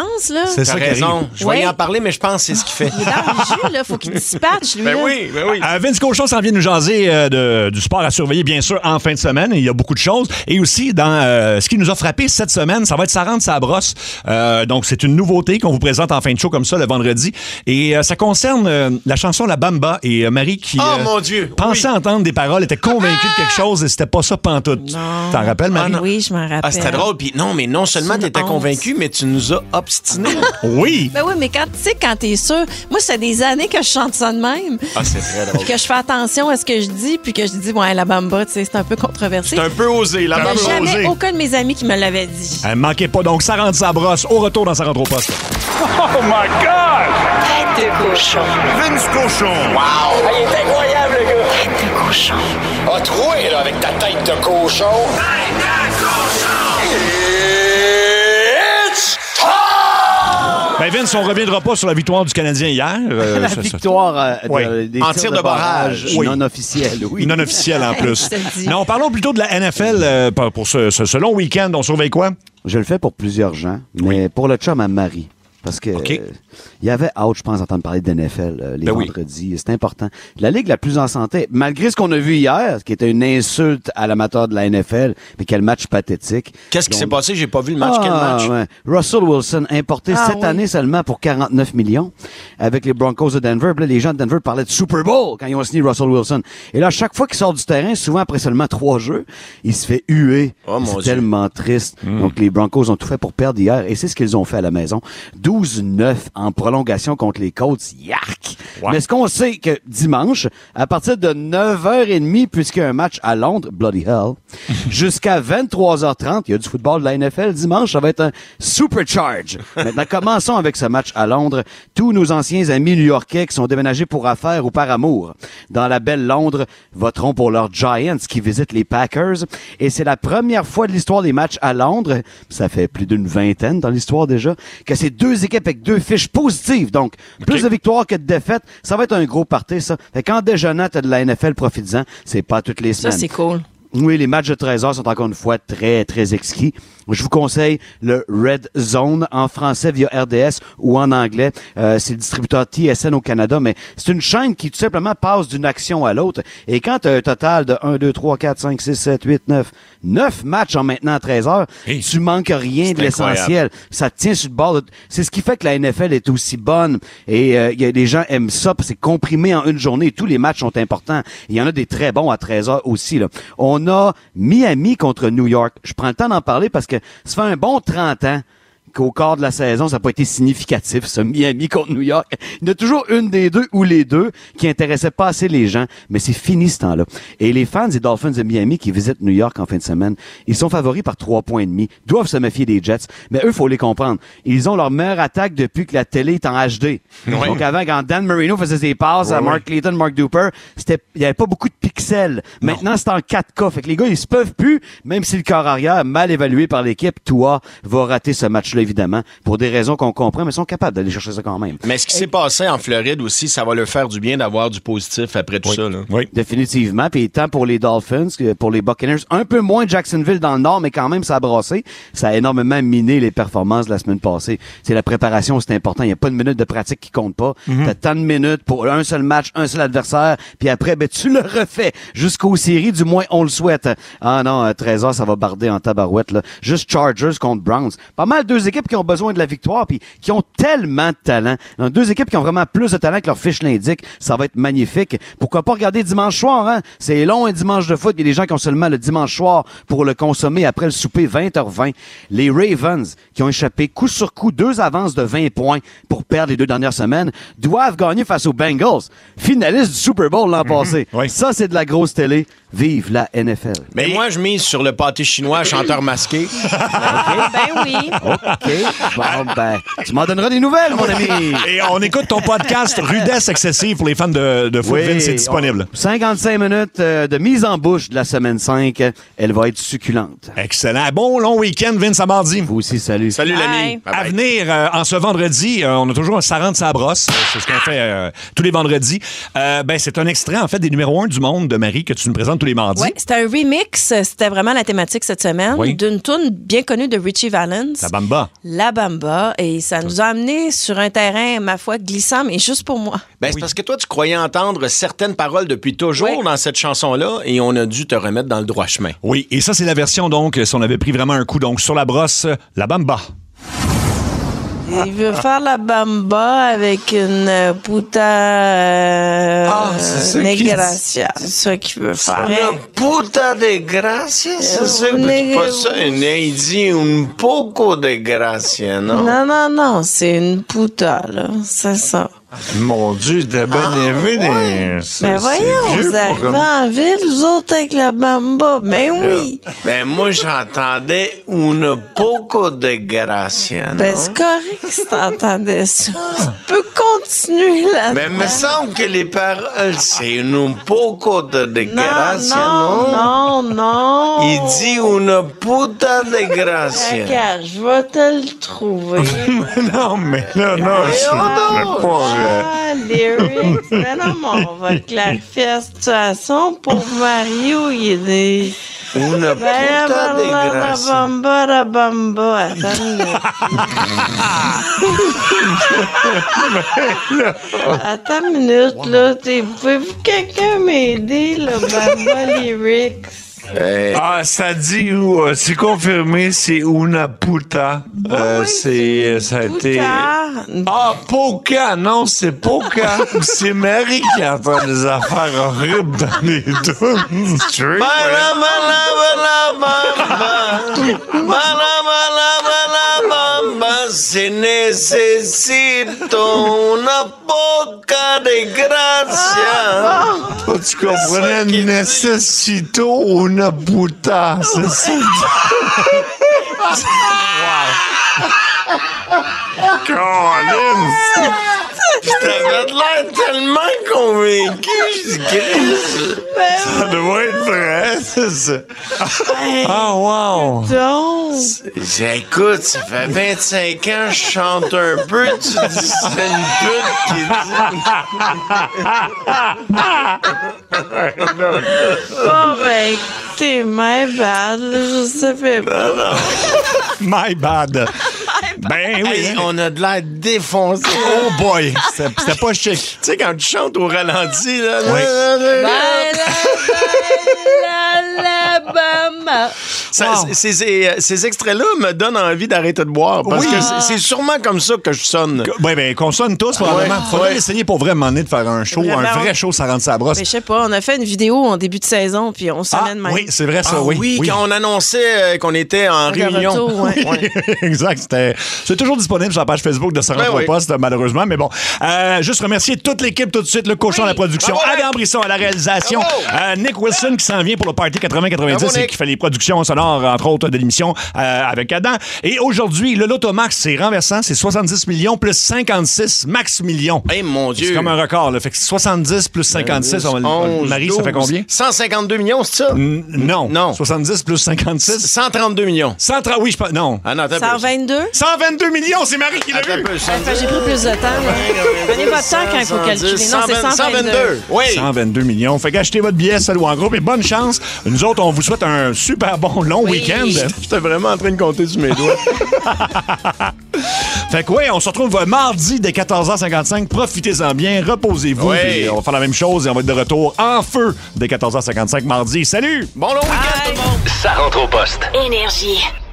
là. C'est ça qui arrive. raison. Je vais Ouais. y en parler, mais je pense que c'est ce qu'il fait. Il est dans le jus, là. Faut qu'il dispatche, lui. Ben là. oui, ben oui. Euh, Vince Cochon s'en vient nous jaser euh, de- du sport à surveiller, bien sûr, en fin de semaine. Il y a beaucoup de choses. Et aussi, dans euh, ce qui nous a frappé cette semaine, ça va être Ça rentre sa brosse. Euh, donc, c'est une nouveauté qu'on vous présente en fin de show comme ça le vendredi. Et euh, ça concerne euh, la chanson La Bamba. Et euh, Marie qui Oh, euh, mon Dieu, pensait entendre des paroles, était convaincue de quelque chose et c'était pas ça pantoute. T'en rappelles, Marie? Ah, non. Oui, je m'en rappelle. Ah, c'était drôle. Puis non, mais non seulement C'est tu étais une honte. convaincu, mais tu nous as obstinés. Oui. Ben oui, mais quand tu sais, quand t'es sûr, moi, ça fait des années que je chante ça de même. Ah, c'est très drôle. Puis que je fais attention à ce que je dis, puis que je dis, ouais, la bamba, tu sais, c'est un peu controversé. C'est un peu osé, la Il n'y a Bamba jamais osé. aucun de mes amis qui me l'avait dit. Elle manquait pas. Donc, Ça rentre sa brosse. Au retour dans Ça rentre au poste. Oh my God! Tête de cochon. Vince Cochon. Wow! il est incroyable, le gars! Tête de cochon. A troué, là, avec ta tête de cochon. Tête de cochon! It's time! Ben Vince, on reviendra pas sur la victoire du Canadien hier. Euh, La ça- ça- victoire euh, de- Oui. des En tirs tir de de barrage, barrage. Oui. non officielle, oui. Non officiel en plus. Je te le dis. Non, parlons plutôt de la N F L euh, pour pour ce, ce- ce long week-end. On surveille quoi? Je le fais pour plusieurs gens, mais pour le chum à Marie. Parce que OK. euh, il y avait hâte, je pense, d'entendre parler de N F L euh, les Ben oui. vendredis. C'est important. La ligue la plus en santé, malgré ce qu'on a vu hier, qui était une insulte à l'amateur de la N F L, mais quel match pathétique. Qu'est-ce qui Donc- s'est passé? J'ai pas vu le match. Quel Ah, match? ouais. Russell Wilson, importé Ah, cette oui. année seulement pour quarante-neuf millions avec les Broncos de Denver. Puis là, les gens de Denver parlaient de Super Bowl quand ils ont signé Russell Wilson. Et là, chaque fois qu'il sort du terrain, souvent après seulement trois jeux, il se fait huer. Oh, mon c'est Dieu. tellement triste. Mm. Donc, les Broncos ont tout fait pour perdre hier. Et c'est ce qu'ils ont fait à la maison. douze neuf en prolongation contre les Colts. Yark! Ouais. Mais ce qu'on sait que dimanche, à partir de neuf heures trente, puisqu'il y a un match à Londres, Bloody Hell, jusqu'à vingt-trois heures trente, il y a du football de la N F L dimanche, ça va être un supercharge. Maintenant, commençons avec ce match à Londres. Tous nos anciens amis new-yorkais qui sont déménagés pour affaires ou par amour dans la belle Londres voteront pour leurs Giants qui visitent les Packers. Et c'est la première fois de l'histoire des matchs à Londres, ça fait plus d'une vingtaine dans l'histoire déjà, que c'est deux équipes avec deux fiches positives. Donc, plus de victoires que de défaites, ça va être un gros party, ça. Fait qu'en déjeunant, t'as de la N F L, profites-en. C'est pas toutes les Ça, semaines. c'est cool. Oui, les matchs de treize heures sont encore une fois très, très exquis. Je vous conseille le Red Zone en français via R D S ou en anglais. Euh, c'est le distributeur T S N au Canada, mais c'est une chaîne qui tout simplement passe d'une action à l'autre. Et quand tu as un total de un, deux, trois, quatre, cinq, six, sept, huit, neuf, neuf matchs en maintenant treize heures, Hey. tu manques rien de C'est l'essentiel. Ça te tient sur le bord. de- C'est ce qui fait que la N F L est aussi bonne. Et euh, il y a des gens aiment ça, parce que c'est comprimé en une journée. Tous les matchs sont importants. Il y en a des très bons à treize heures aussi. Là. On a Miami contre New York. Je prends le temps d'en parler parce que ça fait un bon trente ans qu'au quart de la saison, ça n'a pas été significatif, ça, Miami contre New York. Il y en a toujours une des deux ou les deux qui intéressaient pas assez les gens, mais c'est fini ce temps-là. Et les fans des Dolphins de Miami qui visitent New York en fin de semaine, ils sont favoris par trois points et demi, doivent se méfier des Jets, mais eux, faut les comprendre. Ils ont leur meilleure attaque depuis que la télé est en H D. Ouais. Donc avant, quand Dan Marino faisait ses passes à Ouais, Mark Clayton, Mark Duper, c'était, il y avait pas beaucoup de pixels. Maintenant, c'est en quatre K. Fait que les gars, ils se peuvent plus, même si le corps arrière, mal évalué par l'équipe, Tua va rater ce match-là, évidemment, pour des raisons qu'on comprend, mais ils sont capables d'aller chercher ça quand même. Mais ce qui s'est passé en Floride aussi, ça va leur faire du bien d'avoir du positif après tout ça. Là. Oui. Définitivement. Puis tant pour les Dolphins que pour les Buccaneers. Un peu moins Jacksonville dans le Nord, mais quand même, ça a brassé. Ça a énormément miné les performances de la semaine passée. C'est la préparation, c'est important. Il n'y a pas de minute de pratique qui compte pas. Mhm. T'as tant de minutes pour un seul match, un seul adversaire. Puis après, ben, tu le refais jusqu'aux séries. Du moins, on le souhaite. Ah non, euh, treize heures, ça va barder en tabarouette, là. Juste Chargers contre Browns. Pas mal deux équipes qui ont besoin de la victoire puis qui ont tellement de talent. Donc, deux équipes qui ont vraiment plus de talent que leur fiche l'indique. Ça va être magnifique. Pourquoi pas regarder dimanche soir, hein? C'est long un dimanche de foot. Il y a des gens qui ont seulement le dimanche soir pour le consommer après le souper, vingt heures vingt. Les Ravens, qui ont échappé coup sur coup deux avances de vingt points pour perdre les deux dernières semaines, doivent gagner face aux Bengals, finalistes du Super Bowl l'an passé. Oui. Ça, c'est de la grosse télé. Vive la N F L. Mais moi, je mise sur le pâté chinois chanteur masqué. Ben oui. OK. Bon, ben, tu m'en donneras des nouvelles, mon ami. Et on écoute ton podcast Rudesse excessive pour les fans de, de foot. Vince, c'est disponible. on- cinquante-cinq minutes euh, de mise en bouche de la semaine cinq. Elle va être succulente. Excellent. Bon long week-end, Vince, à mardi. Vous aussi, salut. Salut l'ami. Bye. Bye À bye. venir, euh, en ce vendredi, euh, on a toujours un Ça rentre sa brosse. C'est ce qu'on fait euh, tous les vendredis. Euh, ben, c'est un extrait, en fait, des numéros un du monde de Marie que tu nous présentes tous les mardis. Oui, c'était un remix. C'était vraiment la thématique cette semaine Oui. d'une tune bien connue de Richie Valens. La Bamba. La Bamba. Et ça nous a amené sur un terrain, ma foi, glissant, mais juste pour moi. Ben, c'est parce que toi, tu croyais entendre certaines paroles depuis toujours dans cette chanson-là et on a dû te remettre dans le droit chemin. Oui, et ça, c'est la version, donc, si on avait pris vraiment un coup, donc, sur la brosse, La Bamba. Il veut faire la Bamba avec une puta euh, Ah, c'est ça qu'il negracia. C'est ça qu'il veut faire. Une puta de gracia, c'est ça? Une C'est pas ça. Il dit un poco de gracia, non? Non, non, non, c'est une puta, là. C'est ça. Mon Dieu, t'as bien aimé des... Mais voyons, vous arrivez en ville, vous autres, avec la Bamba. Mais oui. Ben, moi, j'entendais un poco de gracia, non? Ben, c'est correct si t'entendais ça. Tu peux continuer là. Mais il me semble que les paroles, c'est un poco de, de gracia, non? Non, non, non. Il dit une puta de gracia. Regarde, je vais te le trouver. Non, mais là, non, je non. ne pas... Ah, lyrics. Mais non, mais on va clarifier la situation pour Mario. Il est des... Une Ben, puta de la gracia. bamba, la bamba. Attends une minute. Attends une minute, là. T'es- Pouvez-vous quelqu'un m'aider, là, Bamba Lyrics? Ah, ça dit où? euh, C'est confirmé, c'est una puta. Euh, c'est, ça a été... Ah, Poca! Non, c'est Poca. C'est Marie qui entend des affaires horribles dans les tunes. Straight, Bala, bala, bala, bamba. Bala, bala, bala, bamba. Se necesito una poca de gracia. Oh, tu comprenais? Necessito una puta. C'est ça. Colin! T'avais l'air tellement convaincu. Je dis, Chris. Ça doit être vrai, c'est ça. Ah, wow! Donc. J'ai- Écoute, ça fait vingt-cinq ans que je chante un peu. Tu dis, c'est une pute qui Bon, ben, écoutez, my bad, là, je savais pas. My bad. Ben oui. Hey, on a de l'air défoncé. Oh boy, c'était c'était pas chic. Tu sais, quand tu chantes au ralenti, là. Oui. Alabama. Ça, Wow. ces, ces, ces extraits-là me donnent envie d'arrêter de boire parce Oui. que c'est- c'est sûrement comme ça que je sonne. Oui, ben, qu'on sonne tous, probablement. Ouais, Faudrait ouais. essayer pour vraiment de faire un show, Vraiment. un vrai show, ça rentre sa brosse. Mais je sais pas, on a fait une vidéo en début de saison, puis on s'en Ah, met de même. oui, c'est vrai, ça, Ah oui. oui, quand on annonçait euh, qu'on était en De réunion. retour, ouais. Ouais. Exact. c'était- C'est toujours disponible sur la page Facebook de Ça rentre Ben au oui. poste, malheureusement. Mais bon, euh, juste remercier toute l'équipe tout de suite, le cochon à la production, Bravo, Adam Brisson à la réalisation, Bravo. euh, Nick Wilson qui s'en vient pour le Party quatre-vingts quatre-vingt-dix Bravo, et Nick. qui fait les productions sonores, entre autres, de l'émission euh, avec Adam. Et aujourd'hui, le Lotomax, c'est renversant, c'est soixante-dix millions plus cinquante-six max millions. Hey, mon Dieu. C'est comme un record, là. Fait que soixante-dix plus cinquante-six, on va- onze, Marie, ça fait douze, combien? cent cinquante-deux millions, c'est ça? N- Non. Non. soixante-dix plus cinquante-six. cent trente-deux millions. cent trente, oui, je pense. Non. Ah non, t'as cent vingt-deux? cent vingt-deux millions, c'est Marie qui l'a vu. Enfin, j'ai pris plus de temps. là. Prenez votre temps quand il faut calculer. Non, c'est cent vingt-deux. Oui. cent vingt-deux millions. Fait qu'achetez votre billet, salut en groupe et bonne chance. Nous autres, on vous souhaite un super bon long week-end. J'étais vraiment en train de compter sur mes doigts. Fait que oui, on se retrouve mardi dès quatorze heures cinquante-cinq. Profitez-en bien, reposez-vous. Oui. Puis on va faire la même chose et on va être de retour en feu dès quatorze heures cinquante-cinq mardi. Salut! Bon long week-end tout le monde. Ça rentre au poste. Énergie.